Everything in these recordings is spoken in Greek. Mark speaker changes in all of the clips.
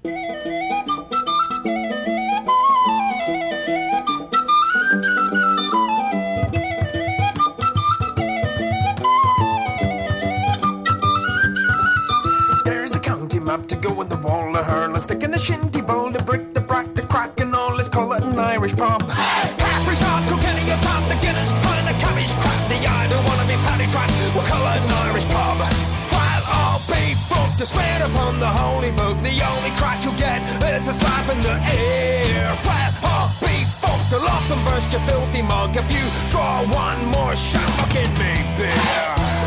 Speaker 1: Up to go in the wall of her, let's stick in a shinty bowl, the brick, the brack, the crack, and all. Let's call it an Irish pub. Caffrey's hard, Kilkenny, a pub, the Guinness, pint, the cabbage crap, the I don't wanna be paddy track. We'll call it an Irish pub. While all be fucked to swear upon the holy book, the only crack you'll get is a slap in the ear. While all be fucked, they'll often burst your filthy mug if you draw one more shot. Give me beer.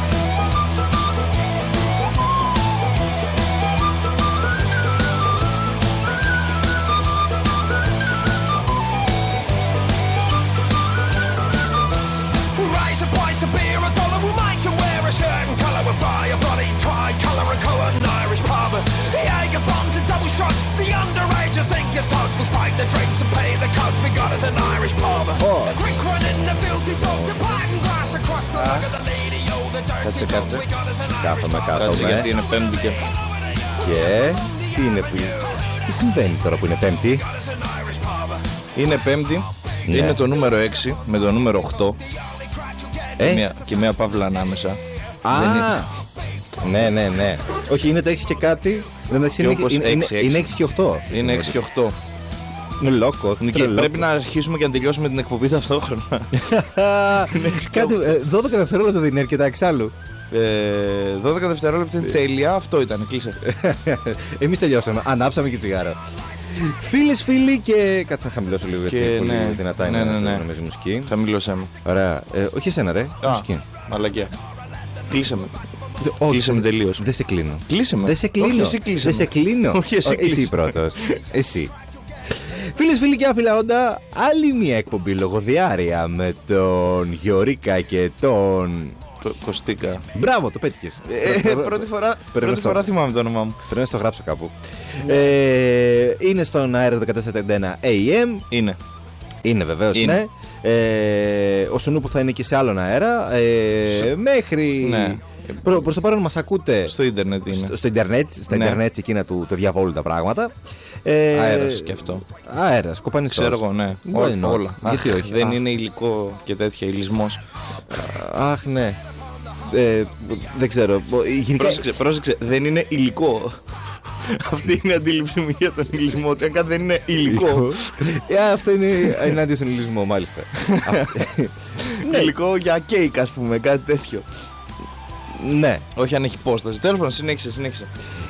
Speaker 1: A beer, a dollar, we'll make you wear a shirt and colour with fire, bloody tri-colour and colour, an Irish pub. The Jaeger bombs and double shots, the underagers think it's toast. We'll spike the drinks and pay the cost, we got us an Irish pub. The quick run in the filthy dog, the pattern grass across the lug of the lady, oh the dirty dog, we got us an Irish pub.
Speaker 2: Κάτσε γιατί είναι Πέμπτη και
Speaker 3: τι είναι που... Τι συμβαίνει τώρα που είναι Πέμπτη?
Speaker 2: Είναι Πέμπτη, ναι. Είναι το νούμερο 6 με το νούμερο 8. Και μια παύλα ανάμεσα.
Speaker 3: Ναι. Όχι, είναι τα 6 και κάτι. Είναι 6 και 8.
Speaker 2: Είναι 6 και 8.
Speaker 3: Είναι λόκο.
Speaker 2: Πρέπει να αρχίσουμε και να τελειώσουμε την εκπομπή ταυτόχρονα.
Speaker 3: Κάτι 12 δευτερόλεπτα δεν είναι αρκετά εξάλλου.
Speaker 2: 12 δευτερόλεπτα είναι τέλεια. Αυτό ήταν, κλείσε.
Speaker 3: Εμείς τελειώσαμε, ανάψαμε και τσιγάρο. Φίλες, φίλοι, και κάτσε να χαμηλώσω λίγο γιατί είναι πολύ δυνατά είναι η μουσική.
Speaker 2: Χαμηλώσέ με.
Speaker 3: Ωραία, όχι εσένα ρε, μουσική.
Speaker 2: Μαλακιά. Κλείσε με. Κλείσε με τελείως.
Speaker 3: Δεν σε κλείνω.
Speaker 2: Κλείσε με.
Speaker 3: Δεν σε κλείνω.
Speaker 2: Όχι, εσύ κλείσε
Speaker 3: δεν σε κλείνω.
Speaker 2: Όχι,
Speaker 3: εσύ πρώτος. Εσύ. Φίλες, φίλοι και άφιλα όντα, άλλη μια εκπομπή λογοδιάρεια με τον Γιωρίκα και τον...
Speaker 2: Κωστίκα.
Speaker 3: Μπράβο, το πέτυχες.
Speaker 2: Πρώτη φορά θυμάμαι το όνομά μου.
Speaker 3: Πρέπει να στο γράψω κάπου. Είναι στον αέρα 1431 AM. Είναι βεβαίως, ναι. Ο Σουνού που θα είναι και σε άλλον αέρα. Μέχρι...
Speaker 2: Ναι.
Speaker 3: Προς το παρόν μας ακούτε
Speaker 2: στο ίντερνετ είναι.
Speaker 3: Στο ίντερνετ, στα ίντερνετ εκείνα του διαβόλου τα πράγματα.
Speaker 2: Αέρας και αυτό.
Speaker 3: Αέρας, κοπανιστός.
Speaker 2: Ξέρω εγώ, ναι. Όλα.
Speaker 3: Γιατί όχι.
Speaker 2: Δεν είναι υλικό και τέτοια, υλισμός.
Speaker 3: Αχ, ναι. Δεν ξέρω.
Speaker 2: Πρόσεξε, δεν είναι υλικό. Αυτή είναι η αντίληψη μου για τον υλισμό. Ότι αν δεν είναι υλικό.
Speaker 3: Αυτό είναι ενάντια στον υλισμό, μάλιστα.
Speaker 2: Υλικό για κέικ, ας πούμε, κάτι τέτοιο.
Speaker 3: Ναι.
Speaker 2: Όχι αν έχει υπόσταση. Τέλος πάντων, συνέχισε.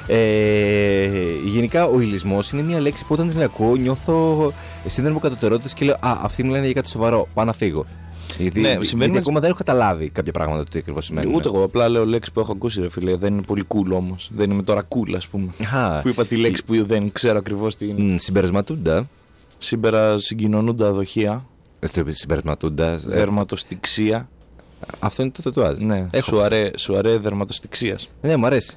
Speaker 3: Γενικά ο υλισμός είναι μια λέξη που όταν την ακούω νιώθω σύνδρομο κατωτερότητας και λέω αυτοί μιλάνε για κάτι σοβαρό. Πάω να φύγω. Γιατί ακόμα δεν έχω καταλάβει κάποια πράγματα του τι ακριβώς σημαίνει.
Speaker 2: Ούτε εγώ. Απλά λέω λέξη που έχω ακούσει, ρε φίλε. Δεν είναι πολύ cool όμως. Δεν είμαι τώρα cool, ας πούμε. Που είπα τη λέξη που δεν ξέρω ακριβώς τι είναι.
Speaker 3: Συμπερασματούντα.
Speaker 2: Συγκοινωνούντα δοχεία.
Speaker 3: Συμπερασματούντα.
Speaker 2: Δερματοστιξία.
Speaker 3: Αυτό είναι το τατουάζ.
Speaker 2: Ναι, σου αρέσει δερματοστιξίας.
Speaker 3: Ναι, μου αρέσει.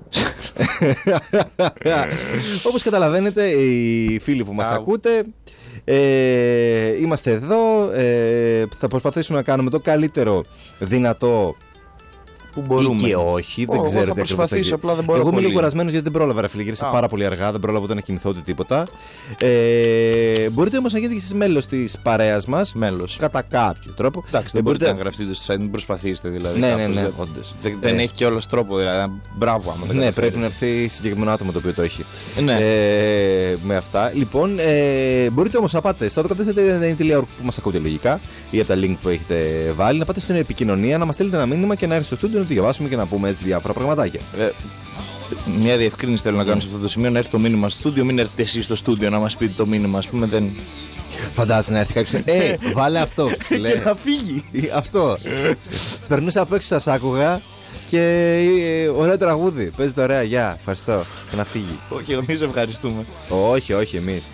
Speaker 3: Όπως καταλαβαίνετε, οι φίλοι που μας ακούτε, είμαστε εδώ. Θα προσπαθήσουμε να κάνουμε το καλύτερο δυνατό
Speaker 2: που μπορούμε.
Speaker 3: Ή και όχι, δεν ξέρω τι ακριβώς θα γίνει. Εγώ είμαι λίγο κουρασμένος γιατί δεν πρόλαβα, ρε φίλε. Γύρισα πάρα πολύ αργά, δεν πρόλαβα ούτε να κοιμηθώ ούτε τίποτα. Μπορείτε όμως να γίνετε και εσείς μέλος της παρέας μας.
Speaker 2: Μέλος.
Speaker 3: Κατά κάποιο τρόπο.
Speaker 2: Εντάξει, δεν μπορείτε να γραφτείτε στο site, μην προσπαθήσετε δηλαδή.
Speaker 3: Ναι, όντως.
Speaker 2: Δεν έχει και όλος τρόπο, δηλαδή. Μπράβο, άμα δεν.
Speaker 3: Ναι, πρέπει να έρθει συγκεκριμένο άτομο το οποίο το έχει.
Speaker 2: Ναι.
Speaker 3: Με αυτά. Λοιπόν, μπορείτε όμως να πάτε στο 14.org που μας ακούτε λογικά ή από τα link που έχετε βάλει, να πάτε στην επικοινωνία, να μας στείλετε ένα μήνυμα και να έρθει στο στούντιο να το διαβάσουμε και να πούμε έτσι διάφορα πραγματάκια.
Speaker 2: Μια διευκρίνηση θέλω να κάνω σε αυτό το σημείο: να έρθει το μήνυμα στο στούντιο, μην έρθετε εσείς στο στούντιο να μας πείτε το μήνυμα, ας πούμε. Δεν...
Speaker 3: Φαντάζεσαι να έρθει κάποιος. Βάλε αυτό.
Speaker 2: Και να φύγει.
Speaker 3: Αυτό. Περνούσα απ' έξω, σας άκουγα και ωραίο τραγούδι. Παίζετε ωραία, γεια, ευχαριστώ. Και να φύγει.
Speaker 2: Όχι, εμείς ευχαριστούμε.
Speaker 3: Όχι, εμείς.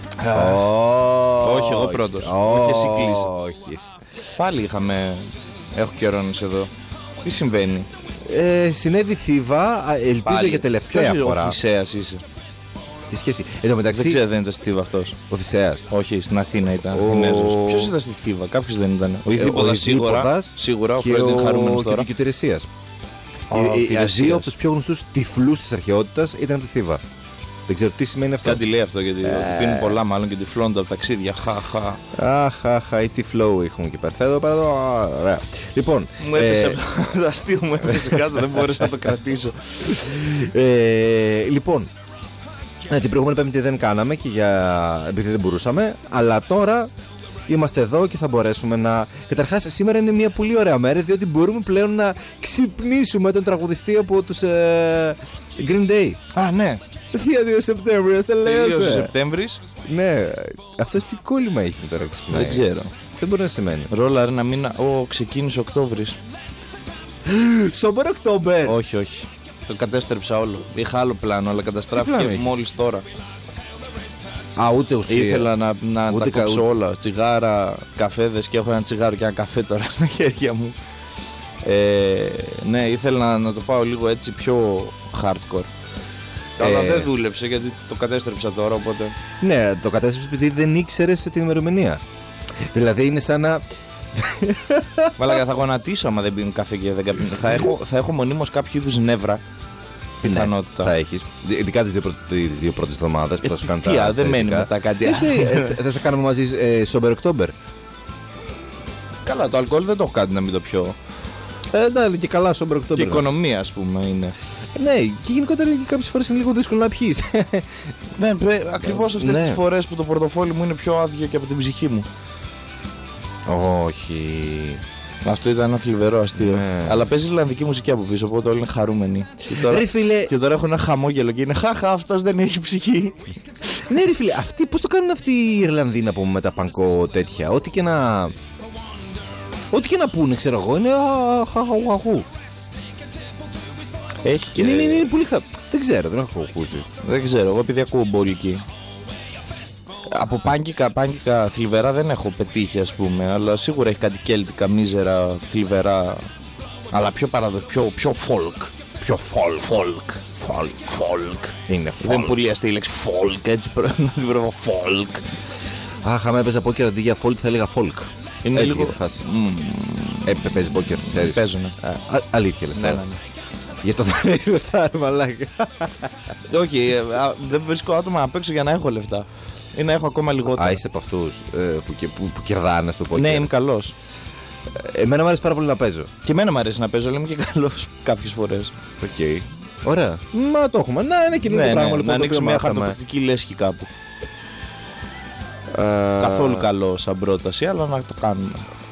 Speaker 2: Όχι, εγώ πρώτος. Όχι, εσύ
Speaker 3: κλείσει.
Speaker 2: Πάλι έχω καιρό να είσαι εδώ. Τι συμβαίνει?
Speaker 3: Συνέβη Θήβα, ελπίζω πάλι, για τελευταία φορά.
Speaker 2: Ο Θησέας είσαι.
Speaker 3: Τι σχέση? Εδώ μεταξύ...
Speaker 2: Δεν ξέρω, δεν ήταν στη Θήβα αυτός.
Speaker 3: Ο Θησέας.
Speaker 2: Όχι, στην Αθήνα ήταν. Ποιος ήταν στη Θήβα? Κάποιος δεν ήταν. Ο Ιδίποδας σίγουρα. Ο Φρόντιν χαρούμενος τώρα.
Speaker 3: Και ο Τερεσίας. Οι δύο από τους πιο γνωστούς τυφλούς της αρχαιότητας ήταν από τη Θήβα. Δεν ξέρω τι σημαίνει αυτό.
Speaker 2: Κάτι λέει αυτό γιατί πίνουν πολλά μάλλον και τυφλώνονται από ταξίδια.
Speaker 3: Αχ, ή τι flow έχουμε εκεί πέρα. Θα εδώ πέρα εδώ. Ωραία. Λοιπόν.
Speaker 2: Μου έπεσε το αστείο μου έπεσε κάτω, δεν μπόρεσα να το κρατήσω.
Speaker 3: Λοιπόν. Την προηγούμενη Πέμπτη δεν κάναμε επειδή δεν μπορούσαμε, αλλά τώρα είμαστε εδώ και θα μπορέσουμε να. Καταρχάς, σήμερα είναι μια πολύ ωραία μέρα, διότι μπορούμε πλέον να ξυπνήσουμε τον τραγουδιστή από τους Green Day.
Speaker 2: Α, ναι.
Speaker 3: 2 Σεπτέμβρη, τελείωσε.
Speaker 2: 2 Σεπτέμβρης.
Speaker 3: Ναι, αυτός τι κόλλημα έχει τώρα ξυπνάει.
Speaker 2: Δεν ξέρω.
Speaker 3: Δεν μπορεί να σημαίνει.
Speaker 2: Ρόλαρε να μην. Ξεκίνησε Οκτώβρης.
Speaker 3: Σόμπερ Οκτώβρη.
Speaker 2: Όχι. Το κατέστρεψα όλο. Είχα άλλο πλάνο, αλλά καταστράφηκε μόλις τώρα.
Speaker 3: Α, ούτε ουσία.
Speaker 2: Ήθελα να τα κόψω όλα. Τσιγάρα, καφέδες και έχω ένα τσιγάρο και ένα καφέ τώρα στα χέρια μου. Ναι, ήθελα να το πάω λίγο έτσι πιο hardcore. Αλλά δεν δούλεψε γιατί το κατέστρεψα τώρα, οπότε.
Speaker 3: Ναι, το κατέστρεψε επειδή δεν ήξερες την ημερομηνία. Δηλαδή είναι σαν να.
Speaker 2: Μαλάκα, θα γονατίσω άμα δεν πίνω καφέ και δεν καπνίζω. Θα έχω μονίμως κάποιο είδους νεύρα. Πιθανότητα.
Speaker 3: Ναι, θα έχεις. Ειδικά τις δύο πρώτες εβδομάδες που θα σου κάνουν τα
Speaker 2: αστέρια. Δεν μένει μετά κάτι άλλο.
Speaker 3: Θα σε κάνουμε μαζί Sober October.
Speaker 2: Καλά, το αλκοόλ δεν το έχω κάτι να μην το πιω.
Speaker 3: Ναι, και καλά Sober October.
Speaker 2: Και οικονομία, ας πούμε, είναι.
Speaker 3: Ναι, και γενικότερα κάποιες φορές είναι λίγο δύσκολο να πιείς.
Speaker 2: Ναι, ακριβώς αυτές τις φορές που το πορτοφόλι μου είναι πιο άδειο και από την ψυχή μου.
Speaker 3: Όχι.
Speaker 2: Αυτό ήταν ένα θλιβερό αστείο. Ναι. Αλλά παίζει ιρλανδική μουσική από πίσω, οπότε όλοι είναι χαρούμενοι. Και τώρα έχουν ένα χαμόγελο και είναι χαχα, αυτός δεν έχει ψυχή.
Speaker 3: Ναι, ρε φίλε, πώς το κάνουν αυτοί οι Ιρλανδοί να πούμε με τα πανκό τέτοια. Ό,τι και να πούνε, ξέρω εγώ, είναι χαχαχου.
Speaker 2: Έχει και.
Speaker 3: Είναι πολύ δεν ξέρω, δεν έχω ακούσει.
Speaker 2: Δεν ξέρω, εγώ επειδή ακούω μπόλικη. Από πάνκικα θλιβερά δεν έχω πετύχει, ας πούμε, αλλά σίγουρα έχει κάτι κέλτικα, μίζερα, θλιβερά, αλλά πιο παραδοσιακό, πιο folk.
Speaker 3: Πιο folk. Είναι folk.
Speaker 2: Δεν είναι πολύ αστεία η λέξη folk, έτσι να την βρω folk.
Speaker 3: Αχ, άμα έπαιζα πόκερ αντί για folk θα έλεγα folk.
Speaker 2: Είναι
Speaker 3: έτσι
Speaker 2: λίγο.
Speaker 3: Παίζει πόκερ, ξέρεις.
Speaker 2: Παίζουνε.
Speaker 3: Αλήθεια λες. Ναι. Για το θα έχεις λεφτά, ρε μαλάκα.
Speaker 2: Όχι, δεν βρίσκω άτομα να παίξω για να έχω λεφτά. Ή να έχω ακόμα λιγότερα.
Speaker 3: Α, είσαι από αυτούς που κερδάνε στο πόκερ.
Speaker 2: Ναι, είμαι καλός.
Speaker 3: Εμένα μου αρέσει πάρα πολύ να παίζω.
Speaker 2: Και εμένα μου αρέσει να παίζω, αλλά είμαι και καλός κάποιες φορές.
Speaker 3: Οκ. Ωραία. Μα το έχουμε. Να είναι καινούργιο πράγμα.
Speaker 2: Να ανοίξω μια χαρτοπαικτική λέσχη κάπου. Καθόλου καλό σαν πρόταση, αλλά να το κάνουμε.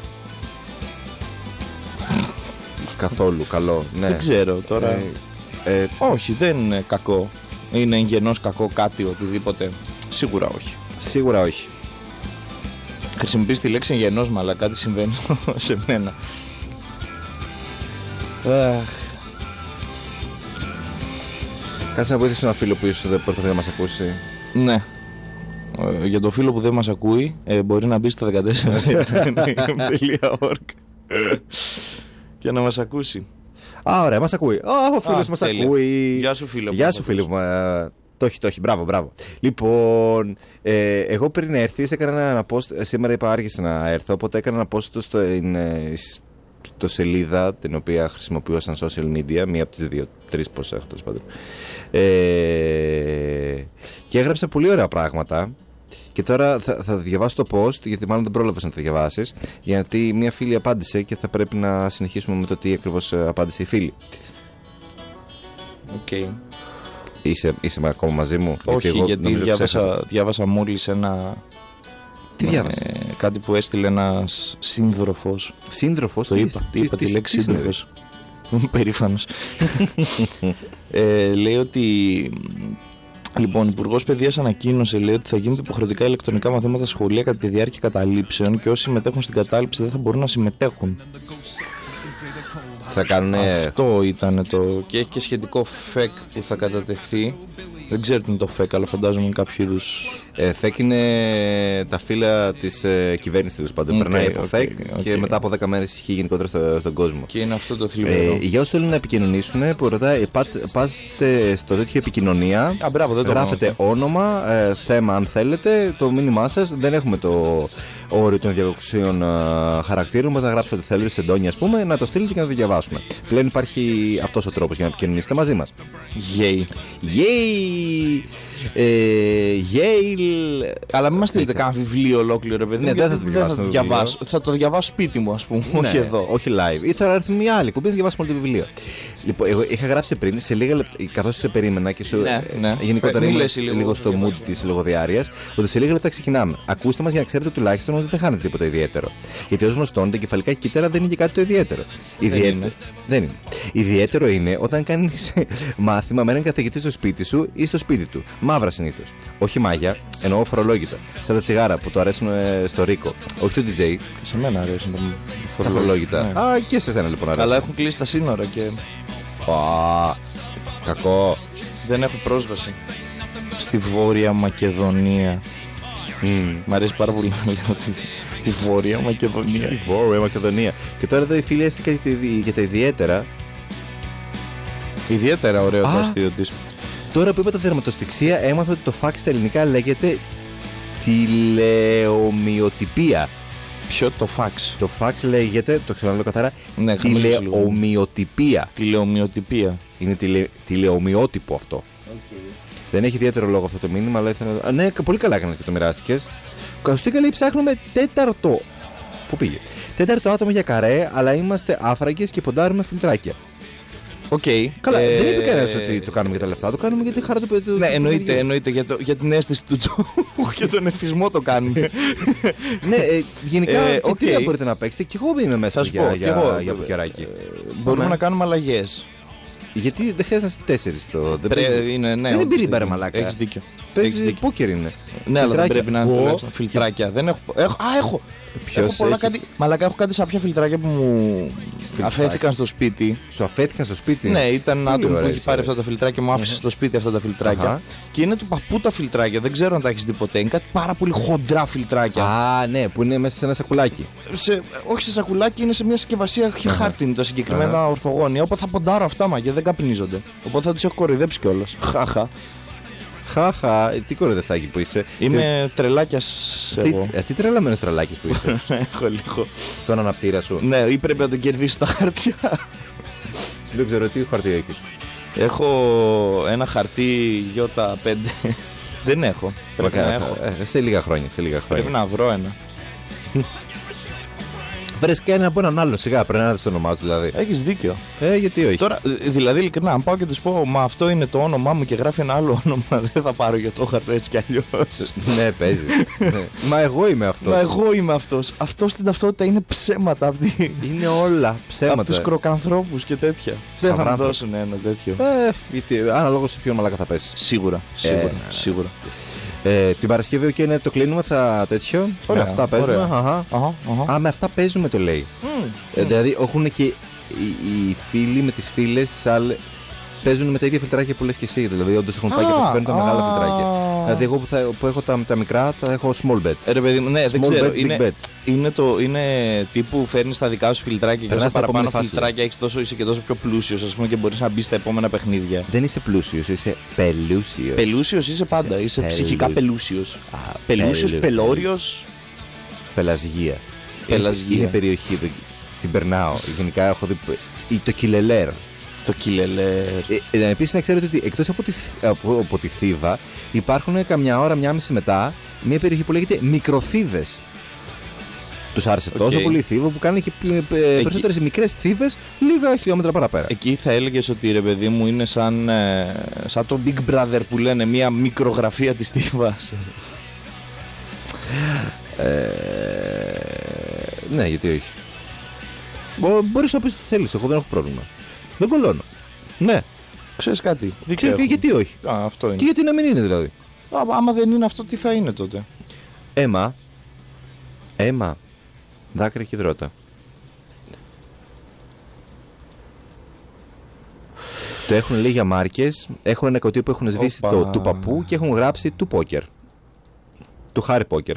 Speaker 3: Καθόλου καλό, ναι.
Speaker 2: Δεν ξέρω τώρα. Όχι, δεν είναι κακό. Είναι εγγενώς κακό κάτι, οτιδήποτε. Σίγουρα όχι.
Speaker 3: Σίγουρα όχι.
Speaker 2: Χρησιμοποιείς τη λέξη εγγενώς, αλλά κάτι συμβαίνει σε μένα.
Speaker 3: Κάτσε να βοηθήσω ένα φίλο που ίσως δεν προσπαθεί να μας ακούσει.
Speaker 2: Ναι. Για το φίλο που δεν μας ακούει, μπορεί να μπει στο 14.org και να μας ακούσει.
Speaker 3: Α, ωραία, μας ακούει. Ο φίλος μας ακούει.
Speaker 2: Γεια σου φίλο.
Speaker 3: Γεια σου φίλο μου. Το έχει. Μπράβο. Λοιπόν, εγώ πριν έρθεις έκανα ένα post. Σήμερα είπα άργησα να έρθω, οπότε έκανα ένα post στο σελίδα την οποία χρησιμοποιώ σαν social media, μία από τις δύο-τρεις πως έχω τέλος πάντων. Και έγραψα πολύ ωραία πράγματα. Και τώρα θα διαβάσω το post, γιατί μάλλον δεν πρόλαβες να το διαβάσεις, γιατί μία φίλη απάντησε και θα πρέπει να συνεχίσουμε με το τι ακριβώς απάντησε η φίλη.
Speaker 2: Okay.
Speaker 3: Είσαι ακόμα μαζί μου?
Speaker 2: Όχι, γιατί διάβασα μόλις ένα...
Speaker 3: Τι διάβασες?
Speaker 2: Κάτι που έστειλε ένας σύντροφος.
Speaker 3: Σύντροφος?
Speaker 2: Το είπα τη λέξη σύντροφος. Είμαι περήφανος. Λέει ότι... Λοιπόν, ο Υπουργός Παιδείας ανακοίνωσε, λέει, ότι θα γίνονται υποχρεωτικά ηλεκτρονικά μαθήματα στα σχολεία κατά τη διάρκεια καταλήψεων και όσοι συμμετέχουν στην κατάληψη δεν θα μπορούν να συμμετέχουν.
Speaker 3: Θα κάνουν...
Speaker 2: Αυτό ήταν το... Και έχει και σχετικό FEC που θα κατατεθεί. Δεν ξέρω τι είναι το FEC, αλλά φαντάζομαι είναι κάποιο είδους...
Speaker 3: FEC είναι τα φύλλα της κυβέρνησης, τέλος πάντων. Περνάει από FEC και μετά από 10 μέρες ισχύει γενικότερα στον κόσμο.
Speaker 2: Και είναι αυτό το θλιβερό.
Speaker 3: Για όσους θέλουν να επικοινωνήσουν, που ρωτάει, πάστε στο τέτοιο επικοινωνία.
Speaker 2: Μπράβο, δεν το
Speaker 3: γράφετε όνομα, θέμα αν θέλετε, το μήνυμά σας. Δεν έχουμε όριο των 200 χαρακτήρων. Μπορείτε να γράψετε ό,τι θέλετε σε εντόνια, ας πούμε, να το στείλετε και να το διαβάσουμε. Πλέον υπάρχει αυτός ο τρόπος για να επικοινωνήσετε μαζί μας.
Speaker 2: Yay.
Speaker 3: Yale.
Speaker 2: Αλλά μην μας στείλετε κανένα βιβλίο ολόκληρο, παιδί.
Speaker 3: Ναι, δεν θα το διαβάσω.
Speaker 2: Θα το διαβάσω σπίτι μου, ας πούμε.
Speaker 3: Ναι,
Speaker 2: όχι εδώ.
Speaker 3: Όχι live. Ή θα έρθει μια άλλη κουμπί να διαβάσουμε όλο το βιβλίο. Λοιπόν, εγώ είχα γράψει πριν σε λίγα λεπτά, καθώς σε περίμενα και σου.
Speaker 2: Ναι.
Speaker 3: Γενικότερα
Speaker 2: Μη
Speaker 3: είμαι
Speaker 2: λες
Speaker 3: λίγο στο mood της λογοδιάρειας, ότι σε λίγα λεπτά ξεκινάμε. Ακούστε μας για να ξέρετε τουλάχιστον ότι δεν χάνετε τίποτα ιδιαίτερο. Γιατί ως γνωστόν τα κεφαλικά κύτταρα δεν είναι και κάτι το ιδιαίτερο. Δεν είναι. Ιδιαίτερο είναι όταν κάνεις μάθημα με έναν καθηγητή στο σπίτι σου ή στο σπίτι του. Μαύρα συνήθως. Όχι μάγια, εννοώ φορολόγητα. Σαν τα τσιγάρα που το αρέσουν στο Ρίκο. Όχι το DJ.
Speaker 2: Σε μένα αρέσουν
Speaker 3: Τα φορολόγητα.
Speaker 2: Ναι.
Speaker 3: Α, και σε σένα λοιπόν αρέσουν.
Speaker 2: Αλλά έχουν κλείσει τα σύνορα και
Speaker 3: Κακό.
Speaker 2: δεν έχω πρόσβαση στη Βόρεια Μακεδονία. Μ' αρέσει πάρα πολύ να λέω τη Βόρεια Μακεδονία.
Speaker 3: Η Βόρεια Μακεδονία. Και τώρα εδώ η φίλη έστεικα για τα ιδιαίτερα.
Speaker 2: Ιδιαίτερα ωραίο το αστείο της.
Speaker 3: Τώρα που είπα τα δερματοστιξία, έμαθα ότι το φάξ στα ελληνικά λέγεται τηλεομοιοτυπία.
Speaker 2: Ποιο το φάξ?
Speaker 3: Το φάξ λέγεται, το ξαναλέω καθαρά,
Speaker 2: Ναι,
Speaker 3: τηλεομοιοτυπία.
Speaker 2: Τηλεομοιοτυπία.
Speaker 3: Είναι τηλεομοιότυπο αυτό. Δεν έχει ιδιαίτερο λόγο αυτό το μήνυμα, αλλά ήθελα. Ναι, πολύ καλά έκανες και το μοιράστηκες. Καστούκα λέει ψάχνουμε τέταρτο. Πού πήγε? Τέταρτο άτομο για καρέ, αλλά είμαστε άφραγες και ποντάρουμε φιλτράκια. Καλά, δεν είπε κανένας ότι το κάνουμε για τα λεφτά, το κάνουμε για τη χαρά του παιδιού.
Speaker 2: Ναι, εννοείται για την αίσθηση του τζόγου και τον εθισμό το κάνουμε.
Speaker 3: Ναι, γενικά τι μπορείτε να παίξετε, και εγώ είμαι μέσα για ποκεράκι.
Speaker 2: Μπορούμε να κάνουμε αλλαγές.
Speaker 3: Γιατί δεν χρειάζεται να είστε 4 το.
Speaker 2: Δεν
Speaker 3: είναι μπυρίμπα ρε μαλάκα.
Speaker 2: Έχεις δίκιο.
Speaker 3: Παίζει πόκερ είναι.
Speaker 2: Ναι, αλλά δεν πρέπει να είναι τουλάχιστον φιλτράκια. Δεν έχω. Έχω. Μαλάκα, έχω κάτι σαπιά φιλτράκια που μου αφέθηκαν στο σπίτι.
Speaker 3: Σου αφέθηκαν στο σπίτι?
Speaker 2: Ναι, ήταν ένα άτομο που έχει πάρει αυτά τα φιλτράκια, μου άφησε στο σπίτι αυτά τα φιλτράκια. Και είναι του παππού τα φιλτράκια, δεν ξέρω αν τα έχεις δει ποτέ. Είναι κάτι πάρα πολύ χοντρά φιλτράκια.
Speaker 3: Α, ναι, που είναι μέσα σε ένα σακουλάκι.
Speaker 2: Όχι σε σακουλάκι, είναι σε μια συσκευασία χάρτινη τα συγκεκριμένα ορθογώνια. Οπότε θα ποντάρω αυτά μα και δεν καπνίζονται. Οπότε θα του έχω κοροϊδέψει κιόλας.
Speaker 3: Χαχα, τι κοροϊδευτάκι που είσαι.
Speaker 2: Είμαι τρελάκιας εγώ.
Speaker 3: Τι τρελαμένος τρελάκης που είσαι.
Speaker 2: Έχω λίγο.
Speaker 3: Τον αναπτήρα σου.
Speaker 2: Ναι, ή πρέπει να τον κερδίσει τα χαρτιά.
Speaker 3: Δεν ξέρω τι χαρτί έχεις.
Speaker 2: Έχω ένα χαρτί J5. Δεν έχω. Πρέπει να έχω.
Speaker 3: Σε λίγα χρόνια.
Speaker 2: Πρέπει να βρω ένα.
Speaker 3: Βρες και ένα από έναν άλλο, σιγά πρέπει να είναι στο όνομά του δηλαδή.
Speaker 2: Έχεις δίκιο.
Speaker 3: Γιατί όχι.
Speaker 2: Τώρα, δηλαδή, ειλικρινά, αν πάω και τους πω, μα αυτό είναι το όνομά μου και γράφει ένα άλλο όνομα, δεν θα πάρω για το χαρτί έτσι κι αλλιώς.
Speaker 3: Ναι, παίζει. Μα εγώ είμαι αυτός.
Speaker 2: Αυτό στην ταυτότητα είναι ψέματα αυτή.
Speaker 3: Είναι όλα ψέματα.
Speaker 2: Από τους κροκανθρώπους και τέτοια. Δεν θα μου δώσουν ένα τέτοιο.
Speaker 3: Γιατί αναλόγως σε ποιον μαλάκα θα πέσει.
Speaker 2: Σίγουρα.
Speaker 3: Την Παρασκευή και είναι το κλείνουμε, θα τέτοιο.
Speaker 2: Ωραία,
Speaker 3: με αυτά παίζουμε.
Speaker 2: Ωραία.
Speaker 3: Με αυτά παίζουμε το λέει. Δηλαδή έχουν και οι φίλοι με τις φίλες τις άλλες. Παίζουν με τα ίδια φιλτράκια που λες και εσύ. Δηλαδή, όντως έχουν πάει και θα παίρνουν τα μεγάλα φιλτράκια. Δηλαδή, εγώ που έχω τα μικρά θα έχω small bet.
Speaker 2: Ρε παιδί μου, ναι, δεν ξέρω.
Speaker 3: Bet,
Speaker 2: είναι τύπου φέρνεις τα δικά σου φιλτράκια και όσο παραπάνω φιλτράκια έχεις, τόσο είσαι και τόσο πιο πλούσιος, ας πούμε, και μπορείς να μπεις στα επόμενα παιχνίδια.
Speaker 3: Δεν είσαι πλούσιος, είσαι πελούσιος.
Speaker 2: Πελούσιος είσαι πάντα. Είσαι ψυχικά πελούσιος. Πελούσιος, πελώριος.
Speaker 3: Πελασγία. Είναι περιοχή. Την περνάω. Γενικά έχω δει. Το Κιλελέρ.
Speaker 2: Το Κιλελέρ.
Speaker 3: Επίσης να ξέρετε ότι εκτός από τη Θήβα υπάρχουν καμιά ώρα, μια μισή μετά, μια περιοχή που λέγεται Μικροθήβες. Τους άρεσε τόσο πολύ η Θήβα που κάνουν και περισσότερες μικρές θήβες λίγα χιλιόμετρα παραπέρα.
Speaker 2: Εκεί θα έλεγες ότι ρε παιδί μου είναι σαν το Big Brother που λένε, μια μικρογραφία της Θήβας.
Speaker 3: Ναι, γιατί όχι. Μπορείς να πεις τι θέλεις, εγώ δεν έχω πρόβλημα. Δεν κολώνω. Ναι.
Speaker 2: Ξέρεις κάτι.
Speaker 3: Γιατί όχι.
Speaker 2: Αυτό είναι.
Speaker 3: Και γιατί να μην είναι δηλαδή.
Speaker 2: Άμα δεν είναι αυτό, τι θα είναι τότε.
Speaker 3: Αίμα. Δάκρυα και υδρότα. Το έχουν λέει για μάρκες. Έχουν ένα κωτή που έχουν σβήσει το του παππού και έχουν γράψει του πόκερ. Του Χάρι Πόκερ.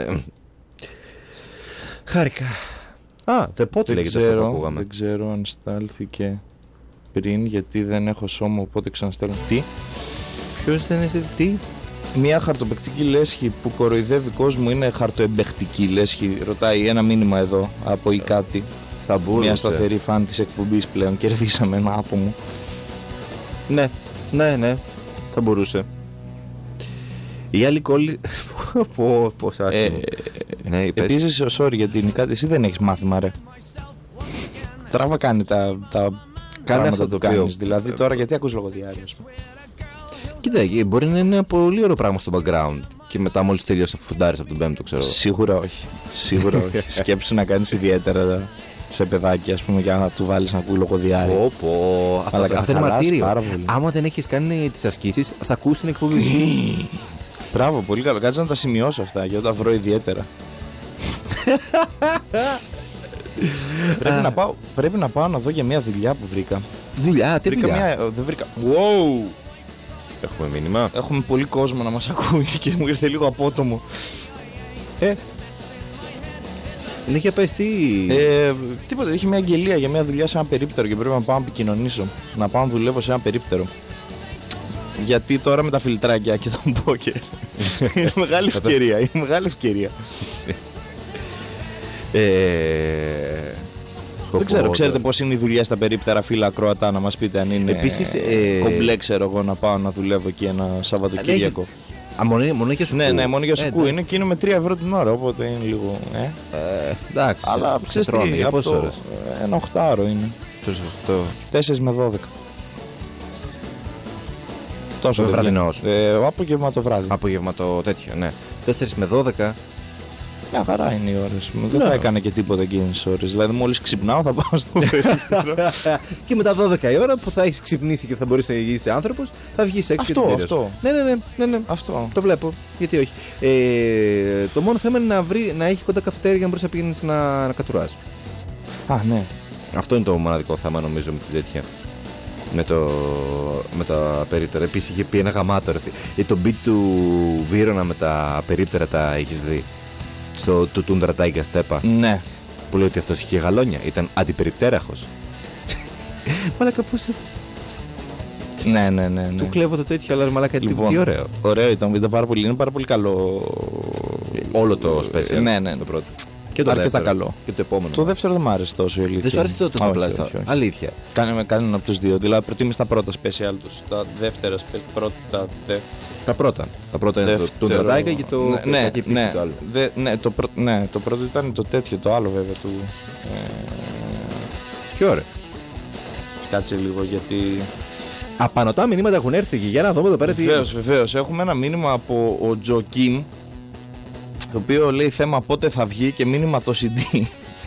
Speaker 3: Χάρηκα. The Pot λέγεται αυτό που ακούγαμε.
Speaker 2: Δεν ξέρω αν στάλθηκε πριν, γιατί δεν έχω σώμα, οπότε ξαναστέλνω. Τι?
Speaker 3: Ποιος δεν είσαι, τι?
Speaker 2: Μια χαρτοπαικτική λέσχη που κοροϊδεύει κόσμο είναι χαρτοεμπαιχτική λέσχη. Ρωτάει ένα μήνυμα εδώ από η κάτι.
Speaker 3: Θα μπορούσε.
Speaker 2: Μια σταθερή φαν της εκπομπής πλέον. Κερδίσαμε ένα άτομο.
Speaker 3: Ναι, θα μπορούσε. Η άλλη κόλλη. Πώς άσχημο. Ναι,
Speaker 2: επίσης, sorry για την κάτι, εσύ δεν έχεις μάθημα, ρε. Τράβα κάνει τα πράγματα το κάνεις. Δηλαδή τώρα γιατί ακούς λογοδιάρεια, ας πούμε.
Speaker 3: Κοίτα, μπορεί να είναι ένα πολύ ωραίο πράγμα στο background και μετά μόλις τελειώσει να φουντάρεις από τον πέμπτο, ξέρω.
Speaker 2: Σίγουρα όχι. Σκέψου να κάνεις ιδιαίτερα σε παιδάκι, ας πούμε, για να του βάλεις να ακούει λογοδιάρεια.
Speaker 3: Αυτό είναι μαρτύριο. Άμα δεν έχεις κάνει τις ασκήσεις, θα ακούσει την εκπομπή.
Speaker 2: Μπράβο, πολύ καλό. Κάτσε να τα σημειώσω αυτά για όταν βρω ιδιαίτερα. Πρέπει να πάω να δω για μια δουλειά που βρήκα.
Speaker 3: Δουλειά, τι δουλειά?
Speaker 2: Δεν βρήκα. Wow!
Speaker 3: Έχουμε μήνυμα.
Speaker 2: Έχουμε πολύ κόσμο να μας ακούει και μου ήρθε λίγο απότομο.
Speaker 3: Είναι για πες τι.
Speaker 2: Τίποτα, είχε μια αγγελία για μια δουλειά σε ένα περίπτερο και πρέπει να πάω να επικοινωνήσω. Να πάω να δουλεύω σε ένα περίπτερο. Γιατί τώρα με τα φιλτράκια και τον πόκερ. Είναι μεγάλη ευκαιρία. Δεν ξέρω, ξέρετε πώς είναι η δουλειά στα περίπτερα, φίλα ακροατά, να μας πείτε αν είναι κομπλέ, ξέρω εγώ, να πάω να δουλεύω εκεί ένα Σαββατοκύριακο.
Speaker 3: Μόνο για σου.
Speaker 2: Ναι, μόνο για σου είναι και είναι με 3 ευρώ την ώρα, οπότε είναι λίγο.
Speaker 3: Εντάξει.
Speaker 2: Αλλά ξέρεις τι,
Speaker 3: πόσες ώρες?
Speaker 2: Ένα 8ωρο είναι. 4 με 12. Τόσο
Speaker 3: βραδινός.
Speaker 2: Απόγευμα το βράδυ.
Speaker 3: Απόγευμα το τέτοιο, ναι. 4 με 12.
Speaker 2: Μια χαρά είναι οι ώρες. Δεν θα έκανε και τίποτα εκείνες τις ώρες. Δηλαδή, μόλις ξυπνάω, θα πάω στο περίπτερο.
Speaker 3: Και μετά 12 η ώρα που θα έχεις ξυπνήσει και θα μπορείς να γίνεις άνθρωπος, θα βγεις έξω και το τέλος. Ναι. Αυτό. Το βλέπω. Γιατί όχι. Το μόνο θέμα είναι να έχει κοντά καφετέρια για να μπορείς να πηγαίνεις να κατουράς.
Speaker 2: Ναι.
Speaker 3: Αυτό είναι το μοναδικό θέμα, νομίζω, με την τέτοια. Με τα περίπτερα. Επίσης είχε πει ένα γαμάτο, ρε. Το beat του Βίρονα με τα περίπτερα τα έχεις δει? Στο του Τούντρα Τάιγκα Στέπα.
Speaker 2: Ναι.
Speaker 3: Που λέει ότι αυτός είχε γαλόνια. Ήταν αντιπεριπτέραχος. Μαλάκα πώς.
Speaker 2: Ναι.
Speaker 3: Του κλέβω το τέτοιο, αλλά μαλάκα
Speaker 2: λοιπόν,
Speaker 3: τι ωραίο.
Speaker 2: Ωραίο ήταν είναι πάρα πολύ καλό.
Speaker 3: Όλο το special.
Speaker 2: Ναι.
Speaker 3: Το πρώτο.
Speaker 2: Και το αρκετά καλό.
Speaker 3: Και το επόμενο.
Speaker 2: Το δεύτερο δεν μ' άρεσε τόσο η αλήθεια.
Speaker 3: Δεν σου άρεσε το Φαμπλάστα? Αλήθεια.
Speaker 2: Κάνε ένα από τους δύο. Δηλαδή προτίμεις τα πρώτα special τους. Τα δεύτερα πρώτα.
Speaker 3: Τα πρώτα είναι το Τούντρα Τάιγκα και το.
Speaker 2: Ναι, το πρώτο ήταν το τέτοιο, το άλλο βέβαια του.
Speaker 3: Ποιο ρε?
Speaker 2: Κάτσε λίγο γιατί.
Speaker 3: Απανωτά μηνύματα έχουν έρθει και για να δούμε εδώ πέρα τι.
Speaker 2: Βεβαίως. Έχουμε ένα μήνυμα από ο Τζοκίμ, το οποίο λέει θέμα πότε θα βγει και μήνυμα το CD.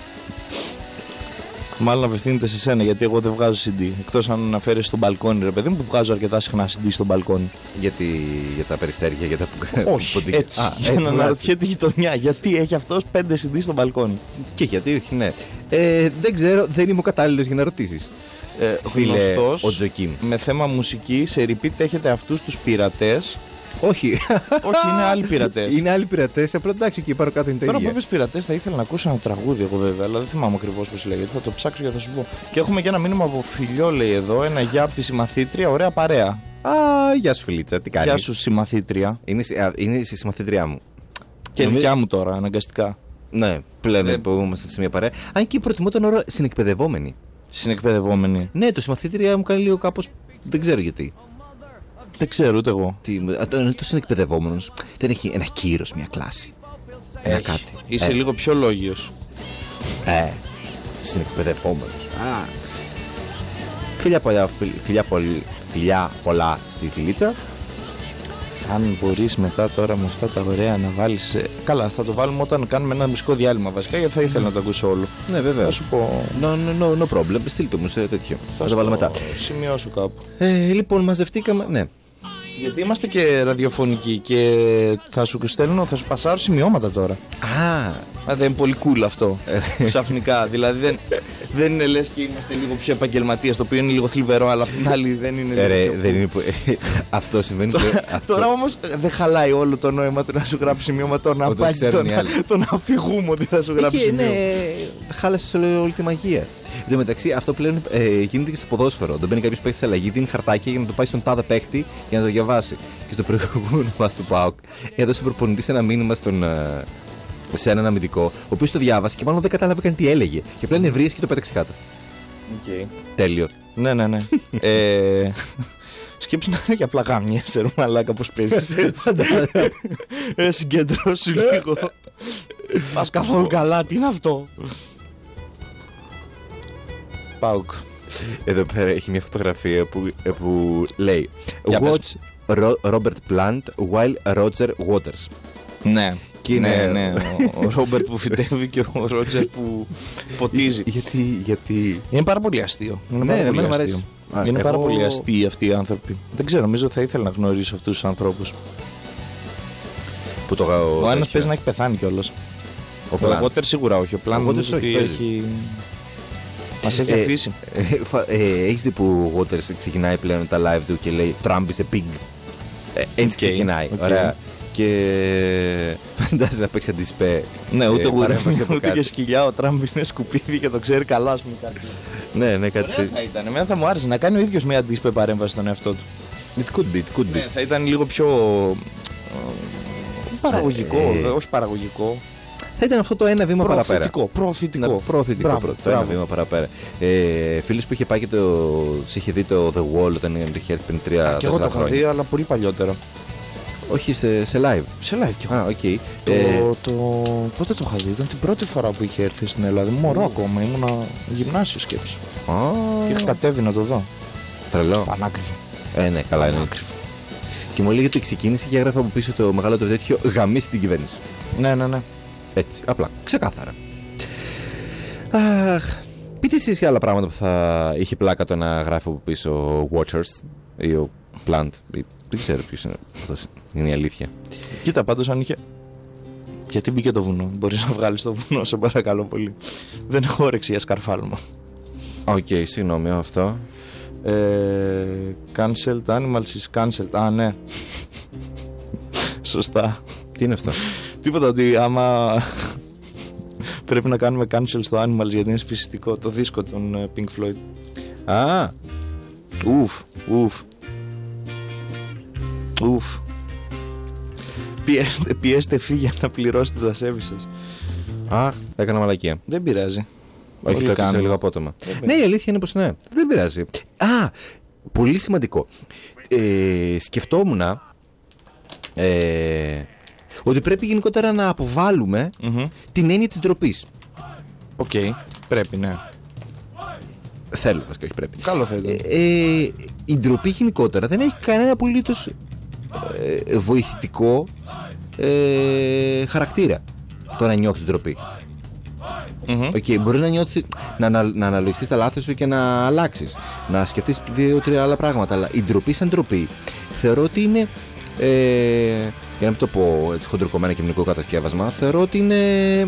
Speaker 2: Μάλλον απευθύνεται σε σένα, γιατί εγώ δεν βγάζω CD. Εκτός αν αναφέρεσαι στο μπαλκόνι, ρε παιδί μου, που βγάζω αρκετά συχνά CD στο μπαλκόνι.
Speaker 3: Γιατί για τα περιστέρια, για τα
Speaker 2: όχι, έτσι. Για να αναρωτιέται η γειτονιά. Γιατί έχει αυτός 5 CD στο μπαλκόνι.
Speaker 3: Και γιατί όχι, ναι. Δεν ξέρω, δεν είμαι ο κατάλληλος για να ρωτήσεις.
Speaker 2: Γνωστός,
Speaker 3: ο Τζοκίμ.
Speaker 2: Με θέμα μουσική, σε repeat έχετε αυτούς τους πειρατές.
Speaker 3: Όχι,
Speaker 2: είναι άλλοι πειρατές.
Speaker 3: Είναι άλλοι πειρατές, απλά εντάξει και πάνω κάτω είναι τα ίδια.
Speaker 2: Τώρα που είπες πειρατές, θα ήθελα να ακούσω ένα τραγούδι εγώ βέβαια, αλλά δεν θυμάμαι ακριβώς πώς λέγεται. Θα το ψάξω και θα σου πω. Και έχουμε και ένα μήνυμα από φιλιό, λέει εδώ, ένα γεια από τη συμμαθήτρια, ωραία παρέα.
Speaker 3: Γεια σου φιλίτσα, τι κάνεις?
Speaker 2: Γεια σου συμμαθήτρια.
Speaker 3: Είναι η συμμαθήτριά μου.
Speaker 2: Και δικιά μου τώρα, αναγκαστικά.
Speaker 3: Ναι, πλέον που είμαστε σε μια παρέα. Αν και προτιμώ τον όρο συνεκπαιδευόμενη.
Speaker 2: Συνεκπαιδευόμενη.
Speaker 3: Ναι, το συμμαθήτρια μου κάνει λίγο κάπως. Δεν ξέρω γιατί.
Speaker 2: Δεν ξέρω ούτε εγώ.
Speaker 3: Το συνεκπαιδευόμενος δεν έχει ένα κύρος, μια κλάση. Ένα κάτι.
Speaker 2: Είσαι λίγο πιο λόγιος.
Speaker 3: Συνεκπαιδευόμενος. Φιλιά πολλά στη φιλίτσα.
Speaker 2: Αν μπορείς μετά τώρα με αυτά τα ωραία να βάλεις. Καλά, θα το βάλουμε όταν κάνουμε ένα μουσικό διάλειμμα βασικά, γιατί θα ήθελα να το ακούσω όλο.
Speaker 3: Ναι, βέβαια.
Speaker 2: Θα σου πω.
Speaker 3: No problem. Στείλτε μου σε τέτοιο. Θα το βάλω μετά.
Speaker 2: Σημειώσω κάπου.
Speaker 3: Λοιπόν, μαζευτήκαμε. Ναι.
Speaker 2: Γιατί είμαστε και ραδιοφωνικοί και θα σου πασάρω σημειώματα τώρα. Δεν είναι πολύ cool αυτό. Ξαφνικά. Δηλαδή δεν είναι λες και είμαστε λίγο πιο επαγγελματίες, το οποίο είναι λίγο θλιβερό, αλλά απ' την άλλη δεν είναι.
Speaker 3: Δεν είναι. Αυτό συμβαίνει.
Speaker 2: Τώρα όμως δεν χαλάει όλο το νόημα του να σου γράψει σημειώματα, να πάει το να φυγούμε ότι θα σου γράψει σημειώματα.
Speaker 3: Χάλασε όλη τη μαγεία. Εν τω μεταξύ, αυτό πλέον γίνεται και στο ποδόσφαιρο. Δεν μπαίνει κάποιο παίκτη σε αλλαγή, δίνει χαρτάκια για να το πάει στον τάδε παίκτη για να το διαβάσει. Και στο προηγούμενο μας του ΠΑΟΚ έδωσε ο προπονητής ένα μήνυμα σε έναν αμυντικό, ο οποίος το διάβασε και μάλλον δεν κατάλαβε καν τι έλεγε. Και απλά νευρίασε και το πέταξε κάτω.
Speaker 2: Okay.
Speaker 3: Τέλειο.
Speaker 2: Ναι. Σκέψου να είναι και απλά γάμιες, ρε μαλάκα, πως παίζεις έτσι. Συγκεντρώσου λίγο. Πας καθόλου καλά, τι είναι αυτό. ΠΑΟΚ.
Speaker 3: Εδώ πέρα έχει μια φωτογραφία που λέει Watch Robert Plant while Roger Waters.
Speaker 2: Ναι.
Speaker 3: Και
Speaker 2: ναι. Ο Ρόμπερτ που φυτεύει και ο Ρότζερ που ποτίζει.
Speaker 3: Γιατί.
Speaker 2: Είναι πάρα πολύ αστείο. Είναι πάρα πολύ αστείοι αυτοί οι άνθρωποι. Δεν ξέρω, νομίζω ότι θα ήθελα να γνωρίσω αυτούς τους ανθρώπους. Ο ένας παίζει να έχει πεθάνει κιόλας. Ο Waters σίγουρα όχι. Ο Plant νομίζω ότι έχει. Μας έχει αφήσει.
Speaker 3: Έχεις δει που ο Waters ξεκινάει πλέον τα live του και λέει Trump is a pig. Έτσι ξεκινάει. Ωραία. Και φαντάζει να παίξει αντισπέ.
Speaker 2: Ναι, ούτε και σκυλιά. Ο Τραμπ είναι σκουπίδι και το ξέρει καλά, α πούμε κάτι.
Speaker 3: Ναι, κάτι τέτοιο.
Speaker 2: Θα ήταν. Εμένα θα μου άρεσε να κάνει ο ίδιος μια αντισπέ παρέμβαση στον εαυτό του.
Speaker 3: It could be.
Speaker 2: Ναι, θα ήταν λίγο πιο παραγωγικό. Όχι παραγωγικό.
Speaker 3: Θα ήταν αυτό το ένα βήμα παραπέρα.
Speaker 2: Προωθητικό.
Speaker 3: Το ένα βήμα παραπέρα. Φίλος που είχε πάει και είχε δει το The Wall όταν είχε έρθει πριν 3-4 χρόνια.
Speaker 2: Και εγώ το είχα δει, αλλά πολύ παλιότερα.
Speaker 3: Όχι σε live.
Speaker 2: Σε live κι εγώ.
Speaker 3: Okay.
Speaker 2: Πότε το είχα δει, ήταν την πρώτη φορά που είχε έρθει στην Ελλάδα. Μωρό ακόμα, ήμουνα γυμνάσιο σκέψη. Και είχα κατέβει να το δω.
Speaker 3: Τρελό.
Speaker 2: Πανάκριβο.
Speaker 3: Ναι, καλά είναι. Και μου έλεγε ότι ξεκίνησε και έγραφε από πίσω το μεγάλο το τέτοιο γαμίσει την κυβέρνηση.
Speaker 2: Ναι.
Speaker 3: Έτσι, απλά, ξεκάθαρα. Αχ, πείτε εσείς άλλα πράγματα που θα είχε πλάκα το να γράφει από πίσω ο Watchers ή ο Plant. Δεν ξέρω ποιος είναι αυτός, είναι η αλήθεια.
Speaker 2: Κοίτα, πάντως αν είχε. Γιατί μπήκε το βουνό, μπορείς να βγάλεις το βουνό, σε παρακαλώ πολύ. Δεν έχω όρεξη για σκαρφάλμα.
Speaker 3: Οκ, συγγνώμη, αυτό.
Speaker 2: Cancelled animals is cancelled. Ναι. Σωστά.
Speaker 3: Τι είναι αυτό?
Speaker 2: Τίποτα, ότι άμα πρέπει να κάνουμε cancel στο Animals γιατί είναι σφυσιστικό. Το δίσκο των Pink Floyd. Ουφ. Πιέστε για να πληρώσετε τα σέβη σας.
Speaker 3: Έκανα μαλακία.
Speaker 2: Δεν πειράζει.
Speaker 3: Όχι, το έκανα λίγο απότομα. Ναι, η αλήθεια είναι πως ναι. Δεν πειράζει. Πολύ σημαντικό. Σκεφτόμουν ότι πρέπει γενικότερα να αποβάλουμε την έννοια της ντροπής.
Speaker 2: Οκ, πρέπει, ναι.
Speaker 3: Θέλω, βασικά, όχι πρέπει.
Speaker 2: Καλό θα ήταν.
Speaker 3: Η ντροπή γενικότερα δεν έχει κανένα απολύτως βοηθητικό χαρακτήρα το να νιώθεις ντροπή. Μπορεί να νιώθεις, να αναλογιστείς τα λάθη σου και να αλλάξεις, να σκεφτείς 2-3 άλλα πράγματα, αλλά η ντροπή σαν ντροπή θεωρώ ότι είναι, για να μην το πω έτσι χοντροκομμένα και μνημικό κατασκεύασμα, θεωρώ ότι είναι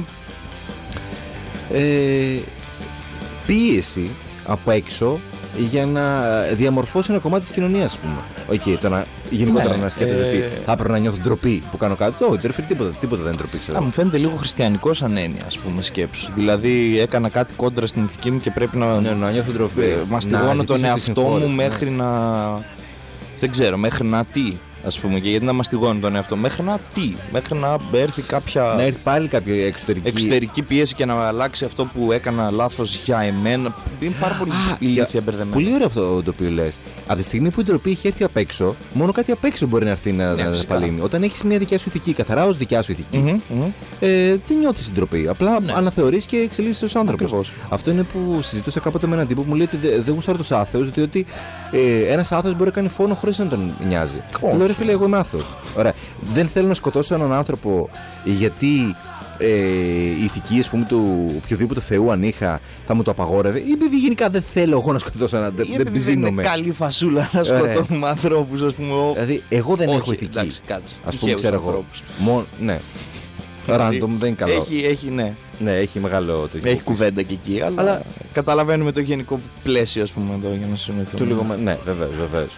Speaker 3: πίεση από έξω για να διαμορφώσει ένα κομμάτι της κοινωνίας, ας πούμε. Το γενικότερα να σκέφτεται ότι θα έπρεπε να νιώθω ντροπή που κάνω κάτι. Όχι, τίποτα δεν είναι ντροπή, ξέρω.
Speaker 2: Μου φαίνεται λίγο χριστιανικό σαν έννοια, ας πούμε, σκέψου. Δηλαδή, έκανα κάτι κόντρα στην ηθική μου και πρέπει να
Speaker 3: νιώθω ντροπή.
Speaker 2: Μαστιγώνω τον εαυτό μου μέχρι να. Δεν ξέρω, μέχρι να τι. Ας πούμε, και γιατί να μαστιγώνω τον εαυτό, μέχρι να τι, μέχρι να έρθει κάποια.
Speaker 3: Να έρθει πάλι κάποια
Speaker 2: εξωτερική πίεση και να αλλάξει αυτό που έκανα λάθος για εμένα. Είναι πάρα πολύ ηλίθια μπερδεμένα.
Speaker 3: Πολύ ωραίο αυτό το οποίο λες. Από τη στιγμή που η ντροπή έχει έρθει απ' έξω, μόνο κάτι απ' έξω μπορεί να έρθει να παλύνει. Όταν έχεις μια δικιά σου ηθική, καθαρά ως δικιά σου ηθική, δεν νιώθεις την ντροπή. Απλά αναθεωρείς και εξελίσσεσαι ως άνθρωπος. Αυτό είναι που συζητούσα κάποτε με έναν τύπο που μου λέει ότι δεν γουστάρω τους άθεους, διότι ένας άθεος μπορεί να κάνει φόνο χωρίς να τον νοιάζει. Φίλε, εγώ είμαι άθεος. Ωραία. Δεν θέλω να σκοτώσω έναν άνθρωπο γιατί η ηθική, ας πούμε, του οποιοδήποτε θεού αν είχα θα μου το απαγόρευε, ή επειδή γενικά δεν θέλω εγώ να σκοτώσω έναν. Δεν ψήνομαι.
Speaker 2: Είναι καλή φασούλα να σκοτώνουμε ανθρώπους, ας πούμε.
Speaker 3: Δηλαδή, εγώ δεν έχω ηθική. Ας πούμε, ξέρω εγώ. Ναι. Random δεν είναι καλό. Ναι, έχει μεγάλο.
Speaker 2: Έχει κουβέντα και εκεί, αλλά καταλαβαίνουμε το γενικό πλαίσιο, ας πούμε, εδώ για να συνοηθούμε.
Speaker 3: Ναι, βεβαίως.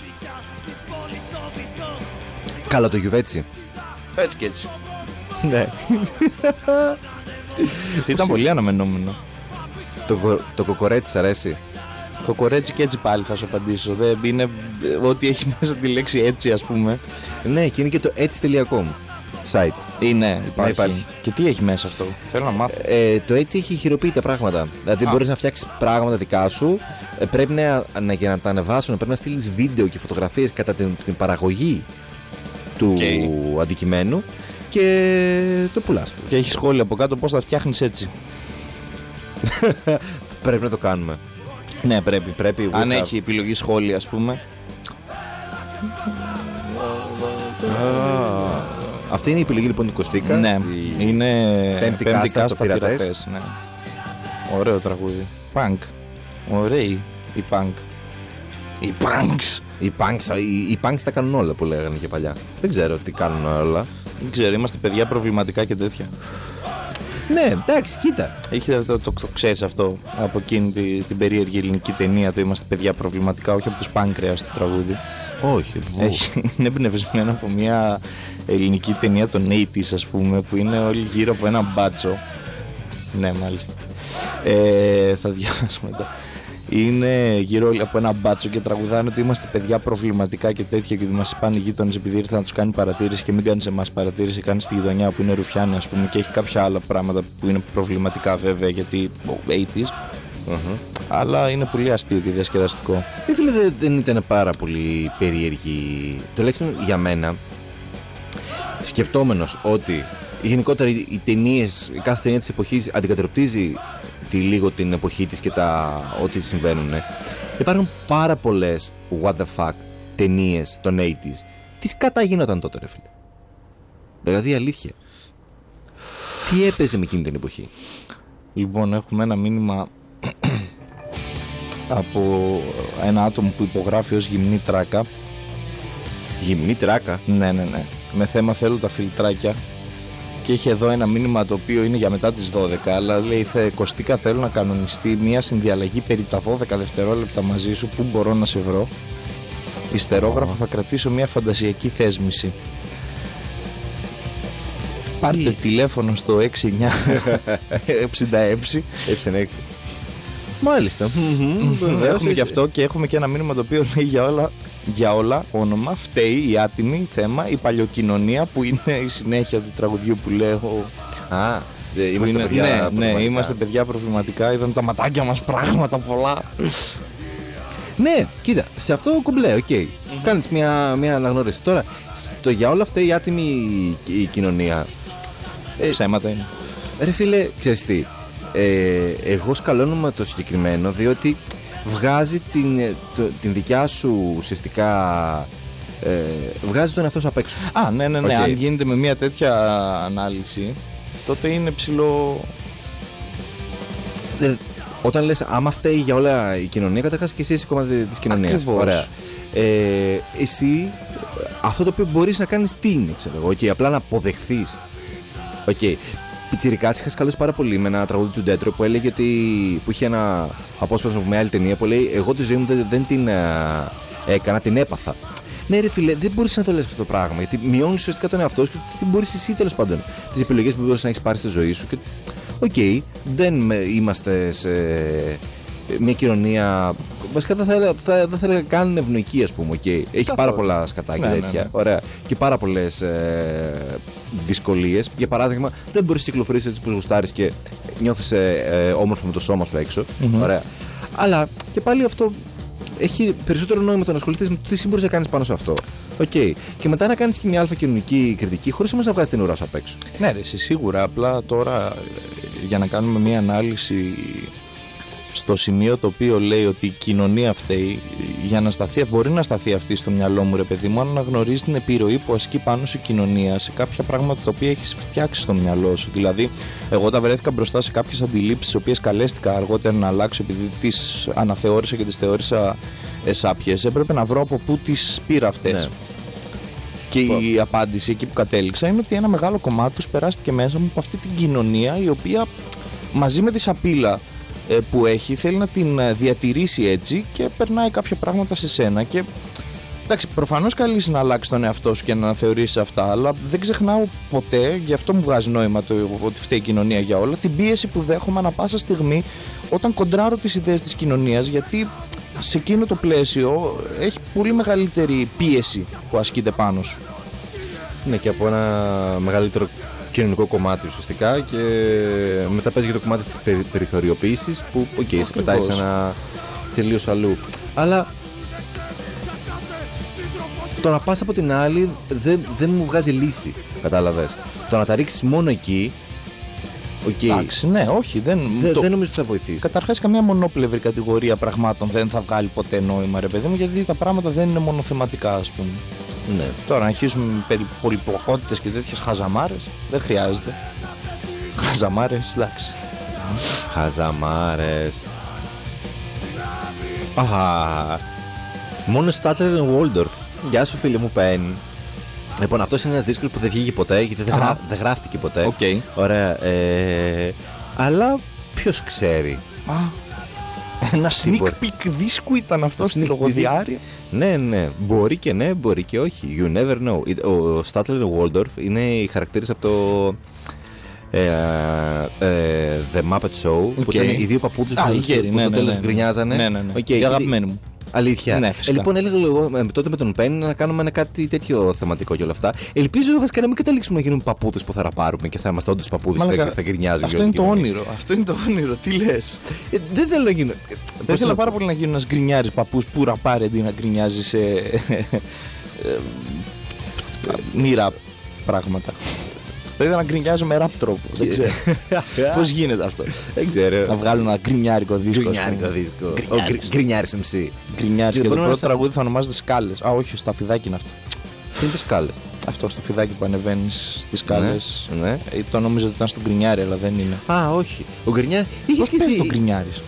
Speaker 3: Καλά το γιουβέτσι.
Speaker 2: Έτσι και έτσι.
Speaker 3: Ναι.
Speaker 2: Ήταν πολύ αναμενόμενο.
Speaker 3: Το κοκορέτσι σ' αρέσει?
Speaker 2: Κοκορέτσι και έτσι πάλι θα σου απαντήσω. Δεν είναι ό,τι έχει μέσα τη λέξη έτσι, ας πούμε.
Speaker 3: Ναι, και είναι και το έτσι.com site.
Speaker 2: Είναι, υπάρχει.
Speaker 3: υπάρχει.
Speaker 2: Και τι έχει μέσα αυτό, θέλω να μάθω.
Speaker 3: Το έτσι έχει χειροποίητα πράγματα. Δηλαδή μπορείς να φτιάξεις πράγματα δικά σου. Πρέπει για να τα ανεβάσουν, πρέπει να στείλεις βίντεο και φωτογραφίες κατά την παραγωγή του αντικειμένου και το πουλάς.
Speaker 2: Και έχει σχόλια από κάτω πώς θα φτιάχνεις έτσι.
Speaker 3: Πρέπει να το κάνουμε.
Speaker 2: Ναι, πρέπει. Αν
Speaker 3: θα...
Speaker 2: έχει επιλογή σχόλια, ας πούμε.
Speaker 3: Αυτή είναι η επιλογή λοιπόν του Κωστίκα.
Speaker 2: Ναι, είναι
Speaker 3: πέμπτη κάστα πειρατές.
Speaker 2: Ναι. Ωραίο τραγούδι. Punk. Ωραίοι οι punk. Οι punks.
Speaker 3: Οι punks τα κάνουν όλα που λέγανε και παλιά. Δεν ξέρω τι κάνουν όλα.
Speaker 2: Δεν ξέρω, είμαστε παιδιά προβληματικά και τέτοια.
Speaker 3: Ναι, εντάξει, κοίτα.
Speaker 2: Το ξέρεις αυτό από εκείνη την περίεργη ελληνική ταινία, το είμαστε παιδιά προβληματικά, όχι από τους Πάγκρεας το τραγούδι.
Speaker 3: Όχι,
Speaker 2: είναι εμπνευσμένο από μια ελληνική ταινία των 80's, ας πούμε, που είναι όλοι γύρω από ένα μπάτσο. Ναι, μάλιστα. Θα διαβάσω μετά. Είναι γύρω όλοι από ένα μπάτσο και τραγουδάνε ότι είμαστε παιδιά προβληματικά και τέτοια και ότι μας πάνε οι γείτονες επειδή ήρθαν να τους κάνει παρατήρηση και μην κάνεις εμάς παρατήρηση, κάνεις στη γειτονιά που είναι ρουφιάνοι, ας πούμε, και έχει κάποια άλλα πράγματα που είναι προβληματικά βέβαια γιατί 80's. Αλλά είναι πολύ αστείο και διασκεδαστικό.
Speaker 3: Φίλε, δεν ήταν πάρα πολύ περίεργη, τουλάχιστον για μένα, σκεφτόμενος ότι γενικότερα οι ταινίες, κάθε ταινία της εποχής αντικατοπτρίζει λίγο την εποχή της και ό,τι συμβαίνουν. Υπάρχουν πάρα πολλές what the fuck ταινίες των 80's. Τι σκατά γινόταν τότε, ρε φίλε? Δηλαδή αλήθεια. Τι έπαιζε με εκείνη την εποχή?
Speaker 2: Λοιπόν, έχουμε ένα μήνυμα από ένα άτομο που υπογράφει ως γυμνή τράκα.
Speaker 3: Γυμνή τράκα?
Speaker 2: Ναι. Με θέμα θέλω τα φιλτράκια. Και έχει εδώ ένα μήνυμα το οποίο είναι για μετά τις 12, αλλά λέει Κωστίκα, θέλω να κανονιστεί μια συνδιαλλαγή περί τα 12 δευτερόλεπτα μαζί σου, που μπορώ να σε βρω. Ιστερόγραφο, θα κρατήσω μια φαντασιακή θέσμηση. Πάρτε τηλέφωνο στο 6966.
Speaker 3: Μάλιστα.
Speaker 2: Έχουμε και αυτό και έχουμε και ένα μήνυμα το οποίο λέει για όλα όνομα φταίει η άτιμη θέμα, η παλιοκοινωνία, που είναι η συνέχεια του τραγουδιού που λέω.
Speaker 3: Είμαστε παιδιά προβληματικά.
Speaker 2: Είμαστε παιδιά προβληματικά. Είδαν τα ματάκια μας πράγματα πολλά.
Speaker 3: Ναι, κοίτα, σε αυτό κουμπλέ, οκ. Κάνεις μια αναγνώριση. Τώρα, για όλα αυτά η άτιμη η κοινωνία.
Speaker 2: Ψέματα είναι.
Speaker 3: Ρε φίλε, ξέρεις τι, εγώ σκαλώνομαι το συγκεκριμένο διότι βγάζει την δικιά σου ουσιαστικά, βγάζει τον εαυτό σου απ' έξω.
Speaker 2: Ναι. Αν γίνεται με μια τέτοια ανάλυση, τότε είναι ψηλό.
Speaker 3: Όταν λες άμα φταίει για όλα η κοινωνία, καταρχάς και εσύ είσαι κομμάτι της κοινωνίας.
Speaker 2: Ακριβώς.
Speaker 3: Ωραία. Εσύ αυτό το οποίο μπορείς να κάνεις τι είναι, ξέρω εγώ, απλά να αποδεχθείς. Πιτσιρικάς είχα σκαλώσει πάρα πολύ με ένα τραγούδι του Ντέτρο που έλεγε που είχε ένα απόσπασμα με άλλη ταινία που λέει εγώ τη ζωή μου δεν την έκανα, την έπαθα. Ναι, ρε φίλε, δεν μπορείς να το λες αυτό το πράγμα, γιατί μειώνεις ουσιαστικά τον εαυτό σου και τι μπορείς εσύ τέλος πάντων, τις επιλογές που μπορείς να έχεις πάρει στη ζωή σου. Και δεν είμαστε σε μια κοινωνία. Βασικά δεν θα έλεγα καν ευνοϊκή, ας πούμε. Έχει πάρα πολλά σκατάκια τέτοια. Ναι. Ωραία. Και πάρα πολλές δυσκολίες. Για παράδειγμα, δεν μπορείς να κυκλοφορήσεις έτσι που γουστάρεις και νιώθεις όμορφο με το σώμα σου έξω. Ωραία. Αλλά και πάλι αυτό έχει περισσότερο νόημα το να ασχοληθείς με το τι εσύ μπορείς να κάνεις πάνω σε αυτό. Και μετά να κάνεις και μια αλφα κοινωνική κριτική, χωρίς όμως να βγάζεις την ουρά σου απ' έξω.
Speaker 2: Ναι, ρε, σίγουρα. Απλά τώρα για να κάνουμε μια ανάλυση στο σημείο το οποίο λέει ότι η κοινωνία φταίει, για να σταθεί, μπορεί να σταθεί αυτή στο μυαλό μου, ρε παιδί μου, αν αναγνωρίζει την επιρροή που ασκεί πάνω σου η κοινωνία σε κάποια πράγματα τα οποία έχεις φτιάξει στο μυαλό σου. Δηλαδή, εγώ όταν βρέθηκα μπροστά σε κάποιες αντιλήψεις, τις οποίες καλέστηκα αργότερα να αλλάξω επειδή τις αναθεώρησα και τις θεώρησα εσάπιες, έπρεπε να βρω από πού τις πήρα αυτές. Ναι. Και η απάντηση εκεί που κατέληξα είναι ότι ένα μεγάλο κομμάτι τους περάστηκε μέσα μου από αυτή την κοινωνία, η οποία μαζί με τη σαπίλα που έχει θέλει να την διατηρήσει έτσι και περνάει κάποια πράγματα σε σένα. Και Εντάξει, προφανώς καλείς να αλλάξεις τον εαυτό σου και να αναθεωρήσεις αυτά, αλλά δεν ξεχνάω ποτέ, γι' αυτό μου βγάζει νόημα το ότι φταίει η κοινωνία για όλα, την πίεση που δέχομαι ανά πάσα στιγμή όταν κοντράρω τις ιδέες της κοινωνίας, γιατί σε εκείνο το πλαίσιο έχει πολύ μεγαλύτερη πίεση που ασκείται πάνω σου.
Speaker 3: Ναι, και από ένα μεγαλύτερο κοινωνικό κομμάτι ουσιαστικά, και μετά παίζει και το κομμάτι της περιθωριοποίησης που σε πετάει σε ένα τελείως αλλού. Αλλά το να πας από την άλλη δεν μου βγάζει λύση, κατάλαβες. Το να τα ρίξεις μόνο εκεί,
Speaker 2: εντάξει, ναι, όχι, δεν
Speaker 3: νομίζω ότι θα βοηθήσει.
Speaker 2: Καταρχάς, καμία μονόπλευρη κατηγορία πραγμάτων δεν θα βγάλει ποτέ νόημα, ρε παιδί μου, γιατί τα πράγματα δεν είναι μονοθεματικά, ας πούμε.
Speaker 3: Ναι.
Speaker 2: Τώρα, να αρχίσουμε με πολυπλοκότητες και τέτοιες χαζαμάρες, δεν χρειάζεται. Χαζαμάρες, εντάξει.
Speaker 3: Χαζαμάρες. Αχα. Μόνο Στάτλερ και Waldorf. Γεια σου, φίλε μου, Πεν. Λοιπόν, αυτός είναι ένας δίσκος που δεν βγήκε ποτέ, γιατί δεν γράφτηκε ποτέ.
Speaker 2: Okay.
Speaker 3: Ωραία. Αλλά ποιος ξέρει.
Speaker 2: Ένα sneak peek δίσκου ήταν αυτό στη λογοδιάρεια.
Speaker 3: Ναι, μπορεί και ναι, μπορεί και όχι. You never know. Ο Statler Waldorf είναι οι χαρακτήρες από το The Muppet Show, που ήταν οι δύο παππούδες που στο τέλος γκρινιάζανε.
Speaker 2: Ναι. Η αγαπημένη μου.
Speaker 3: Αλήθεια.
Speaker 2: Ναι,
Speaker 3: λοιπόν, έλεγα εγώ τότε με τον Πεν να κάνουμε κάτι τέτοιο θεματικό και όλα αυτά. Ελπίζω βασικά να μην καταλήξουμε να γίνουμε παππούδες που θα ραπάρουμε και θα είμαστε όντως παππούδες και θα γκρινιάζουμε.
Speaker 2: Αυτό είναι το όνειρο. Αυτό είναι το όνειρο. Τι λες.
Speaker 3: Δεν θέλω να γίνω.
Speaker 2: Δεν ήθελα πάρα πολύ να γίνω ένας γκρινιάρης παππούς που ραπάρει αντί να γκρινιάζει σε μη ραπ πράγματα. Θα ήθελα να γκρινιάζω με ραπ τρόπο. Δεν ξέρω. Πώς γίνεται αυτό.
Speaker 3: Δεν ξέρω.
Speaker 2: Να βγάλω ένα γκρινιάρικο δίσκο.
Speaker 3: Γκρινιάρικο δίσκο. Γκρινιάρης MC.
Speaker 2: Γκρινιάρης. Και το πρώτο τραγούδι θα ονομάζεται Σκάλες. Α, όχι, στα φιδάκι είναι αυτό.
Speaker 3: Τι είναι το Σκάλες?
Speaker 2: Αυτό στο φιδάκι που ανεβαίνει στις σκάλες.
Speaker 3: Ναι.
Speaker 2: Το νόμιζα ότι ήταν στο γκρινιάρι, αλλά δεν είναι.
Speaker 3: Α, όχι. Ο γκρινιάρης.
Speaker 2: Πώς παίζει το γκρινιάρης?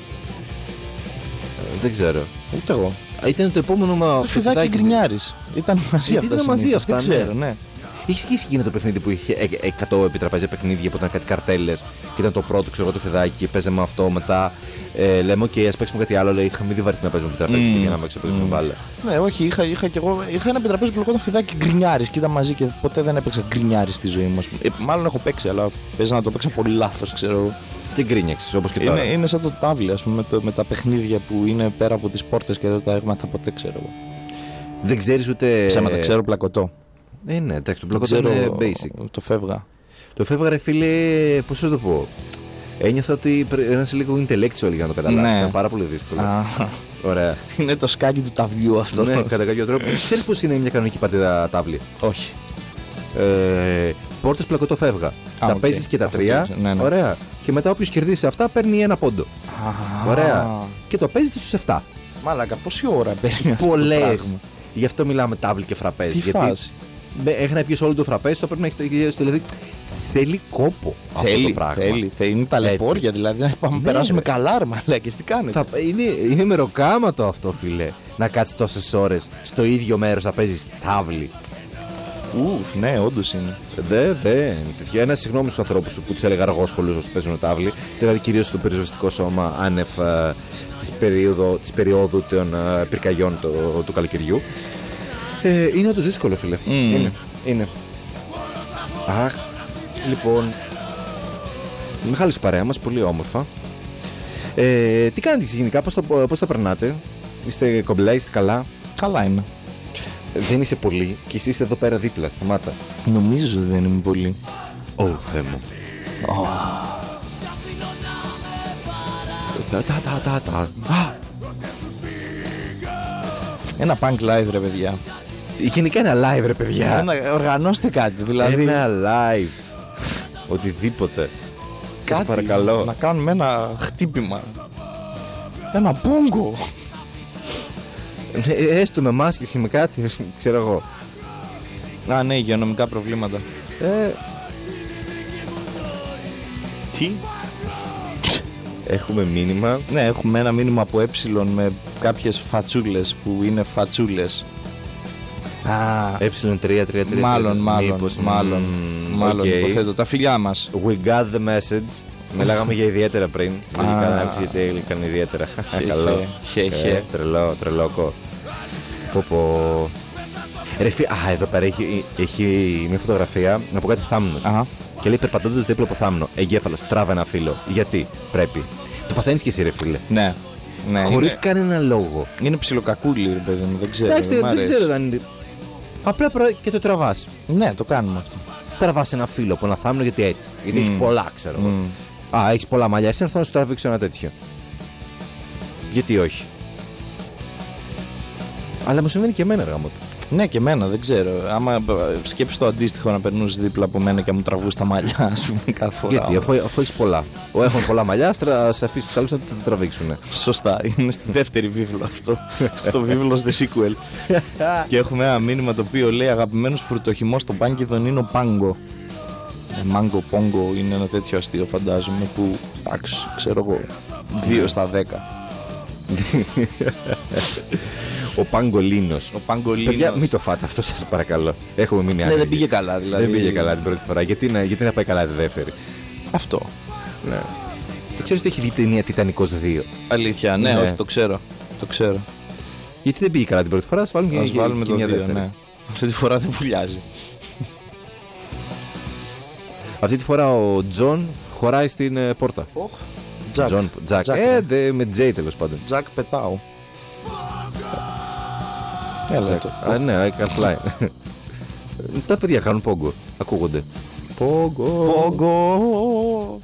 Speaker 3: Δεν ξέρω.
Speaker 2: Ούτε εγώ.
Speaker 3: Ήταν το επόμενο μα.
Speaker 2: Το φιδάκι γκρινιάρης. Ήταν μαζί αυτά.
Speaker 3: Ήταν μαζί αυτά.
Speaker 2: Δεν ξέρω, ναι.
Speaker 3: Έχει σκίσει εκείνο το παιχνίδι που είχε 100 επιτραπέζια παιχνίδια που ήταν κάτι καρτέλες και ήταν το πρώτο, ξέρω εγώ, το φιδάκι και παίζε με αυτό. Μετά λέμε, OK, ας παίξουμε κάτι άλλο. Λέει, είχαμε ήδη βαρεθεί να παίζουμε επιτραπέζια και για να παίξουμε μπάλα. Ναι,
Speaker 2: όχι, είχα και εγώ. Είχα ένα επιτραπέζι που λεγόταν φιδάκι γκρινιάρης και ήταν μαζί και ποτέ δεν έπαιξα γκρινιάρη στη ζωή μου. Μάλλον έχω παίξει, αλλά παίζα να το παίξα πολύ λάθος, ξέρω εγώ.
Speaker 3: Και γκρίνιαξες όπως και τώρα.
Speaker 2: Είναι σαν το τάβλι, ας πούμε, με τα παιχνίδια που είναι πέρα από τις πόρτες και δεν τα έμαθα ποτέ, ξέρω εγώ.
Speaker 3: Δεν ξέρεις ούτε.
Speaker 2: Ψέματα, ξέρω πλακωτό.
Speaker 3: Ναι, εντάξει, το πλακωτό είναι basic.
Speaker 2: Το φεύγα.
Speaker 3: Το φεύγα, ρε φίλε, πώς θα το πω. Ένιωθα ότι ένας λίγο intellectual για να το καταλάβεις.
Speaker 2: Ναι.
Speaker 3: Ήταν πάρα πολύ δύσκολο. Ωραία.
Speaker 2: Είναι το σκάκι του ταυλιού αυτό.
Speaker 3: Ναι, κατά κάποιο τρόπο. Ξέρεις πώς είναι μια κανονική παρτίδα τάβλη?
Speaker 2: Όχι.
Speaker 3: Πόρτες, πλακωτό, φεύγα. Τα παίζεις και τα τρία.
Speaker 2: Ναι.
Speaker 3: Ωραία. Και μετά όποιος κερδίσει αυτά παίρνει ένα πόντο. Ωραία. Και το παίζετε στους 7.
Speaker 2: Μάλακα, πόση ώρα παίρνει αυτό?
Speaker 3: Πολλές. Γι' αυτό μιλάμε τάβλη και φραπέζ.
Speaker 2: Τι
Speaker 3: γιατί
Speaker 2: φάση?
Speaker 3: έχει να πιεις όλο το φραπέζ, το πρέπει να έχεις τελειώσει. Δηλαδή θέλει κόπο αυτό το πράγμα.
Speaker 2: Θέλει. Είναι ταλαιπώρια, δηλαδή να πάμε περάσουμε καλά, ρε μαλάκες, τι κάνετε.
Speaker 3: Είναι μεροκάματο αυτό, φίλε. Να κάτσεις τόσες ώρες στο ίδιο μέρος να παίζεις τάβλη.
Speaker 2: Ναι, όντως είναι.
Speaker 3: Ένα συγγνώμη στους ανθρώπους που τους έλεγα αργόσχολους όσους παίζουν τάβλη, δηλαδή κυρίως στο πυροσβεστικό σώμα άνευ της περίοδου των πυρκαγιών του καλοκαιριού. Είναι όντως δύσκολο, φίλε. Είναι. Αχ, λοιπόν. Μεγάλη παρέα μας, πολύ όμορφα. Τι κάνετε γενικά, πώς τα περνάτε? Είστε κομπλέ, είστε καλά?
Speaker 2: Καλά είμαι.
Speaker 3: Δεν είσαι πολύ και εσύ είσαι εδώ πέρα δίπλα, σταμάτα.
Speaker 2: Νομίζω δεν είμαι πολύ.
Speaker 3: Θεέ μου.
Speaker 2: Ένα punk live, ρε παιδιά.
Speaker 3: Γενικά ένα live, ρε παιδιά.
Speaker 2: Οργανώστε κάτι, δηλαδή.
Speaker 3: Ένα live. Οτιδήποτε.
Speaker 2: Κάτι,
Speaker 3: σας παρακαλώ.
Speaker 2: Να κάνουμε ένα χτύπημα. Ένα πόγκο.
Speaker 3: Έστω με μάσκες ή με κάτι, ξέρω εγώ.
Speaker 2: Ναι, υγειονομικά προβλήματα. Τι?
Speaker 3: Έχουμε μήνυμα.
Speaker 2: Ναι, έχουμε ένα μήνυμα από με κάποιες φατσούλες που είναι φατσούλες.
Speaker 3: Ε333.
Speaker 2: Μάλλον υποθέτω. Τα φιλιά μας.
Speaker 3: We got the message. Μιλάγαμε για ιδιαίτερα πριν. Γιατί έκανε ιδιαίτερα. Καλό. Τρελό. Πω. Ρε φίλε, εδώ πέρα έχει μια φωτογραφία από κάτι θάμνος. Και λέει περπατώντας δίπλα από θάμνο. Εγκέφαλος, τράβα ένα φύλλο. Γιατί πρέπει. Το παθαίνεις και εσύ, ρε φίλε.
Speaker 2: Ναι.
Speaker 3: Χωρίς κανένα λόγο.
Speaker 2: Είναι ψιλοκακούλι, ρε παιδί μου, δεν ξέρω.
Speaker 3: Εντάξει, δεν ξέρω αν είναι. Απλά και το τραβάς.
Speaker 2: Ναι, το κάνουμε αυτό.
Speaker 3: Τραβάς ένα φύλλο από ένα θάμνο γιατί έτσι. Γιατί έχει πολλά, ξέρω εγώ. Έχεις πολλά μαλλιά. Εσύ να σου τραβήξω ένα τέτοιο. Γιατί όχι. Αλλά μου συμβαίνει και εμένα, ρε γαμώτο.
Speaker 2: Ναι, και εμένα, δεν ξέρω. Άμα σκέψεις το αντίστοιχο να περνούσε δίπλα από μένα και μου τραβούσε τα μαλλιά, ας πούμε, κάθε φορά.
Speaker 3: Γιατί, αφού έχεις πολλά. Έχουν πολλά μαλλιά, σε αφήσεις τους άλλους να τα τραβήξουν.
Speaker 2: Σωστά, είναι στη δεύτερη βίβλο αυτό. Στο βίβλος The Sequel. Και έχουμε ένα μήνυμα το οποίο λέει: αγαπημένος φρουτοχυμός στο Πάγκηδον είναι ο Πάγκο. Μάγκο Πόγκο είναι ένα τέτοιο αστείο, φαντάζομαι, που εντάξει, ξέρω εγώ, 2 στα 10.
Speaker 3: Ο Παγκολίνος. Παιδιά, μην το φάτε αυτό, σας παρακαλώ. Έχουμε μείνει άνεργοι.
Speaker 2: Ναι, δεν πήγε καλά δηλαδή.
Speaker 3: Δεν πήγε καλά την πρώτη φορά. Γιατί να πάει καλά τη δεύτερη.
Speaker 2: Αυτό.
Speaker 3: Ναι. Ξέρεις ότι έχει βγει ταινία Τιτανικός 2.
Speaker 2: Αλήθεια, ναι, όχι, το ξέρω.
Speaker 3: Γιατί δεν πήγε καλά την πρώτη φορά, ας βάλουμε και μια δεύτερη.
Speaker 2: Ναι. Αυτή τη φορά δεν βουλιάζει.
Speaker 3: Αυτή τη φορά ο Τζον χωράει στην πόρτα. Τζακ. Με Τζέι τέλος πάντων.
Speaker 2: Τζακ πετάω.
Speaker 3: Ναι, I can fly. Τα παιδιά κάνουν πόγκο. Ακούγονται.
Speaker 2: Πόγκο.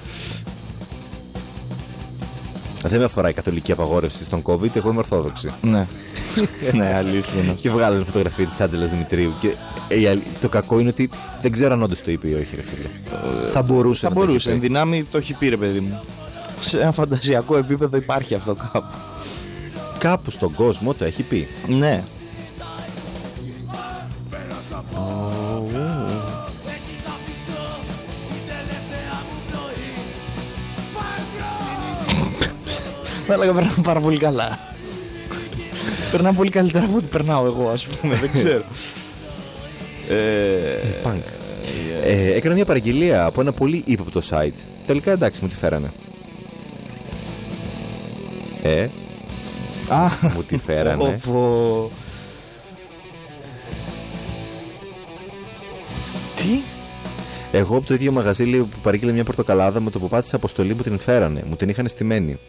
Speaker 3: Δεν με αφορά η καθολική απαγόρευση στον COVID, εγώ είμαι ορθόδοξη.
Speaker 2: Ναι. Ναι, αλήθεια.
Speaker 3: Και βγάλανε φωτογραφία της Άντζελας Δημητρίου. Και το κακό είναι ότι δεν ξέρω αν όντως το είπε ή όχι, ρε φίλε. Θα μπορούσε.
Speaker 2: Εν δυνάμει το έχει πει, ρε παιδί μου. Σε ένα φαντασιακό επίπεδο υπάρχει αυτό κάπου.
Speaker 3: Κάπου στον κόσμο το έχει πει.
Speaker 2: Ναι. Θα έλεγα περνάω πάρα πολύ καλά. Περνάω πολύ καλύτερα από ό,τι περνάω εγώ, ας πούμε, δεν ξέρω.
Speaker 3: Έκανα μια παραγγελία από ένα πολύ ύποπτο site. Τελικά εντάξει, μου τη φέρανε. Μου τη φέρανε.
Speaker 2: Τι?
Speaker 3: Εγώ από το ίδιο μαγαζί που παρήγγειλε μια πορτοκαλάδα, με το που πάτησα αποστολή μου την φέρανε. Μου την είχαν στημένη.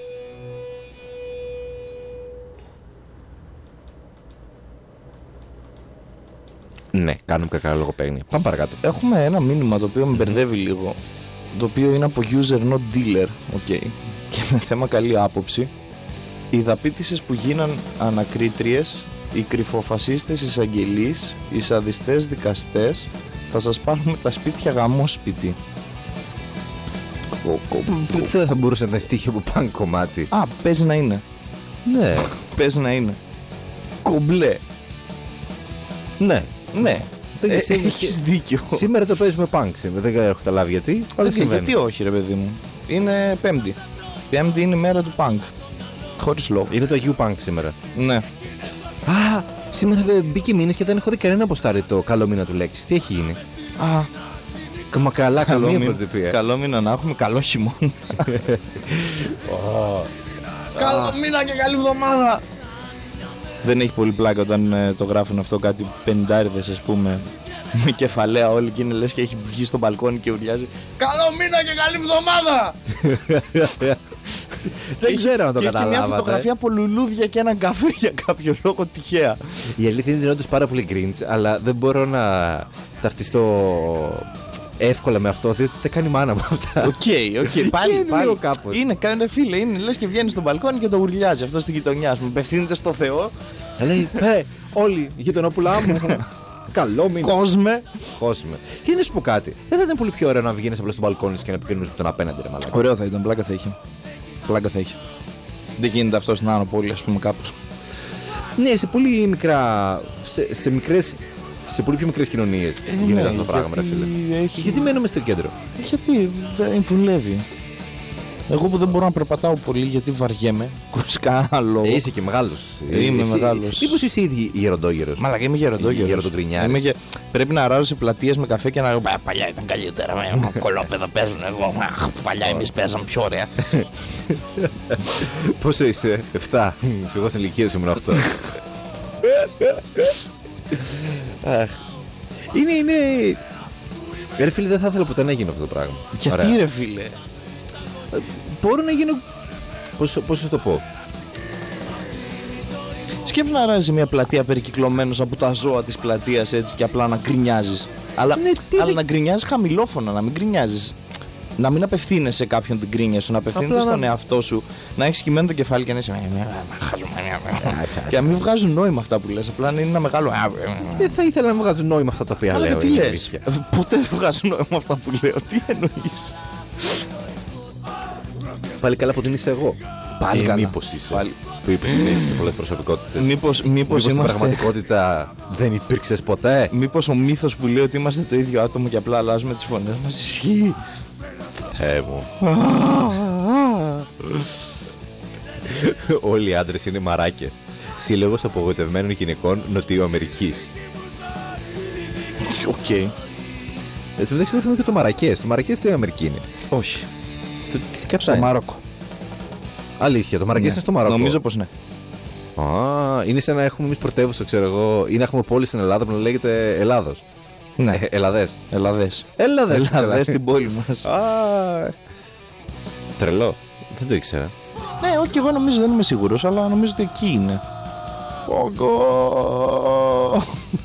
Speaker 3: Ναι, κάνουμε κακά λογοπαίγνια. Πάμε παρακάτω.
Speaker 2: Έχουμε ένα μήνυμα το οποίο με μπερδεύει λίγο. Το οποίο είναι από user not dealer. Okay. Και με θέμα καλή άποψη. Οι δαπίτισσες που γίναν ανακρίτριες, οι κρυφοφασίστες εισαγγελείς, οι σαδιστές δικαστές, θα σας πάρουμε τα σπίτια γαμόσπιτι.
Speaker 3: Δεν θα μπορούσε να είναι στοίχη από πάνω κομμάτι.
Speaker 2: Παίζει να είναι.
Speaker 3: Ναι.
Speaker 2: Παίζει να είναι. Κομπλέ.
Speaker 3: Ναι.
Speaker 2: Έχεις δίκιο.
Speaker 3: Σήμερα το παίζουμε punk. Δεν έχω καταλάβει γιατί.
Speaker 2: Γιατί όχι, ρε παιδί μου. Είναι Πέμπτη. Πέμπτη είναι η μέρα του punk. Χωρίς λόγο.
Speaker 3: Είναι το Αγίου Punk σήμερα.
Speaker 2: Ναι.
Speaker 3: Σήμερα μπήκε μήνες και δεν έχω δει κανένα αποστάρει το καλό μήνα του Λέξη. Τι έχει γίνει? Μα καλά, καμία πρωτοτυπία.
Speaker 2: Καλό μήνα να έχουμε, καλό χειμώνα. Καλό μήνα και καλή εβδομάδα. Δεν έχει πολύ πλάκα όταν το γράφουν αυτό κάτι 50άριδες, ας πούμε, με κεφαλαία όλοι και είναι λες και έχει βγει στο μπαλκόνι και ουρλιάζει καλό μήνα και καλή εβδομάδα.
Speaker 3: Δεν ξέρω αν το καταλάβατε.
Speaker 2: Και μια φωτογραφία από λουλούδια και έναν καφέ για κάποιο λόγο τυχαία.
Speaker 3: Η αλήθεια είναι όντως πάρα πολύ cringe, αλλά δεν μπορώ να ταυτιστώ εύκολα με αυτό, διότι τα κάνει η μάνα μου αυτά.
Speaker 2: Οκ, πάλι. Είναι, κάνει φίλε, είναι λες και βγαίνει στο μπαλκόνι και το ουρλιάζει αυτό στη γειτονιά σου. Απευθύνεται στο Θεό.
Speaker 3: Λέει, όλοι η γειτονόπουλά μου. Καλό μήνα.
Speaker 2: Κόσμε.
Speaker 3: Και να σου πω κάτι. Δεν θα ήταν πολύ πιο ωραίο να βγαίνεις απλά στο μπαλκόνι και να επικοινωνείς με τον απέναντι, ρε μαλάκα?
Speaker 2: Ωραίο θα ήταν, πλάκα θα έχει. Δεν γίνεται αυτό στην άνω πόλη, ας πούμε, κάπως.
Speaker 3: Ναι, σε πολύ μικρά. Σε πολύ πιο μικρές κοινωνίες γίνεται αυτό το πράγμα, ρε φίλε. Γιατί μένουμε στο κέντρο?
Speaker 2: Γιατί δεν βουλεύει. Εγώ που δεν μπορώ να περπατάω πολύ γιατί βαριέμαι. Χωρίς κανένα λόγο.
Speaker 3: Είσαι και μεγάλος.
Speaker 2: Είμαι μεγάλος.
Speaker 3: Μήπως είσαι ήδη γεροντόγερος?
Speaker 2: Μαλάκα, είμαι γεροντόγερος.
Speaker 3: Γεροντογκρινιάρης.
Speaker 2: Πρέπει να ράζω σε πλατείες με καφέ και να λέω παλιά ήταν καλύτερα. Κολόπεδα παίζουν εγώ. Παλιά εμείς παίζαμε πιο ωραία.
Speaker 3: Πόσο είσαι? 7. Εγώ στην ηλικία σου ήμουν 8. Είναι. Ρε φίλε, δεν θα ήθελα ποτέ να γίνω αυτό το πράγμα.
Speaker 2: Γιατί
Speaker 3: Ωραία.
Speaker 2: ρε φίλε?
Speaker 3: Μπορώ να γίνω. Πώς θα το πω.
Speaker 2: Σκέψου να ράζεις μια πλατεία περικυκλωμένος από τα ζώα της πλατείας έτσι και απλά να γκρινιάζεις. Αλλά,
Speaker 3: Ναι,
Speaker 2: αλλά να γκρινιάζεις χαμηλόφωνα, να μην γκρινιάζεις. Να μην απευθύνεσαι σε κάποιον την γκρίνια σου, να απευθύνεσαι
Speaker 3: Απλά
Speaker 2: στον
Speaker 3: να-
Speaker 2: εαυτό σου, να έχεις κυμμένο το κεφάλι και να είσαι. Και να μην βγάζουν νόημα αυτά που λες. Απλά να είναι ένα μεγάλο.
Speaker 3: Δεν θα ήθελα να βγάζω νόημα αυτά τα οποία
Speaker 2: Αλλά
Speaker 3: λέω.
Speaker 2: τι
Speaker 3: είναι
Speaker 2: λες?
Speaker 3: αλήθεια.
Speaker 2: Ποτέ δεν βγάζουν νόημα αυτά που λέω. Τι εννοείς?
Speaker 3: Πάλι καλά που δεν είσαι εγώ.
Speaker 2: Πάλι καλά.
Speaker 3: Μήπως είσαι.
Speaker 2: Πάλι.
Speaker 3: Που είπες ότι έχεις και πολλές προσωπικότητες.
Speaker 2: Μήπως
Speaker 3: στην
Speaker 2: είμαστε.
Speaker 3: πραγματικότητα δεν υπήρξες ποτέ.
Speaker 2: Μήπως ο μύθος που λέει ότι είμαστε το ίδιο άτομο και απλά αλλάζουμε τις φωνές μας ισχύει?
Speaker 3: Θεέ μου. Όλοι οι άντρες είναι μαράκες. Σύλλογος απογοητευμένων γυναικών Νοτιοαμερικής.
Speaker 2: Οκ.
Speaker 3: Έτσι μεταξύ εγώ θυμάμαι και το Μαρακές. Το Μαρακές στην Αμερική είναι.
Speaker 2: Όχι.
Speaker 3: Τι σκατά
Speaker 2: Στο
Speaker 3: είναι.
Speaker 2: Μάροκο.
Speaker 3: Αλήθεια, το Μαρακές είναι στο Μαροκό.
Speaker 2: Νομίζω πως ναι.
Speaker 3: Α, είναι σαν να έχουμε εμείς πρωτεύουσα, ξέρω εγώ, ή να έχουμε πόλη στην Ελλάδα που να λέγεται Ελλάδος.
Speaker 2: Ναι.
Speaker 3: Ελλαδές.
Speaker 2: Ελλαδές.
Speaker 3: Ελλαδές.
Speaker 2: στην πόλη μας.
Speaker 3: Α, τρελό. Δεν το ήξερα.
Speaker 2: Ναι, όχι, εγώ νομίζω, δεν είμαι σίγουρος, αλλά νομίζω ότι εκεί είναι. Πόγκο.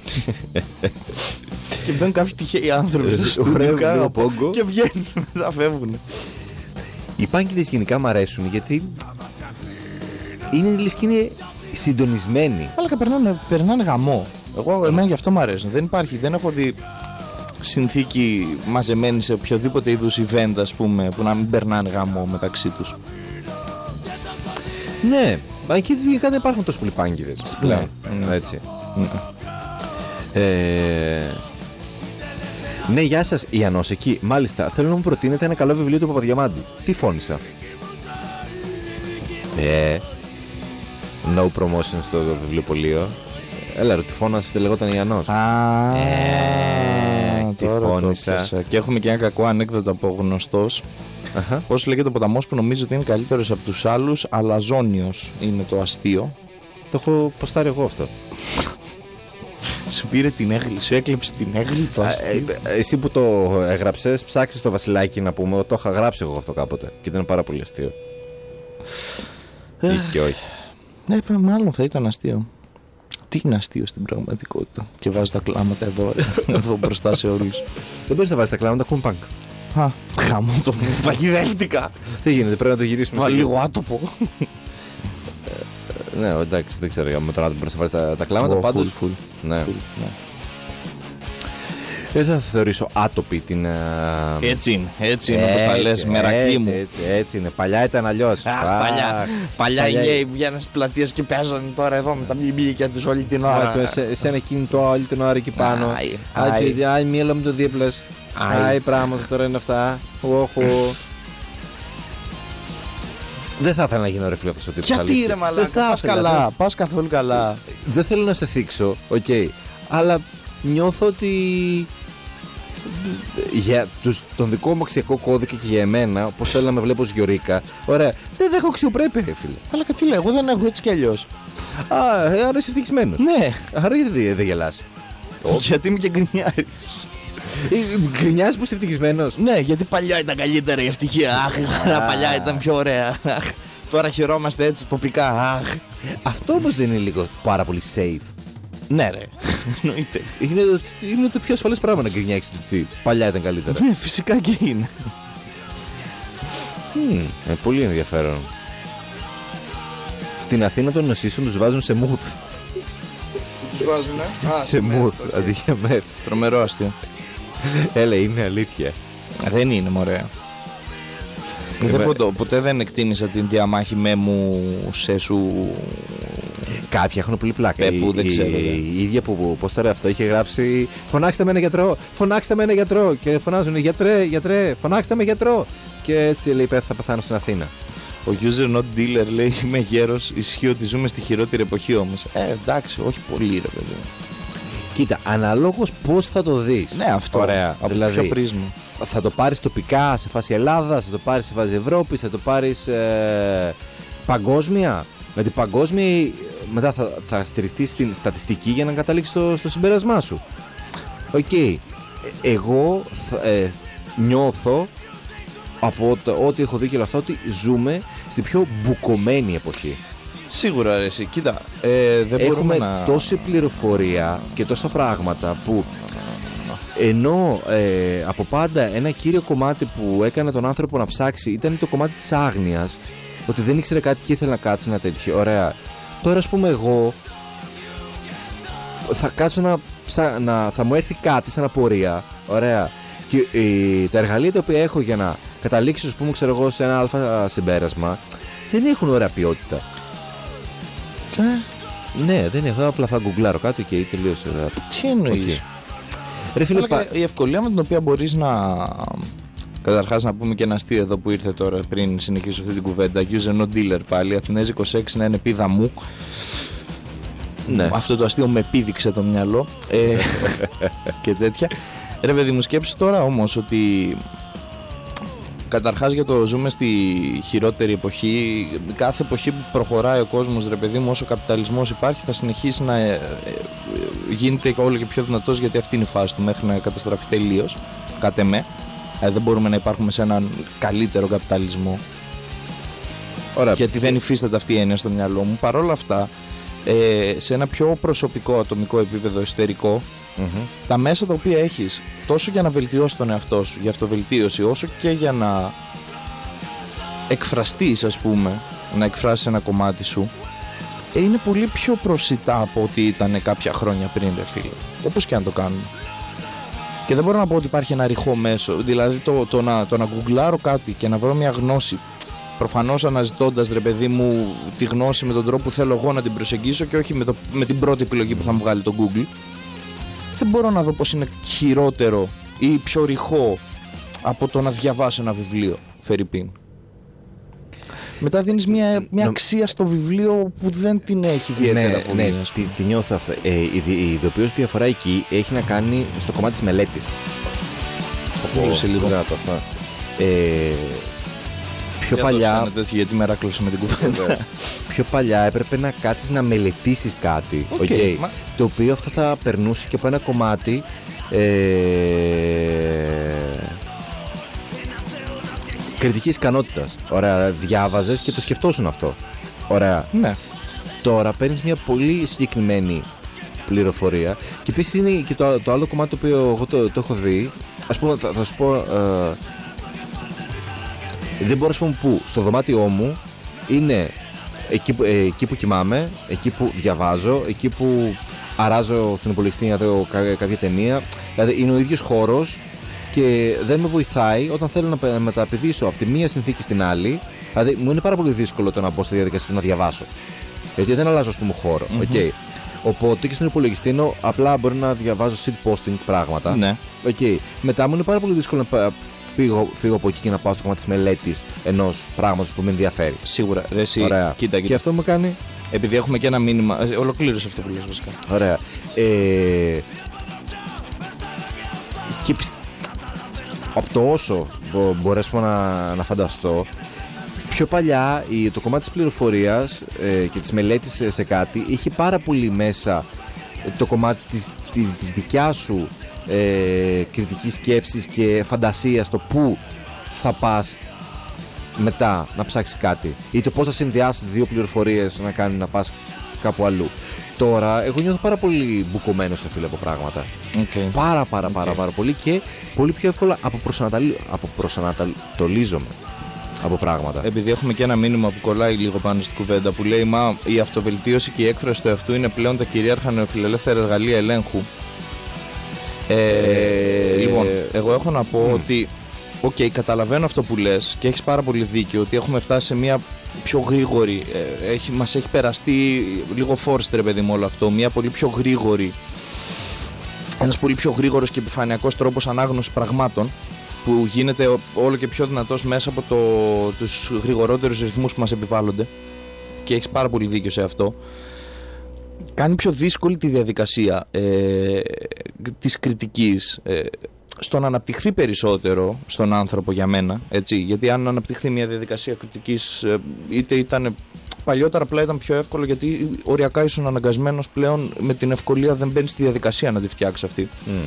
Speaker 2: Και μπαίνουν κάποιοι τυχαίοι άνθρωποι στο στούντιο,
Speaker 3: Ωραίο
Speaker 2: κάνουν
Speaker 3: βιβλίο,
Speaker 2: από-
Speaker 3: Πόγκο.
Speaker 2: και βγαίνουν, μετά φεύγουν.
Speaker 3: Οι πάνκιδες γενικά μου αρέσουν γιατί είναι λες και είναι συντονισμένοι.
Speaker 2: Αλλά και περνάνε γαμό. Εμένα γι' αυτό μου αρέσουν. Δεν έχω δει συνθήκη μαζεμένη σε οποιοδήποτε είδους event, ας πούμε, που να μην περνάνε γαμό μεταξύ τους.
Speaker 3: Ναι, μα εκεί γενικά δεν υπάρχουν τόσο πολλοί πάνκιδες πλέον.
Speaker 2: Ναι.
Speaker 3: Έτσι. Ναι, γεια σας, Ιαννός εκεί. Μάλιστα, θέλω να μου προτείνετε ένα καλό βιβλίο του Παπαδιαμάντη. Τι φώνησα? No promotion στο βιβλιοπωλείο. Έλα ρε, τι φώνασε, λεγόταν Ιαννός. τι
Speaker 2: Τώρα το
Speaker 3: φώνησα.
Speaker 2: πιάσα. Και έχουμε και ένα κακό ανέκδοτο από γνωστός.
Speaker 3: Αχα.
Speaker 2: Πώς λέγεται ο ποταμός που νομίζει ότι είναι καλύτερος από τους άλλους, αλλά ζώνιος είναι το αστείο.
Speaker 3: Το έχω ποστάρει εγώ αυτό.
Speaker 2: Σου πήρε την έγκλη, σου έκλεψε την έγκλη το αστείο.
Speaker 3: Εσύ που το έγραψες, ψάξεις το Βασιλάκι να πούμε. Το είχα γράψει εγώ αυτό κάποτε και ήταν πάρα πολύ αστείο. Ή και όχι.
Speaker 2: Ναι, μάλλον θα ήταν αστείο. Τι είναι αστείο στην πραγματικότητα? Και βάζω τα κλάματα εδώ, ρε, εδώ μπροστά σε όλους.
Speaker 3: Δεν μπορείς να βάλεις τα κλάματα, ακούμε πανκ.
Speaker 2: Α, χαμό το μου, παγιδεύτηκα.
Speaker 3: Δεν γίνεται, πρέπει να το γυρίσουμε.
Speaker 2: Μα
Speaker 3: σε
Speaker 2: λίγο άτοπο.
Speaker 3: Ναι, εντάξει, δεν ξέρω με τον άτομο μπορείς να βάλεις τα κλάματα. Πάντως.
Speaker 2: Full.
Speaker 3: Ναι.
Speaker 2: Ναι.
Speaker 3: Δεν θα θεωρήσω άτοπη την.
Speaker 2: Έτσι είναι όπως τα λες, μερακλή μου.
Speaker 3: Έτσι είναι. Παλιά ήταν αλλιώς.
Speaker 2: Παλιά οι νέοι βγαίνουν στις πλατείες και παίζανε τώρα εδώ με τα μπιμπίλια τους όλη την ώρα.
Speaker 3: Σε ένα κινητό όλη την ώρα εκεί πάνω.
Speaker 2: Άι.
Speaker 3: Μίλα με το δίπλας.
Speaker 2: Άι.
Speaker 3: Άι, πράγματα τώρα είναι αυτά. Όχο. Δεν θα ήθελα να γίνω ρε φίλε αυτός ο τύπος.
Speaker 2: Γιατί
Speaker 3: αλήθεια.
Speaker 2: ρε μαλάκα,
Speaker 3: Δεν θα
Speaker 2: πας
Speaker 3: ήθελα,
Speaker 2: καλά, πας καθόλου καλά.
Speaker 3: Δεν θέλω να σε θίξω, οκ. Αλλά νιώθω ότι για τον δικό μου αξιακό κώδικα και για εμένα, όπως θέλω να με βλέπω ως Γιωρίκα, ωραία, δεν έχω αξιοπρέπεια, ρε φίλε.
Speaker 2: Αλλά τι λέω, εγώ δεν έχω έτσι κι αλλιώς.
Speaker 3: Άρα είσαι ευτυχισμένος.
Speaker 2: Ναι,
Speaker 3: Άρα γιατί δεν γελάς?
Speaker 2: γιατί είμαι και γκρινιάρης.
Speaker 3: Γκρινιάζεις που είσαι ευτυχισμένος.
Speaker 2: Ναι, γιατί παλιά ήταν καλύτερη η ευτυχία. Αχ, παλιά ήταν πιο ωραία. Αχ, τώρα χαιρόμαστε έτσι τοπικά. Αχ.
Speaker 3: Αυτό όμως δεν είναι λίγο πάρα πολύ safe?
Speaker 2: Ναι, ρε. Εννοείται.
Speaker 3: Είναι το πιο ασφαλές πράγμα να γκρινιάξεις το ότι παλιά ήταν καλύτερα.
Speaker 2: Ναι, φυσικά και είναι.
Speaker 3: Πολύ ενδιαφέρον. Στην Αθήνα των νοσήσεων τους βάζουν σε μουθ.
Speaker 2: Τους βάζουνε.
Speaker 3: Σε μουθ, αντί για μεθ.
Speaker 2: Τρομερό αστείο.
Speaker 3: Έλα, είναι αλήθεια.
Speaker 2: Δεν είναι, μωρέ. Ποτέ δεν εκτίμησα την διαμάχη με μου σε σου.
Speaker 3: Κάποιοι έχουν πολύ πλάκα.
Speaker 2: Πέπου, δεν ξέρω,
Speaker 3: Η ίδια που πώς τώρα αυτό είχε γράψει «Φωνάξτε με ένα γιατρό, φωνάξτε με ένα γιατρό» και φωνάζουν «Γιατρέ, γιατρέ, φωνάξτε με γιατρό» και έτσι λέει «Θα πεθάνω στην Αθήνα».
Speaker 2: Ο user not dealer λέει είμαι γέρος, ισχύει ότι ζούμε στη χειρότερη εποχή όμως. Εντάξει, όχι πολύ ρε παιδί.
Speaker 3: Κοίτα, αναλόγως πώς θα το δεις.
Speaker 2: Ναι, αυτό.
Speaker 3: Ωραία.
Speaker 2: Από
Speaker 3: Δηλαδή,
Speaker 2: ποιο πρίσμα.
Speaker 3: θα το πάρεις τοπικά σε φάση Ελλάδας, θα το πάρεις σε φάση Ευρώπης, θα το πάρεις παγκόσμια. Γιατί παγκόσμια μετά θα στηριχτείς στην στατιστική για να καταλήξεις στο συμπέρασμά σου. Οκ. Εγώ νιώθω από ό,τι έχω δει και όλα αυτά ότι ζούμε στην πιο μπουκωμένη εποχή.
Speaker 2: Σίγουρα ρε εσύ, κοίτα, δεν
Speaker 3: έχουμε
Speaker 2: να...
Speaker 3: τόση πληροφορία και τόσα πράγματα που ενώ από πάντα ένα κύριο κομμάτι που έκανε τον άνθρωπο να ψάξει ήταν το κομμάτι της άγνοιας, ότι δεν ήξερε κάτι και ήθελε να κάτσει ένα τέτοιο. Ωραία. Τώρα ας πούμε εγώ θα κάτσω θα μου έρθει κάτι σαν απορία. Ωραία. Και τα εργαλεία τα οποία έχω για να καταλήξω, ας πούμε, ξέρω εγώ, σε ένα αλφα συμπέρασμα δεν έχουν ωραία ποιότητα. Ναι, δεν έχω. Απλά θα γκουγκλάρω κάτι και τελείωσε.
Speaker 2: Τι εννοείς?
Speaker 3: Ρε φίλε,
Speaker 2: η ευκολία με την οποία μπορείς να... Καταρχάς να πούμε και ένα αστείο εδώ που ήρθε τώρα πριν συνεχίσω αυτή την κουβέντα. Use no dealer πάλι. Αθηνέζη 26 να είναι πίδα μου. Ναι. Αυτό το αστείο με πήδηξε το μυαλό. Και τέτοια. Ρε παιδί μου, σκέψου τώρα όμως ότι καταρχάς για το ζούμε στη χειρότερη εποχή. Κάθε εποχή που προχωράει ο κόσμος, ρε παιδί μου, όσο ο καπιταλισμός υπάρχει, θα συνεχίσει να γίνεται όλο και πιο δυνατός, γιατί αυτή είναι η φάση του μέχρι να καταστραφεί τελείως. Κατ' εμέ. Δεν μπορούμε να υπάρχουμε σε έναν καλύτερο καπιταλισμό. Ωραία. Γιατί δεν υφίσταται αυτή η έννοια στο μυαλό μου. Παρ' όλα αυτά, σε ένα πιο προσωπικό ατομικό επίπεδο, εσωτερικό, τα μέσα τα οποία έχεις τόσο για να βελτιώσεις τον εαυτό σου, για αυτοβελτίωση, όσο και για να εκφραστείς, ας πούμε, να εκφράσεις ένα κομμάτι σου, είναι πολύ πιο προσιτά από ό,τι ήταν κάποια χρόνια πριν, ρε φίλε. Όπως και αν το κάνουμε. Και δεν μπορώ να πω ότι υπάρχει ένα ρηχό μέσο. Δηλαδή το να γκουγκλάρω κάτι και να βρω μια γνώση, προφανώς αναζητώντας, ρε παιδί μου, τη γνώση με τον τρόπο που θέλω εγώ να την προσεγγίσω και όχι με την πρώτη επιλογή που θα μου βγάλει το Google, δεν μπορώ να δω πως είναι χειρότερο ή πιο ρηχό από το να διαβάσω ένα βιβλίο, φερρυπίν. Μετά δίνεις μια αξία στο βιβλίο που δεν την έχει ιδιαίτερα πολύ.
Speaker 3: Ναι, τη νιώθω αυτά. Η ειδοποιώς διαφορά εκεί έχει να κάνει στο κομμάτι της μελέτης.
Speaker 2: Μίλησε λίγο.
Speaker 3: Πιο παλιά.
Speaker 2: Γιατί με ράκλωσε με την κουβέντα.
Speaker 3: Πιο παλιά έπρεπε να κάτσεις να μελετήσεις κάτι. Το οποίο αυτό θα περνούσε και από ένα κομμάτι κριτικής ικανότητας. Ωραία, διάβαζες και το σκεφτόσουν αυτό. Ωραία.
Speaker 2: Ναι.
Speaker 3: Τώρα παίρνεις μια πολύ συγκεκριμένη πληροφορία και επίσης είναι και το άλλο κομμάτι το οποίο εγώ το έχω δει. Ας πούμε, θα σου πω, δεν μπορώ να σου πω που στο δωμάτιό μου είναι εκεί που κοιμάμαι, εκεί που διαβάζω, εκεί που αράζω στον υπολογιστή να δω κάποια ταινία. Δηλαδή είναι ο ίδιος χώρος και δεν με βοηθάει όταν θέλω να μεταπηδήσω από τη μία συνθήκη στην άλλη. Δηλαδή μου είναι πάρα πολύ δύσκολο το να μπω στη διαδικασία του να διαβάσω. Γιατί δεν αλλάζω, ας πούμε, χώρο. Okay. Οπότε και στον υπολογιστή απλά μπορώ να διαβάζω shit posting πράγματα.
Speaker 2: Ναι.
Speaker 3: Okay. Μετά μου είναι πάρα πολύ δύσκολο να φύγω από εκεί και να πάω στο κομμάτι της μελέτης ενός πράγματος που με ενδιαφέρει.
Speaker 2: Σίγουρα. Ρε, εσύ, κοίτα.
Speaker 3: Και αυτό μου κάνει.
Speaker 2: Επειδή έχουμε και ένα μήνυμα. Ολοκλήρωσε αυτό που λες βασικά.
Speaker 3: Ωραία. Και από το όσο μπορέσουμε να φανταστώ, πιο παλιά το κομμάτι της πληροφορίας και της μελέτης σε κάτι είχε πάρα πολύ μέσα το κομμάτι της δικιάς σου κριτικής σκέψης και φαντασίας, το πού θα πας μετά να ψάξεις κάτι ή το πώς θα συνδυάσεις δύο πληροφορίες να κάνει να πας κάπου αλλού. Τώρα εγώ νιώθω πάρα πολύ μπουκωμένο στο φύλλο από πράγματα. Πάρα πολύ και πολύ πιο εύκολα αποπροσανατολίζομαι από πράγματα.
Speaker 2: Επειδή έχουμε και ένα μήνυμα που κολλάει λίγο πάνω στην κουβέντα που λέει «Μα η αυτοβελτίωση και η έκφραση του εαυτού είναι πλέον τα κυρίαρχα νεοφιλελεύθερα εργαλεία ελέγχου». Λοιπόν, εγώ έχω να πω ότι καταλαβαίνω αυτό που λες και έχεις πάρα πολύ δίκιο, ότι έχουμε φτάσει σε μια πιο γρήγορη, μας έχει περαστεί λίγο forced, ρε παιδί μου, όλο αυτό, μια πολύ πιο γρήγορη, ένας πολύ πιο γρήγορος και επιφανειακός τρόπος ανάγνωσης πραγμάτων που γίνεται όλο και πιο δυνατός μέσα από τους γρηγορότερους ρυθμούς που μας επιβάλλονται, και έχεις πάρα πολύ δίκιο σε αυτό. Κάνει πιο δύσκολη τη διαδικασία της κριτικής, στο να αναπτυχθεί περισσότερο στον άνθρωπο, για μένα, έτσι, γιατί αν αναπτυχθεί μια διαδικασία κριτικής, είτε ήταν Παλιότερα απλά ήταν πιο εύκολο γιατί οριακά ήσουν αναγκασμένος πλέον με την ευκολία, δεν μπαίνεις στη διαδικασία να τη φτιάξεις αυτή.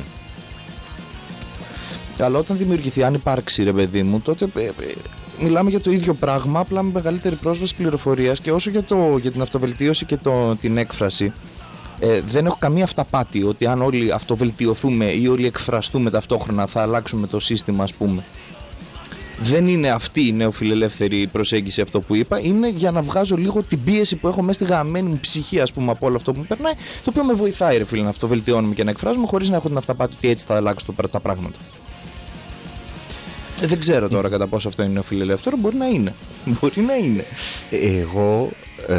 Speaker 2: Αλλά όταν δημιουργηθεί, αν υπάρξει ρε παιδί μου, τότε μιλάμε για το ίδιο πράγμα, απλά με μεγαλύτερη πρόσβαση πληροφορίας. Και όσο για την αυτοβελτίωση και την έκφραση, δεν έχω καμία αυταπάτη ότι αν όλοι αυτοβελτιωθούμε ή όλοι εκφραστούμε ταυτόχρονα θα αλλάξουμε το σύστημα, ας πούμε. Δεν είναι αυτή η νεοφιλελεύθερη προσέγγιση αυτό που είπα. Είναι για να βγάζω λίγο την πίεση που έχω μέσα στη γαμμένη μου ψυχή, ας πούμε, από όλο αυτό που μου περνάει, το οποίο με βοηθάει, ρε φίλε, να αυτοβελτιώνουμε και να εκφράζουμε χωρίς να έχω την αυταπάτη ότι έτσι θα αλλάξω τα πράγματα. Δεν ξέρω τώρα κατά πόσο αυτό είναι νεοφιλελεύθερο. Μπορεί να είναι. Μπορεί να είναι.
Speaker 3: Εγώ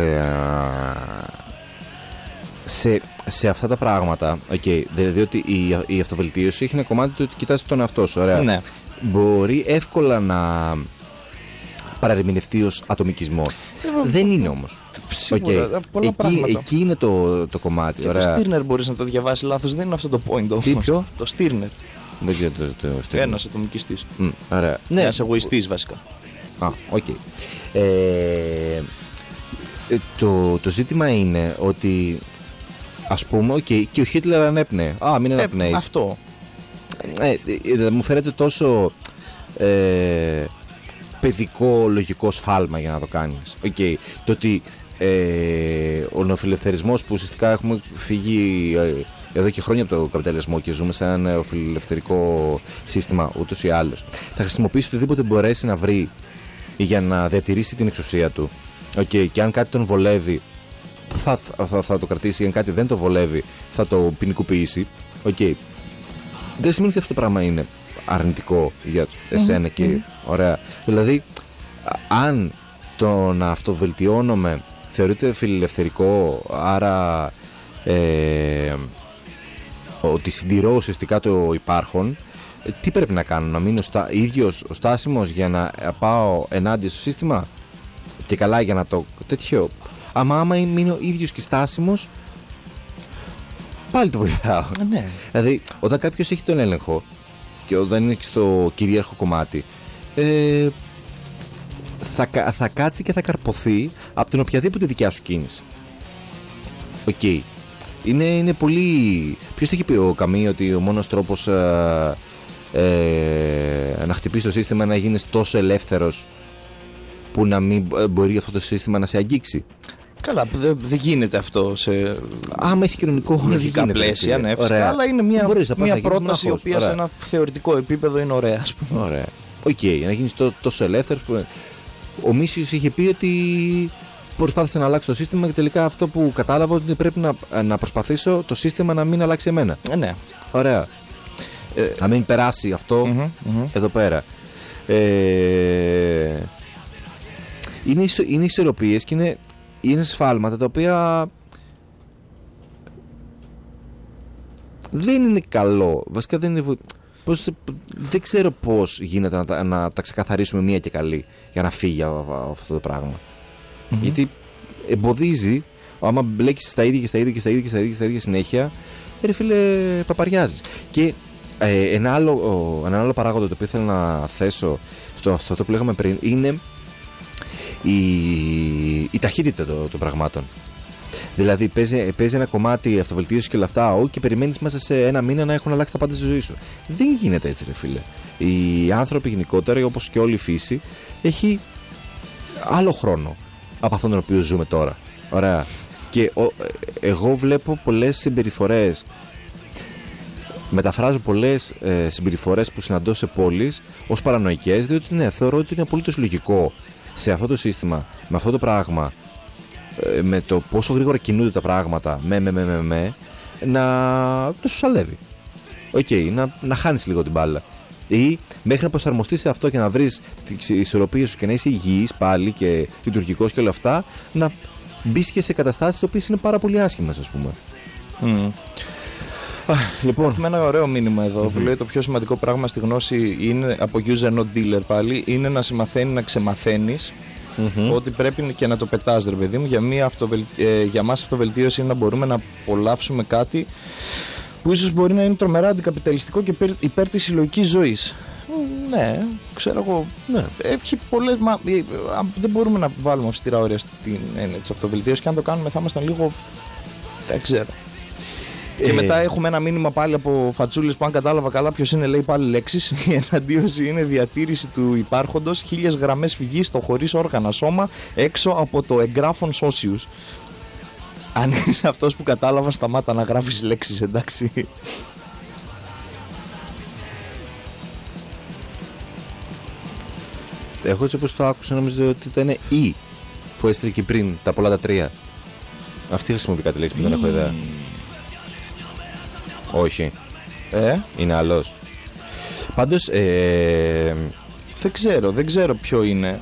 Speaker 3: σε αυτά τα πράγματα, δηλαδή ότι η αυτοβελτίωση έχει ένα κομμάτι του ότι κοιτάς τον εαυτό σου. Ωραία.
Speaker 2: Ναι.
Speaker 3: Μπορεί εύκολα να παραρριμηνευτεί ως ατομικισμός. Δεν είναι όμως.
Speaker 2: Σίγουρα, πολλά πράγματα.
Speaker 3: Εκεί είναι το κομμάτι.
Speaker 2: Και
Speaker 3: ωραία.
Speaker 2: το Stirner μπορείς να το διαβάσει λάθος, δεν είναι αυτό το point όμως.
Speaker 3: Τι ποιο?
Speaker 2: Το Stirner.
Speaker 3: Δεν ξέρω το Stirner.
Speaker 2: Ένας ατομικιστής.
Speaker 3: Ωραία. Ναι.
Speaker 2: Ένας εγωιστής βασικά.
Speaker 3: Οκ. Το ζήτημα είναι ότι, ας πούμε, και ο Χίτλερ ανέπνεε. Μην αναπνέεις.
Speaker 2: Αυτό.
Speaker 3: Μου φαίνεται τόσο παιδικό λογικό σφάλμα για να το κάνεις. Το ότι ο νεοφιλελευθερισμός που ουσιαστικά έχουμε φύγει εδώ και χρόνια από το καπιταλισμό και ζούμε σε ένα νεοφιλελευθερικό σύστημα ούτως ή άλλως, θα χρησιμοποιήσει οτιδήποτε μπορέσει να βρει για να διατηρήσει την εξουσία του. Και αν κάτι τον βολεύει θα το κρατήσει, αν κάτι δεν το βολεύει θα το ποινικοποιήσει. Δεν σημαίνει ότι αυτό το πράγμα είναι αρνητικό για εσένα και ωραία. Δηλαδή, αν το να αυτοβελτιώνομαι θεωρείται φιλελευθερικό, άρα ότι συντηρώ ουσιαστικά το υπάρχον, τι πρέπει να κάνω? Να μείνω ίδιος στάσιμος για να πάω ενάντια στο σύστημα? Και καλά για να το τέτοιο. Άμα μείνω ίδιος και στάσιμος, πάλι το βοηθάω.
Speaker 2: Ναι.
Speaker 3: Δηλαδή, όταν κάποιος έχει τον έλεγχο και όταν είναι και στο κυρίαρχο κομμάτι, θα κάτσει και θα καρποθεί από την οποιαδήποτε δικιά σου κίνηση. Είναι πολύ... Ποιος το έχει πει ο Καμί ότι ο μόνος τρόπος να χτυπήσει το σύστημα είναι να γίνεις τόσο ελεύθερος που να μην μπορεί αυτό το σύστημα να σε αγγίξει?
Speaker 2: Καλά, δεν γίνεται αυτό σε
Speaker 3: άμα είσαι κοινωνικό
Speaker 2: λογικά πλαίσια, ναι, φυσικά, αλλά είναι μια πρόταση η οποία σε ένα θεωρητικό επίπεδο είναι ωραία, ας πούμε.
Speaker 3: Ωραία. Να γίνεις τόσο ελεύθερος. Ο Μίσιος είχε πει ότι προσπάθησε να αλλάξει το σύστημα και τελικά αυτό που κατάλαβα ότι πρέπει να προσπαθήσω το σύστημα να μην αλλάξει εμένα.
Speaker 2: Ναι.
Speaker 3: Ωραία. Να μην περάσει αυτό εδώ πέρα. Είναι ισορροπίες και είναι σφάλματα τα οποία δεν είναι καλό. Βασικά δεν είναι... δεν ξέρω πώς γίνεται να τα ξεκαθαρίσουμε μία και καλή για να φύγει αυτό το πράγμα. Γιατί εμποδίζει, άμα μπλέκεις στα ίδια και στα ίδια συνέχεια, ρε φίλε, παπαριάζεις. Και ένα άλλο παράγοντα το οποίο θέλω να θέσω στο αυτό που λέγαμε πριν είναι η ταχύτητα των πραγμάτων. Δηλαδή παίζει ένα κομμάτι αυτοβελτίωση και όλα αυτά και περιμένεις μέσα σε ένα μήνα να έχουν αλλάξει τα πάντα στη ζωή σου. Δεν γίνεται έτσι, ρε φίλε. Οι άνθρωποι γενικότερα, όπως και όλη η φύση, έχει άλλο χρόνο από αυτόν τον οποίο ζούμε τώρα. Ωραία. Και εγώ βλέπω πολλές συμπεριφορές, μεταφράζω πολλές συμπεριφορές που συναντώ σε πόλεις ως παρανοϊκές, διότι ναι, θεωρώ ότι είναι απολύτως λογικό σε αυτό το σύστημα, με αυτό το πράγμα, με το πόσο γρήγορα κινούνται τα πράγματα, να σου σαλεύει. Να χάνεις λίγο την μπάλα. Ή μέχρι να προσαρμοστείς σε αυτό και να βρεις τις ισορροπίες σου και να είσαι υγιής πάλι και λειτουργικός και όλα αυτά, να μπεις και σε καταστάσεις οι οποίες είναι πάρα πολύ άσχημες, ας πούμε.
Speaker 2: Λοιπόν, με ένα ωραίο μήνυμα εδώ που λέει το πιο σημαντικό πράγμα στη γνώση είναι, από user not dealer πάλι, είναι να συμμαθαίνει να ξεμαθαίνεις. Ότι πρέπει και να το πετάς, ρε παιδί μου. Για μας αυτοβελτίωση είναι να μπορούμε να απολαύσουμε κάτι που ίσως μπορεί να είναι τρομερά αντικαπιταλιστικό και υπέρ της συλλογικής ζωής. Ναι, ξέρω εγώ.
Speaker 3: Ναι.
Speaker 2: Έχει πολλές. Δεν μπορούμε να βάλουμε αυστηρά όρια στην έννοια της αυτοβελτίωσης και αν το κάνουμε θα ήμασταν λίγο. Δεν ξέρω. Και μετά έχουμε ένα μήνυμα πάλι από φατσούλες που αν κατάλαβα καλά ποιος είναι, λέει πάλι λέξεις. Η εναντίωση είναι διατήρηση του υπάρχοντος, 1000 γραμμές φυγής στο χωρίς όργανα σώμα έξω από το εγγράφον σώσιους. Αν είσαι αυτός που κατάλαβα, σταμάτα να γράφεις λέξεις, εντάξει.
Speaker 3: Εγώ έτσι όπως το άκουσα νόμιζα ότι ήταν «η» που έστειλε και πριν τα πολλά τα τρία. Αυτή χρησιμοποιεί κάτι λέξη που δεν έχω ιδέα. Όχι. Είναι άλλος. Πάντως
Speaker 2: δεν ξέρω ποιο είναι.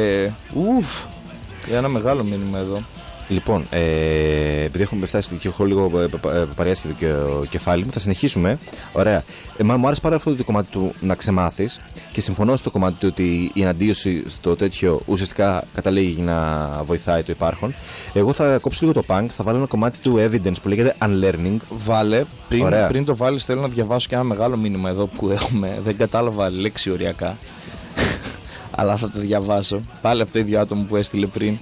Speaker 2: Ένα μεγάλο μήνυμα εδώ.
Speaker 3: Λοιπόν, επειδή έχουμε φτάσει και έχω λίγο παριάσει και το κεφάλι μου, θα συνεχίσουμε. Ωραία. Μου άρεσε πάρα αυτό το κομμάτι του να ξεμάθεις και συμφωνώ στο κομμάτι του ότι η εναντίωση στο τέτοιο ουσιαστικά καταλήγει να βοηθάει το υπάρχον. Εγώ θα κόψω λίγο το punk, θα βάλω ένα κομμάτι του evidence που λέγεται unlearning.
Speaker 2: Βάλε, πριν το βάλεις, θέλω να διαβάσω και ένα μεγάλο μήνυμα εδώ που έχουμε. Δεν κατάλαβα λέξη οριακά, αλλά θα το διαβάσω. Πάλι από το ίδιο άτομο που έστειλε πριν.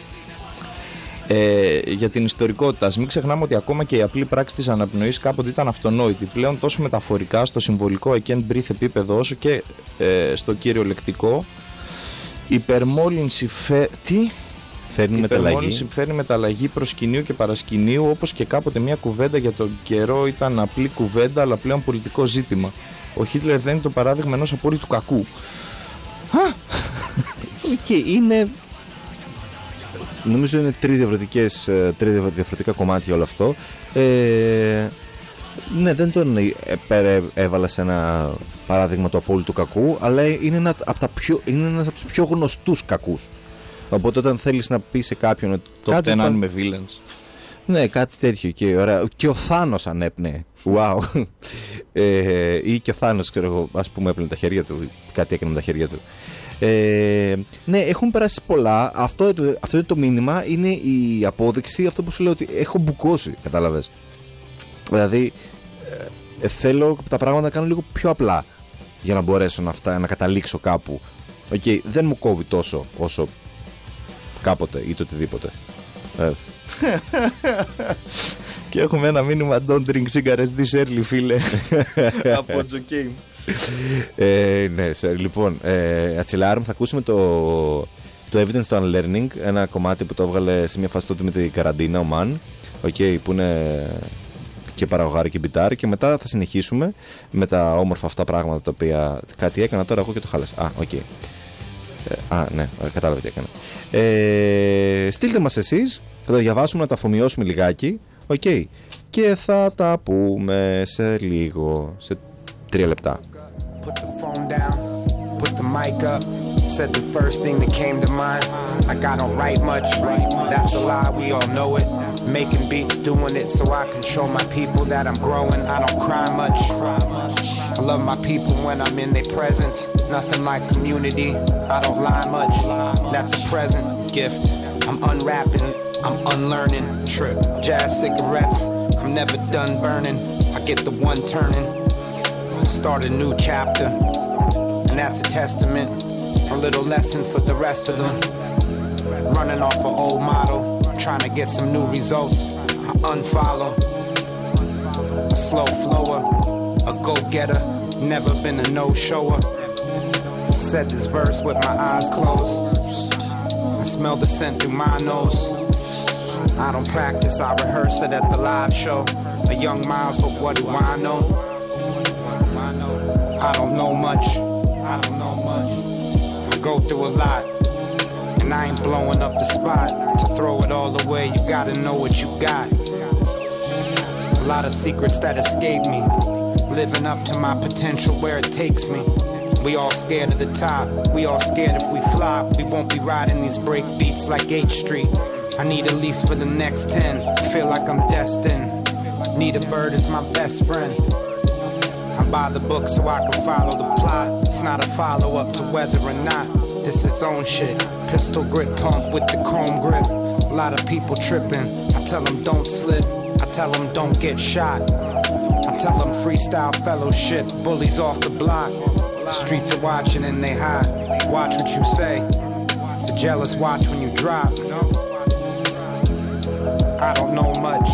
Speaker 2: Για την ιστορικότητα. Ας μην ξεχνάμε ότι ακόμα και η απλή πράξη της αναπνοής κάποτε ήταν αυτονόητη. Πλέον τόσο μεταφορικά στο συμβολικό I can't breathe επίπεδο, όσο και στο κυριολεκτικό. Υπερμόλυνση φέρνει μεταλλαγή προσκυνείου και παρασκηνείου, όπως και κάποτε μια κουβέντα για τον καιρό ήταν απλή κουβέντα, αλλά πλέον πολιτικό ζήτημα. Ο Χίτλερ δεν είναι το παράδειγμα ενός απόλυτου κακού.
Speaker 3: Είναι. Νομίζω είναι τρία διαφορετικά κομμάτια όλο αυτό. Ναι, δεν τον έβαλα σε ένα παράδειγμα του απόλυτου κακού, αλλά είναι ένας από τους πιο γνωστούς κακούς. Οπότε όταν θέλεις να πεις σε κάποιον ότι
Speaker 2: το πτενάνε με villains.
Speaker 3: Ναι, κάτι τέτοιο και ωραία. Και ο Θάνος ανέπνεε. Wow. Ή και ο Θάνος, ξέρω εγώ, ας πούμε, έπαιρνε τα χέρια του, κάτι έκανε με τα χέρια του. Ναι, έχουν περάσει πολλά. Αυτό είναι το μήνυμα, είναι η απόδειξη, αυτό που σου λέω ότι έχω μπουκώσει, κατάλαβες. Δηλαδή θέλω τα πράγματα να κάνω λίγο πιο απλά για να μπορέσω να καταλήξω κάπου. Δεν μου κόβει τόσο όσο κάποτε ή το οτιδήποτε.
Speaker 2: Και έχουμε ένα μήνυμα don't drink cigarettes this early, φίλε. Από Τζοκέιμ.
Speaker 3: Ναι, λοιπόν, ατσιλάρουμε, θα ακούσουμε το Evidence to Unlearning, ένα κομμάτι που το έβγαλε σε μια φάση τότε με την καραντίνα ο Μαν, που είναι και παραγωγάρι και μπιτάρι, και μετά θα συνεχίσουμε με τα όμορφα αυτά πράγματα τα οποία κάτι έκανα τώρα εγώ και το χάλασα. Ναι, κατάλαβε τι έκανα. Στείλτε μας εσείς, θα τα διαβάσουμε, να τα αφομοιώσουμε λιγάκι, και θα τα πούμε σε λίγο, σε 3 λεπτά.
Speaker 1: Put the phone down, put the mic up, said the first thing that came to mind. Like I don't write much, that's a lie, we all know it. Making beats, doing it so I can show my people that I'm growing. I don't cry much. I love my people when I'm in their presence. Nothing like community, I don't lie much. That's a present gift. I'm unwrapping, I'm unlearning. Trip, jazz cigarettes, I'm never done burning. I get the one turning. Start a new chapter, and that's a testament, a little lesson for the rest of them. Running off an old model, trying to get some new results. I unfollow. A slow flower, a go-getter, never been a no-shower. Said this verse with my eyes closed. I smell the scent through my nose. I don't practice, I rehearse it at the live show. A young Miles, but what do I know? I don't know much. I go through a lot, and I ain't blowing up the spot. To throw it all away, you gotta know what you got. A lot of secrets that escape me. Living up to my potential where it takes me. We all scared of the top. We all scared if we flop. We won't be riding these break beats like H Street. I need a lease for the next 10. I feel like I'm destined. Need a bird as my best friend. I buy the book so I can follow the plot. It's not a follow-up to whether or not this is own shit. Pistol grip pump with the chrome grip. A lot of people tripping. I tell them don't slip. I tell them don't get shot. I tell them freestyle fellowship. Bullies off the block.
Speaker 4: The streets are watching and they hide. Watch what you say. The jealous watch when you drop. I don't know much.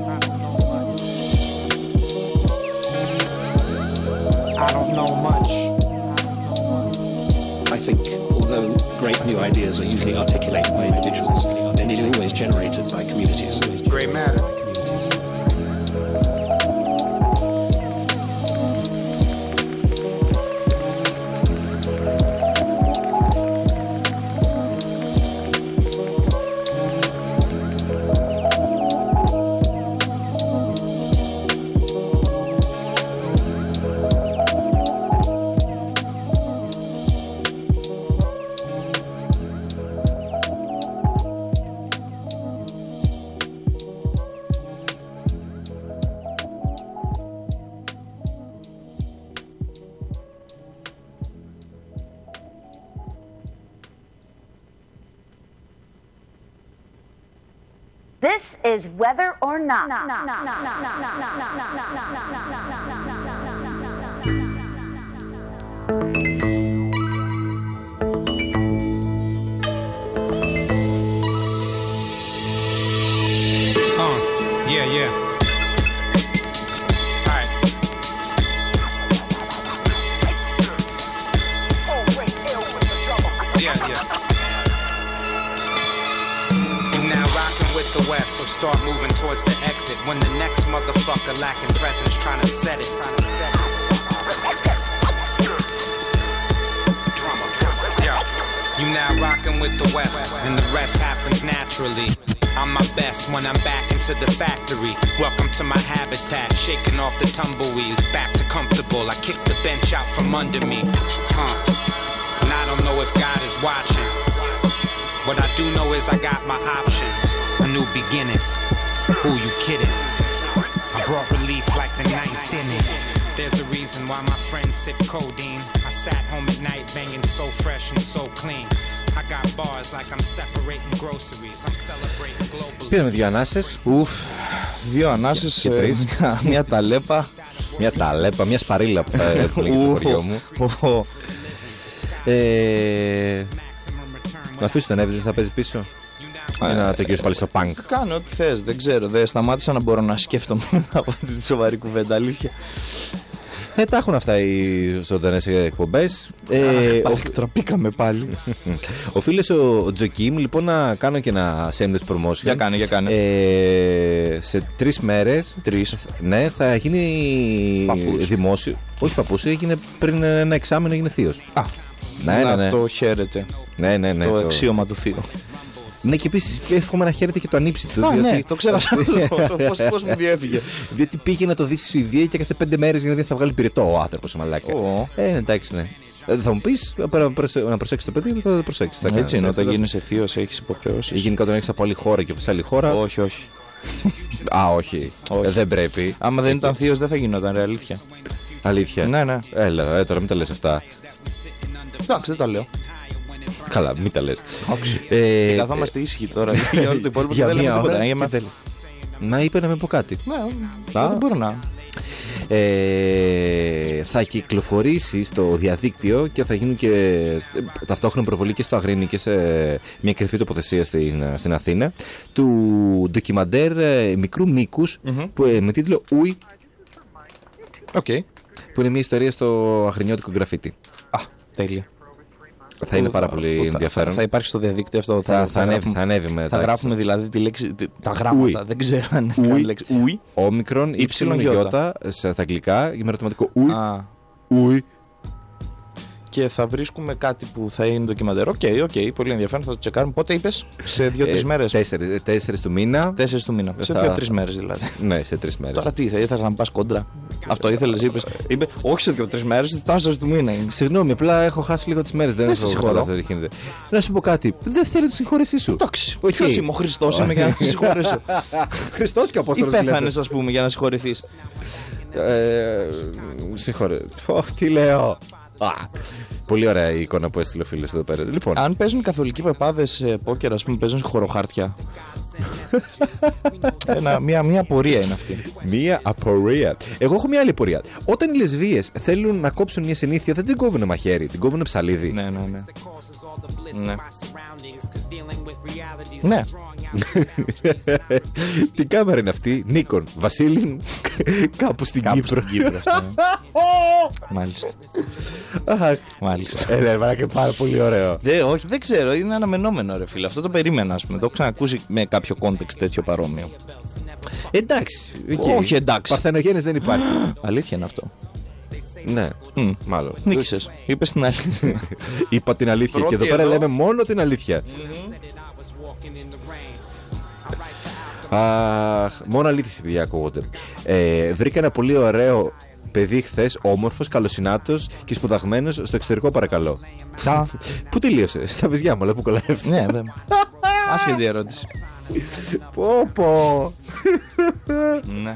Speaker 4: I don't know much.
Speaker 5: I think, although great new ideas are usually articulated by individuals, they're nearly always generated by communities.
Speaker 4: Great matter.
Speaker 6: This is Whether or Not.
Speaker 4: Yeah. Alright. Yeah. You now rocking with the West, so start moving towards the exit. When the next motherfucker lacking presence trying to set it. Yeah. You now rocking with the West, and the rest happens naturally. I'm my best when I'm back into the factory. Welcome to my habitat, shaking off the tumbleweeds. Back to comfortable, I kick the bench out from under me. And I don't know if God is watching. What I do know is I got my options. A new beginning. Who you kidding? I brought relief like the ninth inning. There's a reason why my friends sip codeine. I sat home at night banging so fresh and so clean. I got bars like I'm separating groceries. I'm celebrating globally.
Speaker 3: Πήραμε δύο ανάσες.
Speaker 2: Δύο ανάσες
Speaker 3: και τρεις.
Speaker 2: Μια ταλέπα.
Speaker 3: Μια ταλέπα, μια σπαρίλα που θα λέγει στο χωριό μου. Να αφήσω τον Evidence να παίζει πίσω. Ή να το γυρίσω πάλι στο punk.
Speaker 2: Κάνω ό,τι θες, δεν ξέρω. Δεν σταμάτησα να μπορώ να σκέφτομαι από αυτή τη σοβαρή κουβέντα, αλήθεια.
Speaker 3: Τα έχουν αυτά οι ζωντανές εκπομπές.
Speaker 2: Τραπήκαμε πάλι.
Speaker 3: Οφείλες ο Τζοκίμ λοιπόν να κάνω και ένα shameless promotion.
Speaker 2: Για κάνε.
Speaker 3: Σε 3 μέρες.
Speaker 2: 3.
Speaker 3: Ναι, θα γίνει
Speaker 2: παππούς.
Speaker 3: Δημόσιο. Όχι παππούς, έγινε πριν ένα εξάμηνο, έγινε θείος.
Speaker 2: Να το χαίρετε.
Speaker 3: Ναι.
Speaker 2: Το αξίωμα του θείου.
Speaker 3: Ναι, και επίσης εύχομαι να χαίρετε και το ανήψη του.
Speaker 2: Ναι, το ξέχασα. Πώς μου διέφυγε.
Speaker 3: Διότι πήγε να το δει στη Σουηδία και έκασε 5 μέρες γιατί θα βγάλει πυρετό ο άνθρωπος, μαλάκα. Εντάξει, ναι. Θα μου πεις να προσέξεις το παιδί, θα το προσέξεις.
Speaker 2: Έτσι είναι, όταν γίνεσαι θείος έχεις υποχρεώσεις.
Speaker 3: Ή γενικά όταν έχεις από άλλη χώρα και από σε άλλη χώρα.
Speaker 2: Όχι.
Speaker 3: Όχι. Δεν πρέπει.
Speaker 2: Άμα δεν ήταν θείος δεν θα γινόταν, ρε, αλήθεια.
Speaker 3: Αλήθεια.
Speaker 2: Ναι.
Speaker 3: Έλα, τώρα μην τα λες αυτά.
Speaker 2: Εντάξει, δεν τα λέω.
Speaker 3: Καλά, μην τα λες.
Speaker 2: Καθόμαστε ήσυχοι τώρα. Για όλο το υπόλοιπο δεν λέμε τίποτα.
Speaker 3: Να είπε να με πω κάτι.
Speaker 2: Δεν μπορώ να.
Speaker 3: Θα κυκλοφορήσει στο διαδίκτυο και θα γίνουν και ταυτόχρονα προβολή και στο Αγρίνι και σε μια κρυφή τοποθεσία στην Αθήνα του ντοκιμαντέρ μικρού μήκους με τίτλο Ουι. Που είναι μια ιστορία στο αγρινιώτικο γραφίτι.
Speaker 2: Τέλεια.
Speaker 3: Θα είναι πάρα πολύ ενδιαφέρον.
Speaker 2: Θα υπάρχει στο διαδίκτυο αυτό.
Speaker 3: Θα ανέβει μετά.
Speaker 2: Θα γράφουμε δηλαδή τη λέξη. Τα γράμματα. Δεν ξέρω αν είναι λέξη. Ουι.
Speaker 3: Όμικρον, υψιλον-γιώτα στα αγγλικά. Με ερωτηματικό ουι. Ουι.
Speaker 2: Και θα βρίσκουμε κάτι που θα είναι ντοκιμαντέρ. Οκ, πολύ ενδιαφέρον. Θα το τσεκάρουμε. Πότε είπες? Σε 2-3 μέρες.
Speaker 3: 4 του μήνα.
Speaker 2: 4 του μήνα. Σε 2-3 μέρες δηλαδή.
Speaker 3: Ναι, σε 3 μέρες.
Speaker 2: Τώρα τι ήθελες να πας κόντρα? Αυτό ήθελες, είπες? Είπε όχι σε 2-3 μέρες, 4 του μήνα είναι.
Speaker 3: Συγγνώμη, απλά έχω χάσει λίγο τις μέρες. Δεν
Speaker 2: σε συγχωρώ.
Speaker 3: Να σου πω κάτι. Δεν θέλω τη συγχώρεσή σου.
Speaker 2: Εντάξει. Ποιος είμαι, ο Χριστός είμαι για να συγχωρέσω.
Speaker 3: Χριστός και Απόστολος.
Speaker 2: Ή πέθανες, ας πούμε, για να συγχωρηθείς?
Speaker 3: Συγχωρέ. Τι λέω. Πολύ ωραία η εικόνα που έστειλε ο φίλος εδώ πέρα. Λοιπόν.
Speaker 2: Αν παίζουν καθολικοί πεπάδες πόκερ, ας πούμε, παίζουν χωροχάρτια. Μια απορία είναι αυτή.
Speaker 3: Μία απορία. Εγώ έχω μια άλλη απορία. Όταν οι λεσβείες θέλουν να κόψουν μια συνήθεια, δεν την κόβουνε μαχαίρι, την κόβουνε ψαλίδι.
Speaker 2: Ναι. Ναι.
Speaker 3: Τι κάμερα είναι αυτή, Nikon, Βασίλη, κάπου στην Κύπρο.
Speaker 2: Μάλιστα.
Speaker 3: Μάλιστα. Και πάρα πολύ ωραίο.
Speaker 2: Όχι, δεν ξέρω, είναι αναμενόμενο, ρε φίλε. Αυτό το περίμενα, ας πούμε. Το έχω ξανακούσει με κάποιο κόντεξ τέτοιο παρόμοιο.
Speaker 3: Εντάξει.
Speaker 2: Όχι, εντάξει.
Speaker 3: Παρθενογέννης δεν υπάρχει.
Speaker 2: Αλήθεια είναι αυτό.
Speaker 3: Ναι, μάλλον.
Speaker 2: Νίκησες. Είπες την αλήθεια.
Speaker 3: Είπα την αλήθεια. Και εδώ πέρα λέμε μόνο την αλήθεια. Μόνο αλήθειες παιδιά ακούγονται. Βρήκα ένα πολύ ωραίο παιδί χθες, όμορφος, καλοσυνάτος και σπουδαγμένος στο εξωτερικό, παρακαλώ. Πού τελείωσε, στα βυζιά μου, αλλά που κολλάει.
Speaker 2: Ναι, βέβαια. Άσχετη ερώτηση.
Speaker 3: Πω.
Speaker 2: Ναι.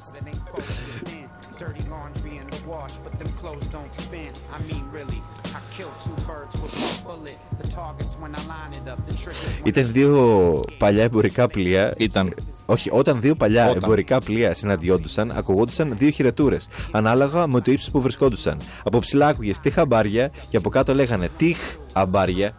Speaker 3: Ήταν δύο παλιά εμπορικά πλοία. Όχι, όταν δύο παλιά εμπορικά πλοία συναντιόντουσαν, ακουγόντουσαν δύο χειρετούρες, ανάλογα με το ύψος που βρισκόντουσαν. Από ψηλά άκουγες τυχ αμπάρια και από κάτω λέγανε τυχ αμπάρια.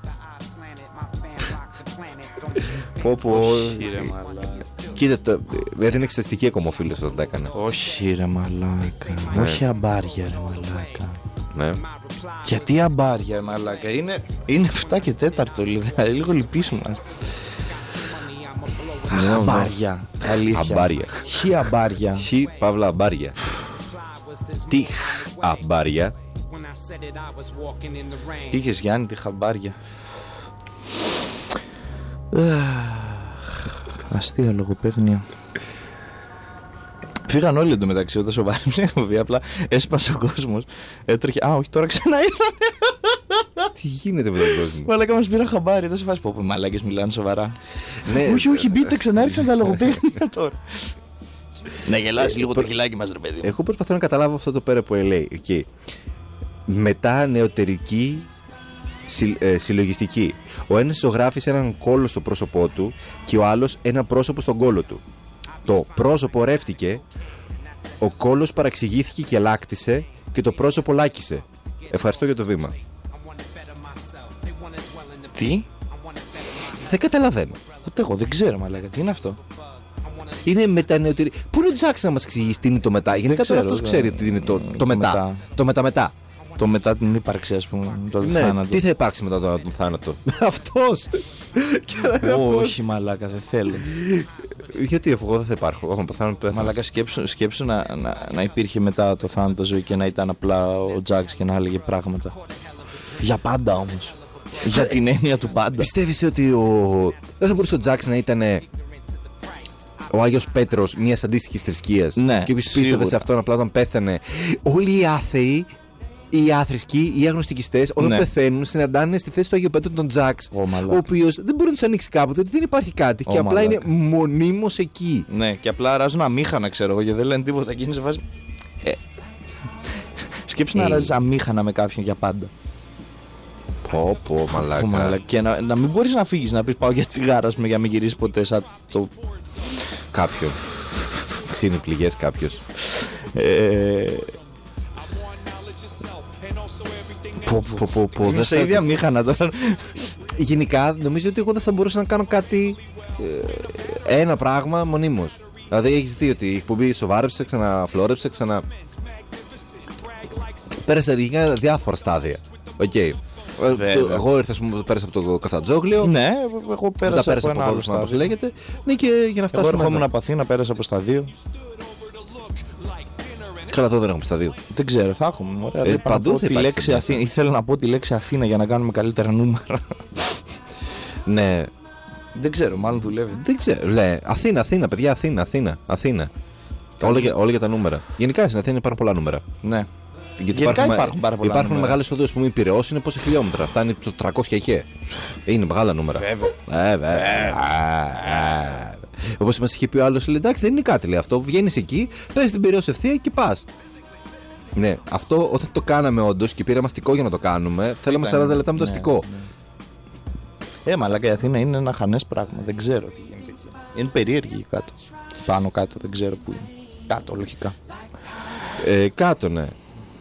Speaker 3: Κοίτα, δεν είναι εξεταστική ακόμα ο φίλος όταν τα έκανε.
Speaker 2: Όχι ρε μαλάκα. Όχι αμπάρια ρε μαλάκα.
Speaker 3: Ναι.
Speaker 2: Γιατί αμπάρια μαλάκα. Είναι 7 και 4 λίγο λυπήσιμο. Αμπάρια. Αλήθεια.
Speaker 3: Αμπάρια.
Speaker 2: Χι αμπάρια.
Speaker 3: Χι παύλα αμπάρια. Τυχ αμπάρια.
Speaker 2: Τι είχες Γιάννη, τι χαμπάρια. Αστεία λογοπαίγνια. Φύγαν όλοι εντωμεταξύ όταν σοβάρεψε. Απλά έσπασε ο κόσμος. Έτρεχε. Όχι, τώρα ξανά ήρθανε.
Speaker 3: Τι γίνεται με τον κόσμο.
Speaker 2: Μαλάκα μας πήρα χαμπάρι. Δεν σε φάση. Πω μαλάκες μιλάνε σοβαρά. Όχι, μπείτε, ξανά άρχισαν τα λογοπαίγνια τώρα. Να γελάσει λίγο το χιλάκι μας, ρε παιδί.
Speaker 3: Εγώ προσπαθώ να καταλάβω αυτό το πέρα που λέει εκεί. Μετά νεωτερική συλλογιστική. Ο ένας ζωγράφησε έναν κόλλο στο πρόσωπό του και ο άλλος ένα πρόσωπο στον κόλλο του. Το πρόσωπο ρεύτηκε, ο κόλλος παραξηγήθηκε και λάκτισε και το πρόσωπο λάκισε. Ευχαριστώ για το βήμα.
Speaker 2: Τι?
Speaker 3: Δεν καταλαβαίνω.
Speaker 2: Ούτε εγώ δεν ξέρω μαλάκα, τι είναι αυτό.
Speaker 3: Είναι μετανεωτερική. Πού είναι ο Τζάξ να μας εξηγήσει τι είναι το μετά? Γιατί τώρα αυτός ξέρει τι είναι το μετά. Το μετά.
Speaker 2: Το μετά την ύπαρξη, ας πούμε. Το
Speaker 3: ναι,
Speaker 2: θάνατο.
Speaker 3: Τι θα υπάρξει μετά τον θάνατο? Αυτός.
Speaker 2: Όχι μαλάκα, δεν θέλω.
Speaker 3: Γιατί εγώ δεν θα υπάρχω?
Speaker 2: Μαλάκα, σκέψου να υπήρχε μετά το θάνατο ζωή και να ήταν απλά ο Τζάξ και να έλεγε πράγματα. Για πάντα όμως. Για την έννοια του πάντα.
Speaker 3: Πιστεύεις ότι δεν θα μπορούσε ο Τζάξ να ήταν ο Άγιος Πέτρος μιας αντίστοιχης θρησκείας?
Speaker 2: Ναι,
Speaker 3: και όποιος πίστευε σε αυτόν απλά όταν πέθανε. Όλοι οι άθεοι, οι άθρησκοι, οι αγνωστικιστές, όταν πεθαίνουν, συναντάνε στη θέση του Αγίου Πέτρου τον Τζάξ, ο οποίος δεν μπορεί να τους ανοίξει κάποτε, ότι δεν υπάρχει κάτι και απλά είναι μονίμως εκεί.
Speaker 2: Ναι, και απλά ράζουν αμήχανα, ξέρω εγώ, γιατί δεν λένε τίποτα και είναι σε φάση. Σκέψου να ράζεις αμήχανα με κάποιον για πάντα.
Speaker 3: Πω, μαλάκα.
Speaker 2: Και να μην μπορείς να φύγεις, να πεις πάω για τσιγάρα, για να μην γυρίσεις ποτέ σαν το.
Speaker 3: Κάποιον. Ξύνει πληγές κάποιος.
Speaker 2: Δεν σε ίδια μήχανα τώρα.
Speaker 3: Γενικά νομίζω ότι εγώ δεν θα μπορούσα να κάνω κάτι, ένα πράγμα μονίμως. Δηλαδή έχεις δει ότι η εκπομπή σοβάρεψε, ξαναφλόρεψε, πέρασε διάφορα στάδια. Οκ. Εγώ ήρθα, πέρασα από το Καφτατζόγλιο.
Speaker 2: Ναι, εγώ πέρασα από ένα άλλο στάδιο.
Speaker 3: Λέγεται. Ναι, και για να φτάσουμε.
Speaker 2: Εγώ ερχόμουν από Αθήνα, πέρασα από σταδίο.
Speaker 3: Καλά, εδώ δεν έχουμε σταδίο.
Speaker 2: Δεν ξέρω, θα έχουμε.
Speaker 3: Παντού θα
Speaker 2: υπάρχει. Ήθελα να πω τη λέξη Αθήνα για να κάνουμε καλύτερα νούμερα.
Speaker 3: Ναι.
Speaker 2: Δεν ξέρω, μάλλον δουλεύει.
Speaker 3: Δεν ξέρω. Αθήνα, παιδιά, Αθήνα. Όλα για τα νούμερα. Γενικά στην Αθήνα υπάρχουν πολλά νούμερα.
Speaker 2: Ναι.
Speaker 3: Γιατί
Speaker 2: υπάρχουν πάρα πολλά.
Speaker 3: Υπάρχουν μεγάλες οδούς, που η Πειραιώς είναι πόσα χιλιόμετρα. Φτάνει το 300 και. Είναι μεγάλα νούμερα. Βέβαια. Όπως μας είχε πει ο άλλος, λέει εντάξει, δεν είναι κάτι, λέει αυτό. Βγαίνεις εκεί, παίρνεις την Πειραιώς ευθεία και πας. Ναι, αυτό όταν το κάναμε όντως και πήραμε αστικό για να το κάνουμε, θέλαμε 40 λεπτά με το αστικό.
Speaker 2: Μαλάκα, η Αθήνα είναι ένα χανές πράγμα. Δεν ξέρω τι γίνεται. Είναι περίεργη κάτω. Πάνω κάτω, δεν ξέρω πού είναι. Κάτω, λογικά.
Speaker 3: Κάτω, ναι.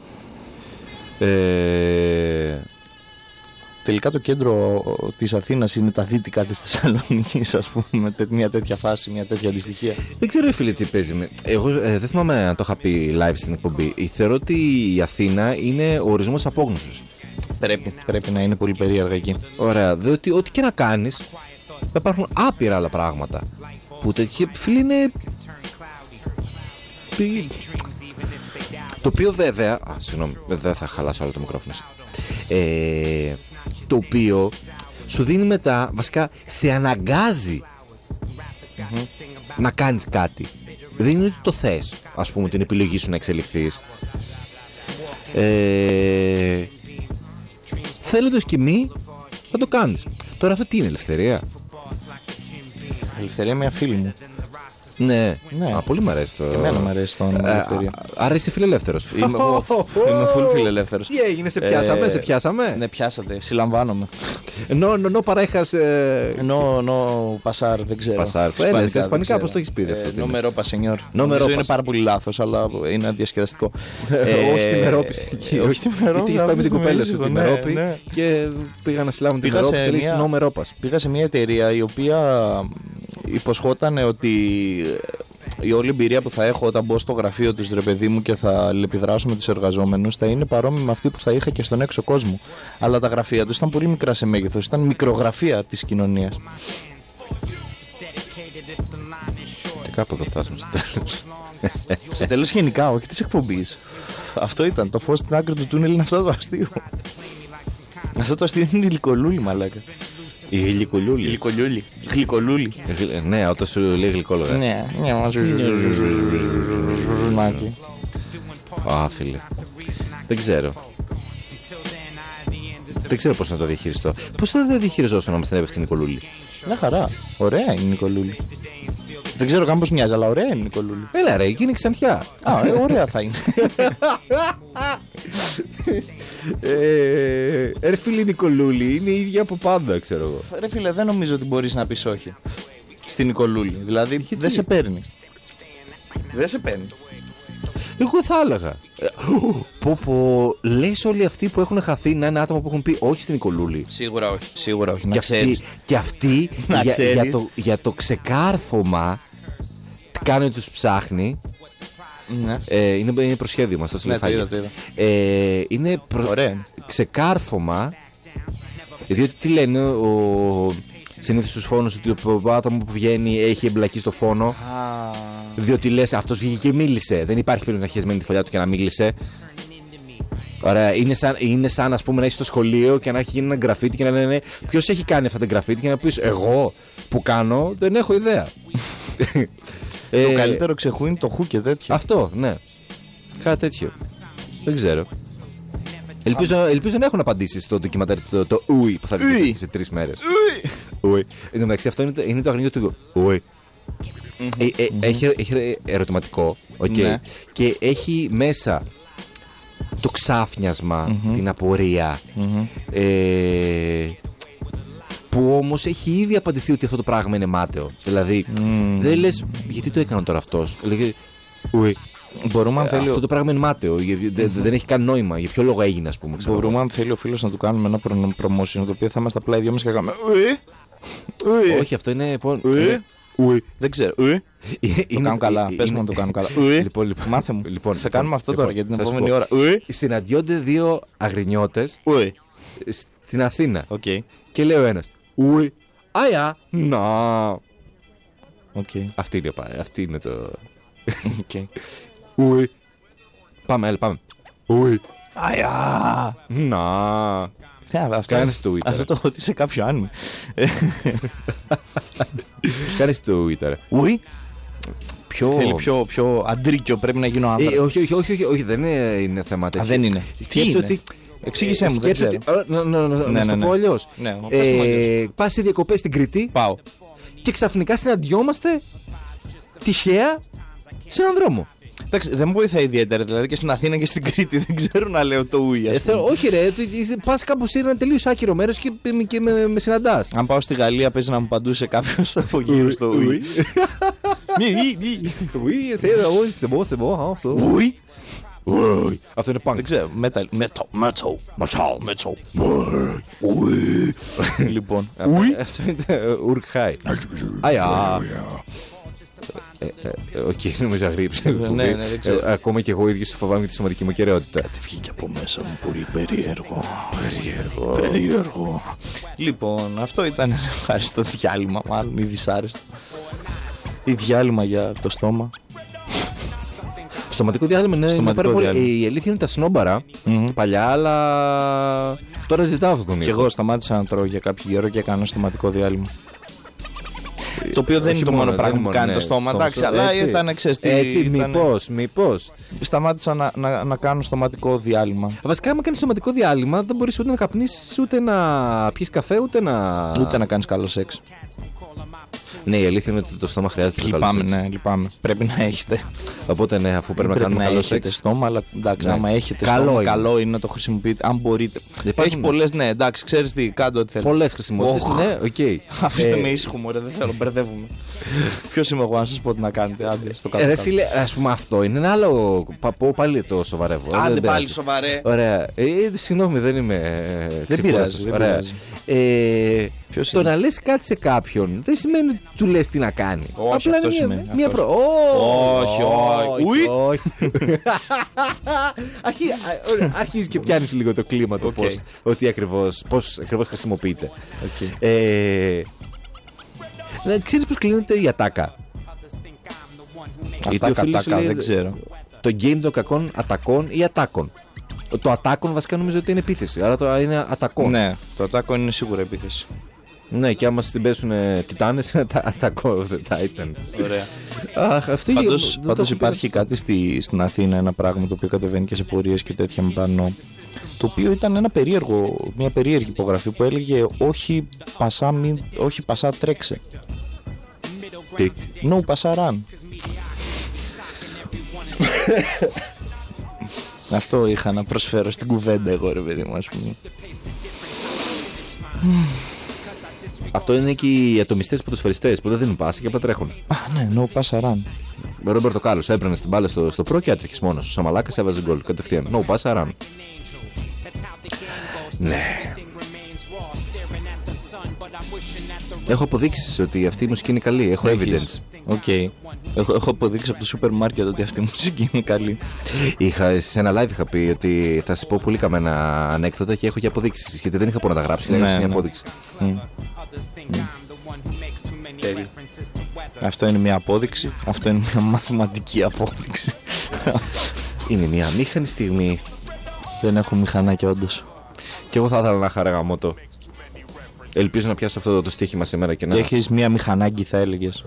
Speaker 2: Τελικά το κέντρο της Αθήνας είναι τα δυτικά της Θεσσαλονίκης, ας πούμε, με μια τέτοια φάση, μια τέτοια αντιστοιχεία.
Speaker 3: Δεν ξέρω, φίλε, τι παίζει. Εγώ δεν θυμάμαι να το είχα πει live στην εκπομπή. Θεωρώ ότι η Αθήνα είναι ο ορισμός απόγνωσης.
Speaker 2: Πρέπει να είναι πολύ περίεργα εκεί.
Speaker 3: Ωραία, διότι ό,τι και να κάνεις, θα υπάρχουν άπειρα άλλα πράγματα. Που τέτοια, φίλε, είναι. Το οποίο βέβαια. Συγγνώμη, δεν θα χαλάσω άλλο το μικρόφωνο. Το οποίο σου δίνει μετά, βασικά σε αναγκάζει να κάνεις κάτι. Δεν είναι ότι το θες, ας πούμε, την επιλογή σου να εξελιχθείς. Θέλοντας και μη, θα το κάνεις. Τώρα αυτό τι είναι, ελευθερία?
Speaker 2: Ελευθερία, μια φίλη μου.
Speaker 3: Ναι.
Speaker 2: Ναι.
Speaker 3: Πολύ μου αρέσει το.
Speaker 2: Εμένα μου αρέσει το ελευθερία.
Speaker 3: Άρα είσαι φιλελεύθερος.
Speaker 2: Είμαι full φιλελεύθερος.
Speaker 3: Τι έγινε, σε πιάσαμε, σε πιάσαμε.
Speaker 2: Ναι, πιάσατε, συλλαμβάνομαι.
Speaker 3: Νο παρέχας.
Speaker 2: Νο πασάρ, δεν ξέρω.
Speaker 3: Πασάρ. Έλα, στα ισπανικά πώς το έχεις πει αυτό?
Speaker 2: Νούμερο πασενιόρ.
Speaker 3: Νούμερο
Speaker 2: Νομίζω είναι πάρα πολύ λάθος, αλλά είναι διασκεδαστικό.
Speaker 3: Όχι τη Μερόπη.
Speaker 2: Όχι τη Μερόπη.
Speaker 3: Γιατί έχεις πάει με την κοπέλα σου τη Μερόπη και πήγα να συλλάβουν τη Μερόπη και λέγεις νο Μερόπας.
Speaker 2: Πήγα σε μια εταιρεία η οποία υποσχόταν ότι η όλη εμπειρία που θα έχω όταν μπω στο γραφείο τους, ρε παιδί μου, και θα επιδράσω με τους εργαζόμενους, θα είναι παρόμοια με αυτή που θα είχα και στον έξω κόσμο. Αλλά τα γραφεία τους ήταν πολύ μικρά σε μέγεθος, ήταν μικρογραφεία της κοινωνίας.
Speaker 3: Και κάπου εδώ φτάσουμε στο τέλος.
Speaker 2: Στο τέλος γενικά, όχι της εκπομπής. Αυτό ήταν, το φως στην άκρη του τούνελ είναι αυτό το αστείο. Αυτό το αστείο είναι η γλυκολούλη, μαλάκα.
Speaker 3: Η γλυκολούλη.
Speaker 2: Γλυκολούλη.
Speaker 3: Ναι, όταν σου λέει γλυκόλογα.
Speaker 2: Ναι,
Speaker 3: Φίλε. Δεν ξέρω. Δεν ξέρω πώς να το διαχειριστώ. Πώς θα το διαχειριζόσαι να είμαστε την έπευθυνη Νικολούλη?
Speaker 2: Μια χαρά. Ωραία είναι η Νικολούλη. Δεν ξέρω καν πώς μοιάζει, αλλά ωραία είναι η Νικολούλη.
Speaker 3: Έλα ρε, εκεί είναι Ξαντιά.
Speaker 2: Ωραία θα είναι.
Speaker 3: Ρε φίλε, η Νικολούλη είναι η ίδια από πάντα, ξέρω εγώ.
Speaker 2: Ρε φίλε, δεν νομίζω ότι μπορείς να πεις όχι στην Νικολούλη. Δηλαδή δεν σε παίρνει. Δεν σε παίρνει.
Speaker 3: Εγώ θα έλεγα. Λες όλοι αυτοί που έχουν χαθεί να είναι άτομα που έχουν πει όχι στην Νικολούλη?
Speaker 2: Σίγουρα όχι. Να ξέρεις.
Speaker 3: Και αυτοί για το ξεκάρφωμα κάνει ότι τους ψάχνει.
Speaker 2: Ναι.
Speaker 3: Είναι προσχέδιο μας, το
Speaker 2: είδα.
Speaker 3: Είναι ξεκάρφωμα, διότι τι λένε συνήθως στους φόνους, ότι το άτομο που βγαίνει έχει εμπλακεί στο φόνο. Διότι λες, αυτός βγήκε και μίλησε. Δεν υπάρχει περίπτωση να έχει χεσμένη τη φωλιά του και να μίλησε. Ωραία, είναι σαν ας πούμε να είσαι στο σχολείο και να έχει γίνει ένα γκραφίτι και να λένε ποιος έχει κάνει αυτά τα γκραφίτι και να πεις εγώ που κάνω δεν έχω ιδέα.
Speaker 2: Το καλύτερο ξεχού είναι το χου και τέτοιο.
Speaker 3: Αυτό, ναι. Κάτι τέτοιο. Δεν ξέρω. Ελπίζω να έχουν απαντήσει στο ντοκιμαντέρ το ουι που θα βγει σε 3 μέρες. Ουι. Εν τω μεταξύ αυτό είναι το αγνίο του ουι. Έχει ερωτηματικό, okay, και έχει μέσα το ξάφνιασμα, την απορία, που όμως έχει ήδη απαντηθεί ότι αυτό το πράγμα είναι μάταιο. Δηλαδή δεν λες γιατί το έκανε τώρα αυτός. Λέγε μπορούμε, αν θέλει, αυτό το πράγμα είναι μάταιο, δεν έχει καν νόημα. Για ποιο λόγο έγινε, ας πούμε.
Speaker 2: Μπορούμε, αν θέλει ο φίλος, να του κάνουμε ένα promotion, το οποίο θα είμαστε απλά οι δυο μας και κάνουμε
Speaker 3: όχι, αυτό είναι
Speaker 2: δεν ξέρω. Το κάνω καλά. Πες μου να το κάνω καλά.
Speaker 3: Λοιπόν,
Speaker 2: μάθε μου. Θα κάνουμε αυτό τώρα για την επόμενη ώρα.
Speaker 3: Συναντιόνται δύο αγρινιώτες στην Αθήνα. Και λέει ο ένας ουι, αιά, να. Αυτή είναι το. Ουι. Πάμε, έλα, πάμε. Ουι, αιά, να. Κάνεις το
Speaker 2: αυτό το ότι σε κάποιο άνιμο.
Speaker 3: Κάνεις το ουι τώρα.
Speaker 2: Ουι. Θέλει πιο αντρίκιο, πρέπει να γίνω άνθρωπος.
Speaker 3: Όχι, δεν είναι θέμα τέτοιο.
Speaker 2: Δεν είναι. Τι είναι? Εξήγησέ μου, δεν ξέρω.
Speaker 3: Να το πω αλλιώς. Πας σε διακοπές στην Κρήτη.
Speaker 2: Πάω.
Speaker 3: Και ξαφνικά συναντιόμαστε τυχαία σε έναν δρόμο.
Speaker 2: Εντάξει, δεν μου βοηθάει ιδιαίτερα. Δηλαδή και στην Αθήνα και στην Κρήτη δεν ξέρω να λέω το ουι.
Speaker 3: Όχι, ρε, πας κάπου σε ένα τελείως άκυρο μέρος και με συναντάς.
Speaker 2: Αν πάω στη Γαλλία, παίζει να μου παντούσε κάποιο από γύρω στο ουι. Ουι.
Speaker 3: Αυτό είναι punk.
Speaker 2: Δεν ξέρω. Metal. Ουι. Λοιπόν.
Speaker 3: Αυτό είναι ουρκχάι. Οκ, νομίζω αγρύψε.
Speaker 2: Ναι, δεν ξέρω.
Speaker 3: Ακόμα και εγώ ίδιος φοβάμαι για τη σωματική μου κυριότητα.
Speaker 2: Κάτι βγήκε από μέσα μου πολύ περίεργο. Λοιπόν, αυτό ήταν ένα ευχάριστο διάλειμμα, μάλλον ή δυσάρεστο. Ή διάλειμμα για το στόμα.
Speaker 3: Στοματικό διάλειμμα, ναι, είναι πάρα πολύ. Η αλήθεια είναι τα σνόμπαρα παλιά, αλλά τώρα ζητάω αυτόν τον ήχο.
Speaker 2: Και εγώ σταμάτησα να τρώω για κάποιο καιρό και έκανα στοματικό διάλειμμα. Το οποίο δεν είναι το μόνο πράγμα που κάνει το στόμα, εντάξει, αλλά ήταν εξαιστή.
Speaker 3: Έτσι, μήπως.
Speaker 2: Σταμάτησα να κάνω στοματικό διάλειμμα.
Speaker 3: Βασικά, άμα κάνεις στοματικό διάλειμμα, δεν μπορείς ούτε να καπνίσεις, ούτε να πιεις καφέ, ούτε να
Speaker 2: κάνεις καλό σεξ.
Speaker 3: Ναι, η αλήθεια είναι ότι το στόμα χρειάζεται το καλό σεξ.
Speaker 2: Λυπάμαι. Πρέπει να έχετε.
Speaker 3: Οπότε, ναι, αφού πρέπει να κάνουμε καλό σεξ.
Speaker 2: Έχετε στόμα, αλλά εντάξει,
Speaker 3: ναι.
Speaker 2: Άμα έχετε
Speaker 3: καλό
Speaker 2: στόμα,
Speaker 3: είναι.
Speaker 2: καλό είναι να το χρησιμοποιείτε. Αν μπορείτε. Έχει πολλές, ναι, εντάξει, ξέρεις τι, κάντε ό,τι θέλετε.
Speaker 3: Πολλές χρησιμότητες. Ναι, οκ.
Speaker 2: Αφήστε με ήσυχο, μωρέ, δεν θέλω, μπερδεύουμε. Ποιος είμαι εγώ να σας πω τι να κάνετε, άντε, στο κάτω.
Speaker 3: Ρε φίλε, ας πούμε αυτό είναι ένα άλλο. Πάλι το σοβαρεύω.
Speaker 2: Άντε πάλι σοβαρέ.
Speaker 3: Ωραία. Συγγνώμη, δεν είμαι.
Speaker 2: Δεν πειράζει.
Speaker 3: Το να λες κάτι σε κάποιον δεν σημαίνει ότι του λες τι να κάνει.
Speaker 2: Όχι,
Speaker 3: απλά
Speaker 2: αυτό
Speaker 3: είναι
Speaker 2: σημαίνει.
Speaker 3: μία
Speaker 2: Όχι.
Speaker 3: Αρχίζει και πιάνεις λίγο το κλίμα του πώς ακριβώς χρησιμοποιείται. Ξέρεις πώς κλείνεται η ατάκα?
Speaker 2: Ατάκα, δεν ξέρω.
Speaker 3: Το game των κακών ατακών ή ατάκων. Το ατάκων βασικά νομίζω ότι είναι επίθεση. Άρα το είναι ατακών.
Speaker 2: Ναι, το ατάκων είναι σίγουρα επίθεση.
Speaker 3: Ναι, και άμα την πέσουν τιτάνες είναι ατακό, Titan.
Speaker 2: Ωραία.
Speaker 3: Πάντως
Speaker 2: υπάρχει κάτι στην Αθήνα, ένα πράγμα το οποίο κατεβαίνει και σε πορείες και τέτοια με πανό. Το οποίο ήταν μια περίεργη υπογραφή που έλεγε όχι πασά τρέξε.
Speaker 3: Τι?
Speaker 2: No πασά run. Αυτό είχα να προσφέρω στην κουβέντα εγώ, ρε παιδί μου, ας πούμε.
Speaker 3: Αυτό είναι και οι ατομιστές ποδοσφαιριστές που δεν δίνουν πάση και απλά τρέχουν.
Speaker 2: Ναι, no pass run.
Speaker 3: Ο Ρόμπερτο Κάρλος έπαιρνε στην μπάλα στο προ και έτρεχε μόνος. Ο Σαμαλάκας έβαζε γκολ κατευθείαν. No pass run. Ναι. Έχω αποδείξεις ότι αυτή η μουσική είναι καλή. Έχω evidence.
Speaker 2: Οκ. Έχω αποδείξει από το σούπερ μάρκετ ότι αυτή η μουσική είναι καλή.
Speaker 3: Σε ένα live είχα πει ότι θα σας πω πολύ καμένα ανέκδοτα και έχω και αποδείξεις. Γιατί δεν είχα πω να τα γράψω, είχα μια απόδειξη.
Speaker 2: Αυτό είναι μια απόδειξη. Αυτό είναι μια μαθηματική απόδειξη.
Speaker 3: Είναι μια μήχανη στιγμή.
Speaker 2: Δεν έχω μηχανάκια όντως.
Speaker 3: Και εγώ θα ήθελα να χαρά γαμώτο. Ελπίζω να πιάσω αυτό το στοίχημα σήμερα και να.
Speaker 2: Και έχεις μια μηχανάκι, θα έλεγες.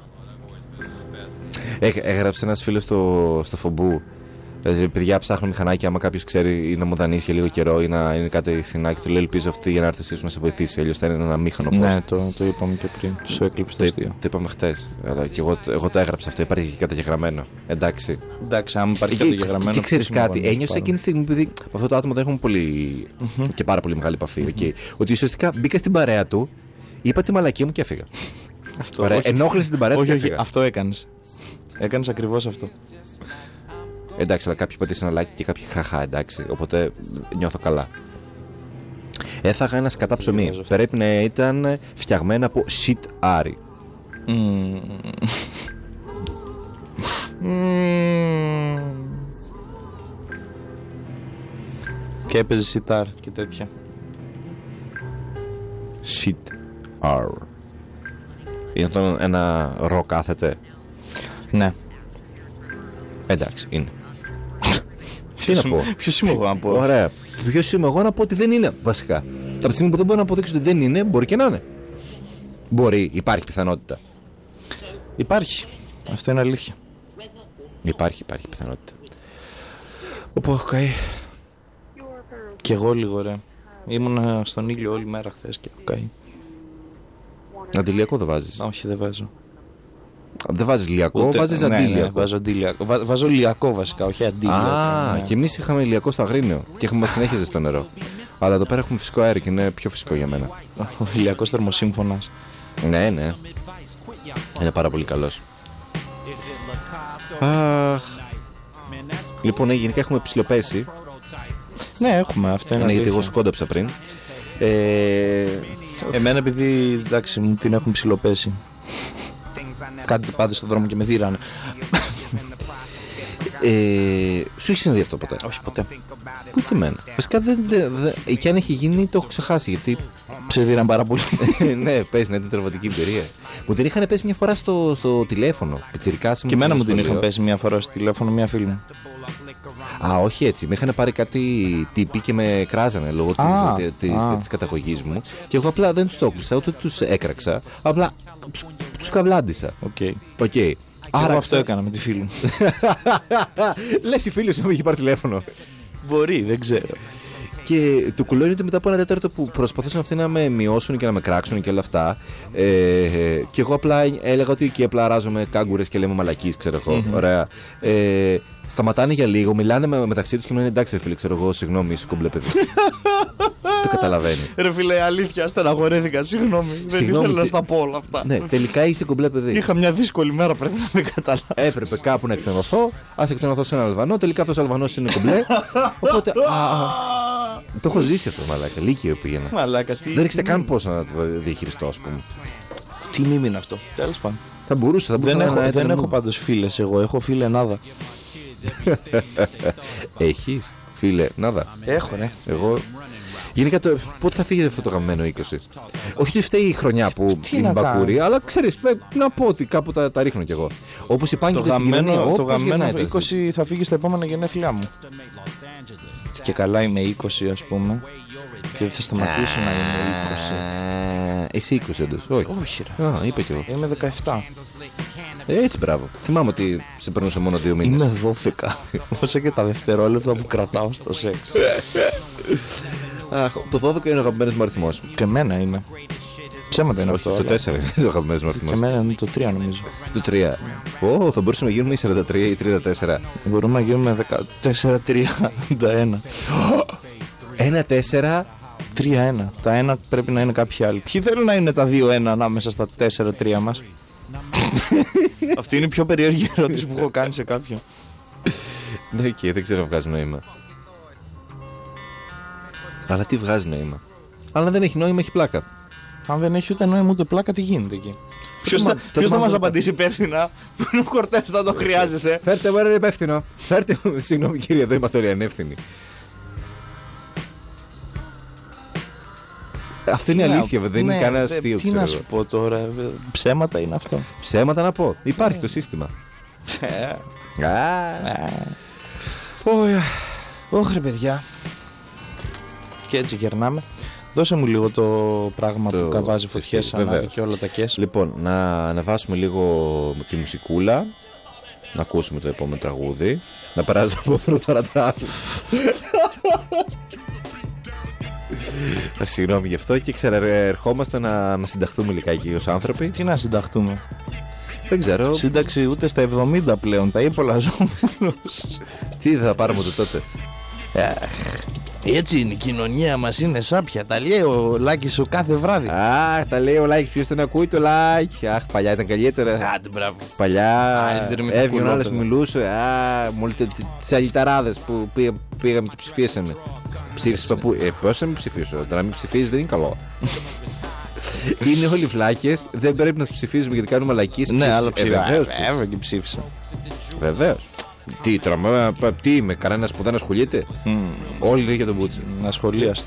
Speaker 3: Έγραψε ένας φίλος στο Φομπού. Δηλαδή, παιδιά, ψάχνω μηχανάκι. Άμα κάποιος ξέρει ή να μου δανείσει για λίγο καιρό ή να είναι κάτι φθηνάκι, του λέει: ελπίζω αυτή για να έρθει εσύ να σε βοηθήσει. Αλλιώς θα είναι ένα μήχανο.
Speaker 2: Ναι, το είπαμε και πριν. Σου έκλειψε το αστείο.
Speaker 3: Το είπαμε χτες. Και εγώ το έγραψα αυτό. Υπάρχει και καταγεγραμμένο. Εντάξει,
Speaker 2: άμα υπάρχει καταγεγραμμένο.
Speaker 3: Και ξέρεις κάτι, ένιωσα εκείνη τη στιγμή, επειδή με αυτό το άτομο δεν έχουμε πολύ και πάρα πολύ μεγάλη επαφή. Ότι ουσιαστικά μπήκα στην παρέα του, είπα τη μαλακία μου και έφυγα. Ενόχλησε την παρέα του και έφυγα.
Speaker 2: Αυτό έκανες. Έκανες ακριβώς αυτό.
Speaker 3: Εντάξει, αλλά κάποιοι πατήσαν ένα like και κάποιοι χαχά, εντάξει. Οπότε νιώθω καλά. Έφαγα ένα σκατά ψωμί. Πρέπει να ήταν φτιαγμένα από shit άρι.
Speaker 2: Και έπαιζε σιτάρ και τέτοια.
Speaker 3: Shit R. Είναι ένα ρο κάθεται.
Speaker 2: Ναι.
Speaker 3: Εντάξει, είναι. Τι να πω.
Speaker 2: Ποιος είμαι εγώ να πω.
Speaker 3: Ωραία. Ποιος είμαι εγώ να πω ότι δεν είναι, βασικά. Από τη στιγμή που δεν μπορώ να αποδείξω ότι δεν είναι, μπορεί και να είναι. Μπορεί, υπάρχει πιθανότητα.
Speaker 2: Υπάρχει. Αυτό είναι αλήθεια.
Speaker 3: Υπάρχει πιθανότητα. Όπου έχω καεί.
Speaker 2: Κι εγώ λίγο, ρε. Ήμουν στον ήλιο όλη μέρα χθες και έχω καεί.
Speaker 3: Αντιλιακό δεν βάζεις?
Speaker 2: Όχι, δεν βάζω.
Speaker 3: Δεν βάζεις λιακό, βάζεις αντίλιακο.
Speaker 2: Ναι, βάζω αντίλιακο. Βάζω λιακό βασικά, όχι αντίλιακο.
Speaker 3: Και εμείς είχαμε λιακό στο Αγρίνιο και έχουμε συνέχιζε στο νερό. Αλλά εδώ πέρα έχουμε φυσικό αέριο και είναι πιο φυσικό για μένα.
Speaker 2: Ο ηλιακός θερμοσύμφωνας.
Speaker 3: Ναι. Είναι πάρα πολύ καλός. Αχ. Λοιπόν, γενικά έχουμε ψιλοπέσει.
Speaker 2: Ναι, έχουμε αυτό.
Speaker 3: Ναι, γιατί εγώ σκόνταψα πριν.
Speaker 2: Εμένα επειδή εντάξει μου την έχουν ψιλοπέσει. Κάτι πάτε στον δρόμο και με δίρανε.
Speaker 3: Σου έχει συμβεί αυτό ποτέ?
Speaker 2: Όχι ποτέ.
Speaker 3: Ούτε εμένα. Βασικά και αν έχει γίνει το έχω ξεχάσει γιατί.
Speaker 2: Σε δίραν πάρα πολύ.
Speaker 3: Ναι, πες, είναι τρομακτική εμπειρία. Μου την είχαν πέσει μια φορά στο τηλέφωνο. Πιτσιρικάς.
Speaker 2: Και εμένα μου την είχαν πέσει μια φορά στο τηλέφωνο μια φίλη μου.
Speaker 3: Α, όχι έτσι. Με είχαν πάρει κάτι τύποι και με κράζανε λόγω της καταγωγής μου. Και εγώ απλά δεν τους το έκλεισα, ούτε τους έκραξα. Απλά τους καβλάντισα.
Speaker 2: Οκ. Άρα αυτό έκανα με τη φίλη μου.
Speaker 3: Λες η φίλη σου μου είχε πάρει τηλέφωνο.
Speaker 2: Μπορεί, δεν ξέρω.
Speaker 3: Και το κουλό είναι ότι μετά από ένα τέταρτο που προσπαθούσαν αυτοί να με μειώσουν και να με κράξουν και όλα αυτά. Και εγώ απλά έλεγα ότι εκεί απλά ράζομαι κάγκουρες και λέμε μαλακίες, ξέρω εγώ. Ωραία. Σταματάνε για λίγο, μιλάνε μεταξύ τους και μου λένε εντάξει, ρε φίλε, ξέρω εγώ, συγγνώμη, είσαι κομπλέ παιδί. Το καταλαβαίνεις.
Speaker 2: Ρε φίλε, αλήθεια, στεναχωρέθηκα, συγγνώμη. Δεν ήθελα να στα πω όλα αυτά.
Speaker 3: Ναι, τελικά είσαι κομπλέ παιδί.
Speaker 2: Είχα μια δύσκολη μέρα, πρέπει να με καταλάβεις.
Speaker 3: Έπρεπε κάπου να εκτενωθώ, ας εκτενωθώ σε έναν Αλβανό, τελικά αυτός ο Αλβανός είναι κομπλέ. Οπότε. Το έχω ζήσει αυτό, μαλάκα. Λύκειο πήγαινα.
Speaker 2: Μαλάκα,
Speaker 3: δεν ήξερα καν πώς να το διαχειριστώ, ας πούμε.
Speaker 2: Τι μήνυμα είναι αυτό. Τέλος πάντων.
Speaker 3: Θα μπορούσα.
Speaker 2: Δεν έχω πάντως φίλες εγώ, έχω φίλε νάδα.
Speaker 3: Έχεις φίλε νάδα?
Speaker 2: Έχω, ναι.
Speaker 3: Εγώ. Γενικά πότε θα φύγετε αυτό το γαμμένο 20? Όχι ότι φταίει η χρονιά που είναι μπακούρι, αλλά ξέρεις, να πω ότι κάπου τα ρίχνω κι εγώ. Όπως υπάρχει
Speaker 2: το γαμμένο 20 θα φύγει στα επόμενα γενέθλιά μου. Και καλά είμαι 20 ας πούμε. Και δεν θα σταματήσω να είμαι 20.
Speaker 3: Εσύ 20 εντός?
Speaker 2: Όχι ρε.
Speaker 3: Είπα κι εγώ.
Speaker 2: Είμαι 17.
Speaker 3: Έτσι, μπράβο. Θυμάμαι ότι σε περνούσε μόνο 2 μήνες.
Speaker 2: Είμαι 12. Όσο και τα δευτερόλεπτα που κρατάω στο σεξ.
Speaker 3: Το 12 είναι ο αγαπημένος μου αριθμός.
Speaker 2: Και εμένα είναι. Ψέματα είναι αυτό.
Speaker 3: Το 4 είναι το αγαπημένος μου αριθμός.
Speaker 2: Και εμένα είναι το 3 νομίζω.
Speaker 3: Το 3. Θα μπορούσαμε να γίνουμε 43 ή 34.
Speaker 2: Μπορούμε να γίνουμε 14-31.
Speaker 3: 1-4.
Speaker 2: 3-1. Τα 1 πρέπει να είναι κάποιοι άλλοι. Ποιοι θέλουν να είναι τα 2-1 ανάμεσα στα 4-3 μας? Αυτή είναι η πιο περίεργη ερώτηση που έχω κάνει σε κάποιον.
Speaker 3: Ναι, και δεν ξέρω αν βγάζει νόημα. Αλλά τι βγάζει νόημα? Αλλά δεν έχει νόημα, έχει πλάκα.
Speaker 2: Αν δεν έχει ούτε νόημα ούτε πλάκα, τι γίνεται εκεί? Ποιος θα μας απαντήσει υπεύθυνα? Πού είναι ο Κορτές, θα το χρειάζεσαι?
Speaker 3: Φέρτε μου έναν υπεύθυνο. Φέρτε μου. Συγγνώμη κύριε, εδώ είμαστε όλοι ανεύθυνοι. Αυτό είναι αλήθεια, δεν είναι κανένα αστείο.
Speaker 2: Τι να σου πω τώρα, ψέματα είναι αυτό?
Speaker 3: Ψέματα να πω. Υπάρχει το σύστημα.
Speaker 2: Όχι ρε παιδιά. Και έτσι γερνάμε. Δώσε μου λίγο το πράγμα που καβάζει φωτιές, ανάβει και όλα τα κες.
Speaker 3: Λοιπόν, να ανεβάσουμε λίγο τη μουσικούλα. Να ακούσουμε το επόμενο τραγούδι. Να περάσει το επόμενο παρατράβι. Συγγνώμη γι' αυτό και ερχόμαστε να συνταχθούμε λιγάκι ως άνθρωποι.
Speaker 2: Τι να συνταχτούμε?
Speaker 3: Δεν ξέρω.
Speaker 2: Σύνταξη ούτε στα 70 πλέον, τα είπε ο Λαζόπουλος.
Speaker 3: Τι θα πάρουμε ούτε τότε?
Speaker 2: Έτσι είναι η κοινωνία μας, είναι σάπια. Τα λέει ο Λάκης σου κάθε βράδυ.
Speaker 3: Αχ, τα λέει ο Λάκης, ποιος τον ακούει το Λάκη? Αχ, παλιά ήταν καλύτερα.
Speaker 2: Άντε, μπράβο.
Speaker 3: Παλιά έβγαινε όλες που μιλούσε. Μόλις τις αλυταράδες που πήγαμε και ψηφίσαμε. Ψήφισες παππού? Πώς να μην ψηφίσω? Το να μην ψηφίζεις δεν είναι καλό. Είναι όλοι φλάκες, δεν πρέπει να τους ψηφίζουμε γιατί κάνουμε μαλακίες.
Speaker 2: Ναι, αλλά
Speaker 3: βεβαίως
Speaker 2: και ψήφισα.
Speaker 3: Βεβαίως. Τι είμαι, κανένας που δεν ασχολείται? Όλοι είναι για τον Μπούτσι.
Speaker 2: Ασχολίαστο.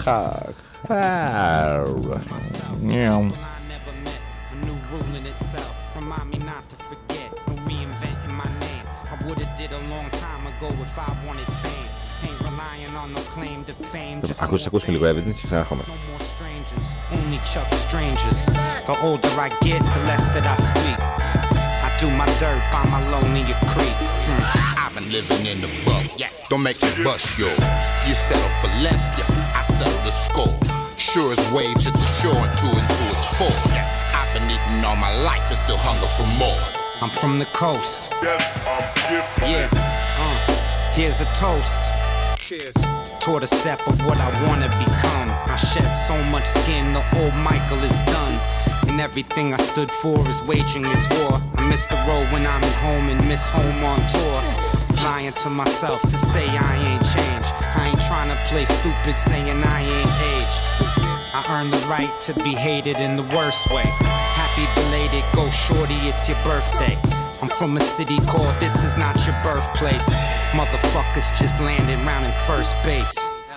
Speaker 3: Ακούσουμε λίγο evidence και ξαναρχόμαστε.
Speaker 4: Only Chuck strangers. The older I get, the less that I speak. I do my dirt by my lonely creek.
Speaker 7: I've been living in the buck. Don't make me bust yours. You settle for less, I settle the score. Sure as waves at the shore and two is full. I've been eating all my life and still hunger for more.
Speaker 4: I'm from the coast. Yeah, here's a toast. Cheers. Toward a step of what I wanna become. I shed so much skin, the old Michael is done. And everything I stood for is waging its war. I miss the road when I'm at home and miss home on tour. Lying to myself to say I ain't changed. I ain't trying to play stupid saying I ain't aged. I earned the right to be hated in the worst way. Happy belated, go shorty, it's your birthday. I'm from a city called This Is Not Your Birthplace. Motherfuckers just landed round in first base.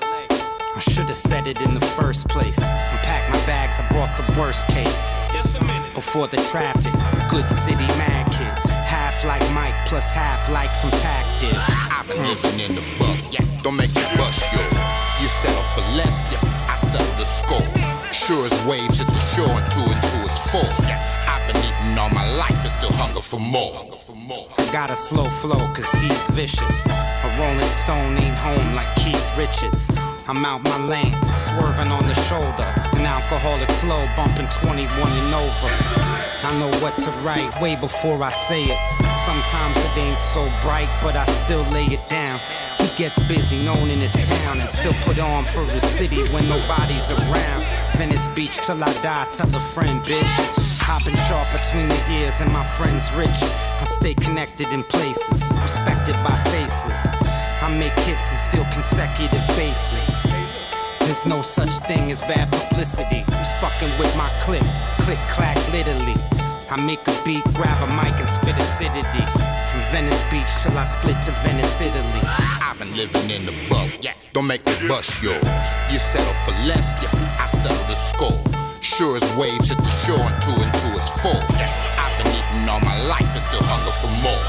Speaker 4: I should have said it in the first place. Unpacked my bags, I brought the worst case. Before the traffic, good city mad kid. Half like Mike plus half like from Pac did.
Speaker 7: I've been living in the buck, yeah. Don't make me bust yours. You settle for less, yeah. I settle the score. Sure as waves at the shore and two is full. Yeah. I've been eating all my life and still hunger for more.
Speaker 4: I got a slow flow cause he's vicious. A rolling stone ain't home like Keith Richards. I'm out my lane, swerving on the shoulder. An alcoholic flow bumping 21 and over. I know what to write way before I say it. Sometimes it ain't so bright, but I still lay it down. He gets busy, known in his town, and still put on for his city when nobody's around. Venice Beach till I die, tell a friend, bitch. Hopping sharp between the ears and my friends rich. I stay connected in places, respected by faces. I make hits and steal consecutive bases. There's no such thing as bad publicity. Who's fucking with my click? Click, clack, literally. I make a beat, grab a mic and spit acidity. From Venice Beach till I split to Venice, Italy.
Speaker 7: I've been living in the buck, yeah. Don't make me bust yours. You settle for less, yeah. I settle the score. Sure as waves at the shore and two is full. Yeah. I've been eating all my life and still hunger for more.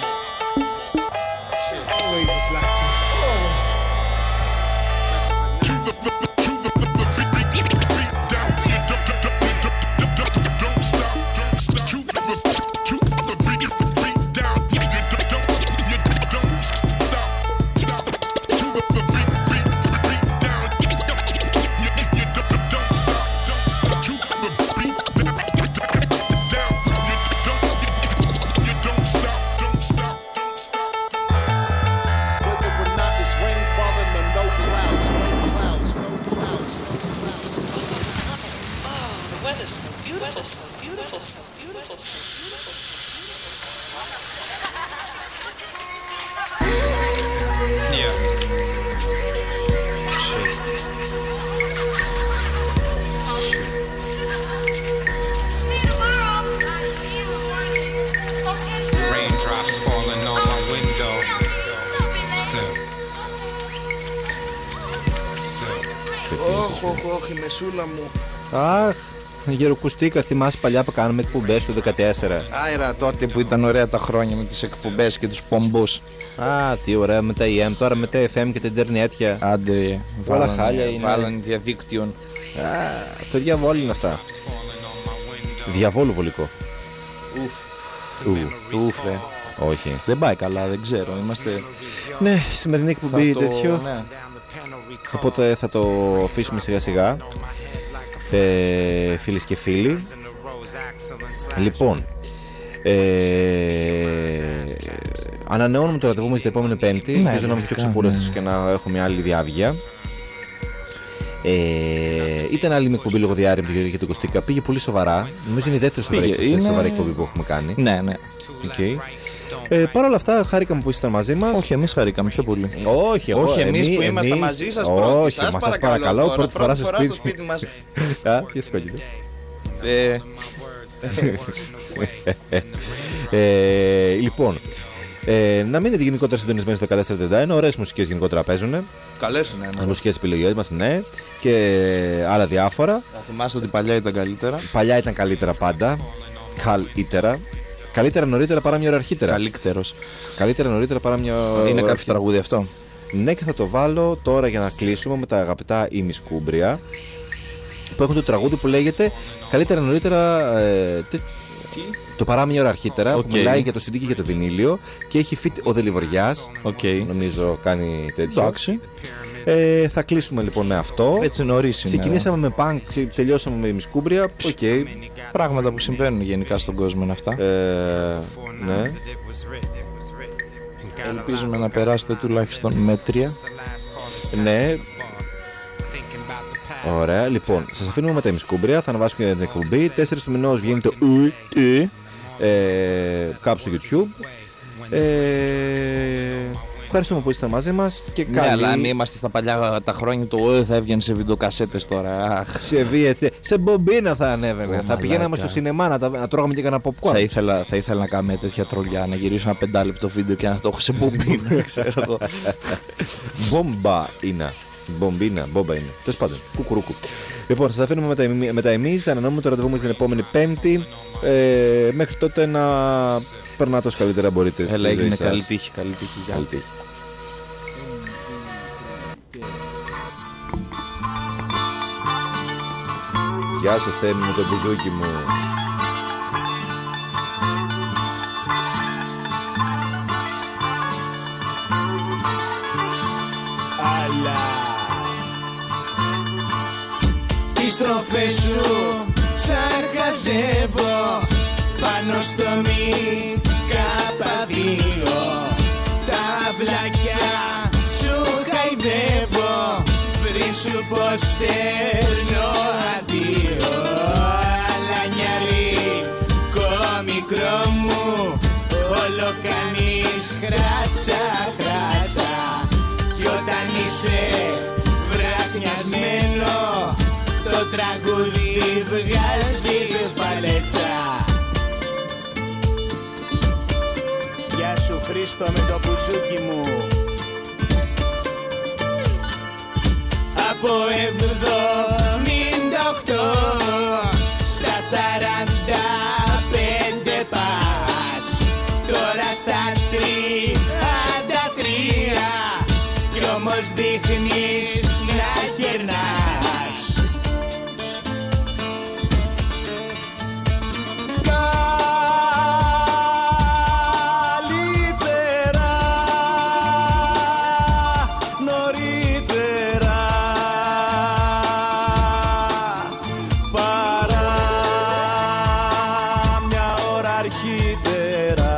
Speaker 2: Όχι, μεσούλα μου.
Speaker 3: Αχ, γεροκουστίκα, θυμάσαι παλιά που κάναμε εκπομπές το 14.
Speaker 2: Άιρα τότε που ήταν ωραία τα χρόνια με τις εκπομπές και τους πομπούς.
Speaker 3: Α, τι ωραία με τα EM, τώρα με τα FM και τα Ιντερνέτια.
Speaker 2: Άντε,
Speaker 3: όλα χάλια είναι.
Speaker 2: Βάλανε διαδίκτυον.
Speaker 3: Το διαβόλου είναι αυτά. Διαβόλου βολικό.
Speaker 2: Ουφ,
Speaker 3: όχι.
Speaker 2: Δεν πάει καλά, δεν ξέρω. Είμαστε.
Speaker 3: Ναι, σημερινή εκπομπή τέτοιο.
Speaker 2: Ναι.
Speaker 3: Οπότε θα το αφήσουμε σιγά σιγά. Φίλες και φίλοι. Λοιπόν, ανανεώνουμε το ραντεβού μας την επόμενη Πέμπτη. Ελπίζω να είμαι πιο ξεκούραστος και να έχω μια άλλη διάβγεια. Ήταν άλλη μια εκπομπή λογοδιάρρη με τον Γεωργή και τον Κωστίκα. Πήγε πολύ σοβαρά. Νομίζω είναι η δεύτερη σοβαρή εκπομπή που έχουμε κάνει.
Speaker 2: Ναι.
Speaker 3: Okay. Παρ' όλα αυτά, χάρηκαμε που ήσασταν μαζί μας.
Speaker 2: Όχι, εμείς χαρήκαμε πιο πολύ.
Speaker 3: Όχι,
Speaker 2: εμείς που είμαστε μαζί σας πρώτοι.
Speaker 3: Όχι, σας παρακαλώ, πρώτη φορά στο σπίτι
Speaker 2: μας.
Speaker 3: Ποιος κόκκινο. Λοιπόν, να μείνετε γενικότερα συντονισμένοι στο 1431. Ωραίες μουσικές γενικότερα παίζουν.
Speaker 2: Καλές είναι.
Speaker 3: Μουσικές επιλογές μας, ναι. Και άλλα διάφορα.
Speaker 2: Θα θυμάστε ότι παλιά ήταν καλύτερα.
Speaker 3: Παλιά ήταν καλύτερα πάντα. Καλύτερα. Καλύτερα νωρίτερα παρά μια ώρα αρχίτερα.
Speaker 2: Καλύτερος.
Speaker 3: Καλύτερα νωρίτερα παρά μια ώρα.
Speaker 2: Είναι κάποιο τραγούδι αυτό.
Speaker 3: Ναι, και θα το βάλω τώρα για να κλείσουμε με τα αγαπητά ημισκούμπρια που έχουν το τραγούδι που λέγεται Καλύτερα νωρίτερα. Το παρά μια ώρα αρχίτερα. Που μιλάει για το CD και για το βινίλιο. Και έχει fit ο Δελιβοριάς.
Speaker 2: Okay.
Speaker 3: Νομίζω κάνει τέτοιο.
Speaker 2: Εντάξει.
Speaker 3: Θα κλείσουμε λοιπόν με αυτό.
Speaker 2: Έτσι νωρίς σήμερα.
Speaker 3: Ξεκινήσαμε με punk, τελειώσαμε με ημισκούμπρια. Οκ.
Speaker 2: Πράγματα που συμβαίνουν γενικά στον κόσμο είναι αυτά.
Speaker 3: Ναι.
Speaker 2: Ελπίζουμε να περάσετε τουλάχιστον μέτρια.
Speaker 3: Ναι. Ωραία, λοιπόν, σας αφήνουμε με τα ημισκούμπρια. Θα ανεβάσουμε και την εκπομπή. 4 του μηνός βγαίνει το κάπου στο YouTube. Ευχαριστούμε που είστε μαζί μας. Και
Speaker 2: ναι, αλλά αν είμαστε στα παλιά τα χρόνια, το θα έβγαινε σε βιντεοκασέτες τώρα.
Speaker 3: Σε μπομπίνα θα ανέβαινε. Θα πηγαίναμε στο σινεμά να τρώγαμε και κανένα popcorn.
Speaker 2: Θα ήθελα να κάνουμε τέτοια τρολιά, να γυρίσω ένα 5 λεπτό βίντεο και να το έχω σε μπομπίνα, ξέρω εγώ.
Speaker 3: Μπόμπα είναι. Μπόμπα είναι. Τέλος πάντων, κουκουρούκου. Λοιπόν, σας αφήνουμε με τα εμείς. Θα ανανεώνουμε το ραντεβού μας την επόμενη Πέμπτη. Μέχρι τότε να περνάτε όσο καλύτερα μπορείτε.
Speaker 2: Έλα, έγινε καλή τύχη. Καλή τύχη.
Speaker 3: Γεια σου Θέμη με το μπουζούκι μου.
Speaker 1: Αλλά τις στροφές σου σαν χαζεύω πάνω στο Μικαπαδίο. Τα βλάκια σου χαϊδεύω πριν σου πως στέλνω αντίο. Αλλά νιαρίκο μικρό μου όλο κάνεις χράτσα. Κι όταν είσαι βραχνιασμένο το τραγούδι βγάζεις παλέτσα. Γεια σου Χρήστο με το μπουζούκι μου. Από 78 στα 45 πας. Τώρα στα 33 κι όμως δείχνεις να γερνάς. Καλύτερα νωρίτερα παρά μια ώρα αρχίτερα.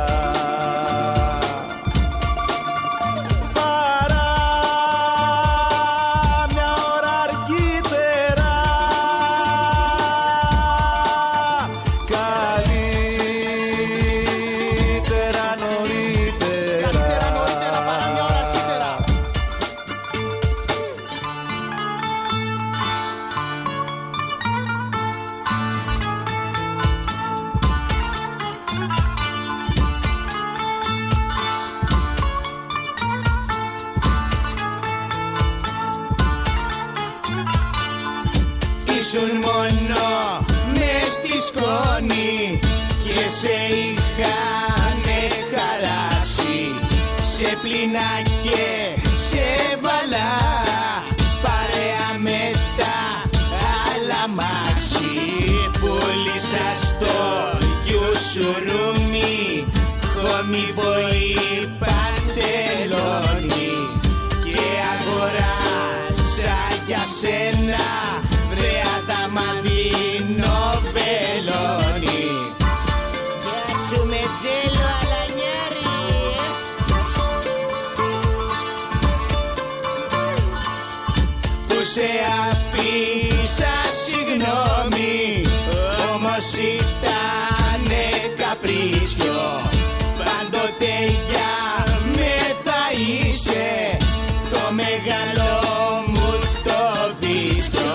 Speaker 1: Ήσουν μόνο μες στη σκόνη και σε είχανε χαράξει. Σε πλήνα και σε βαλά παρέα με τα άλλα μάξι. Πούλησα στο γιου σου ρούμι χόμι βοή παντελόνι και αγοράσα για σένα βρέα τα μαντίνο βελόνι. Γεια σου με τζέλο αλανιάρι. Που σε αφήσα συγγνώμη όμως ήτανε καπρίτσιο. Πάντοτε για με θα είσαι το μεγάλο μου το βίτσιο.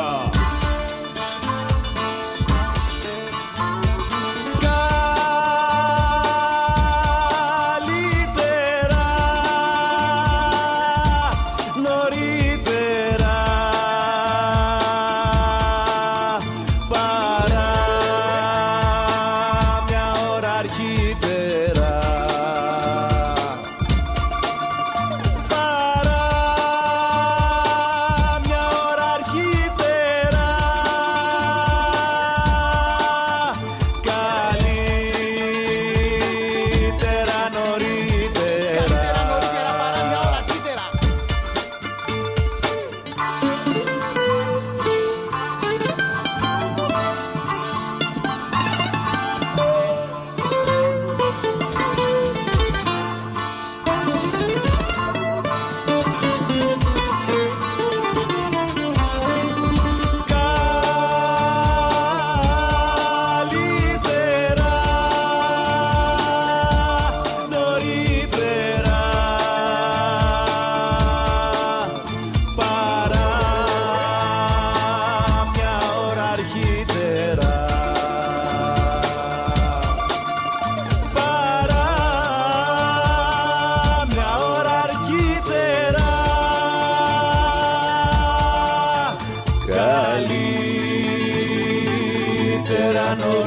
Speaker 1: Milano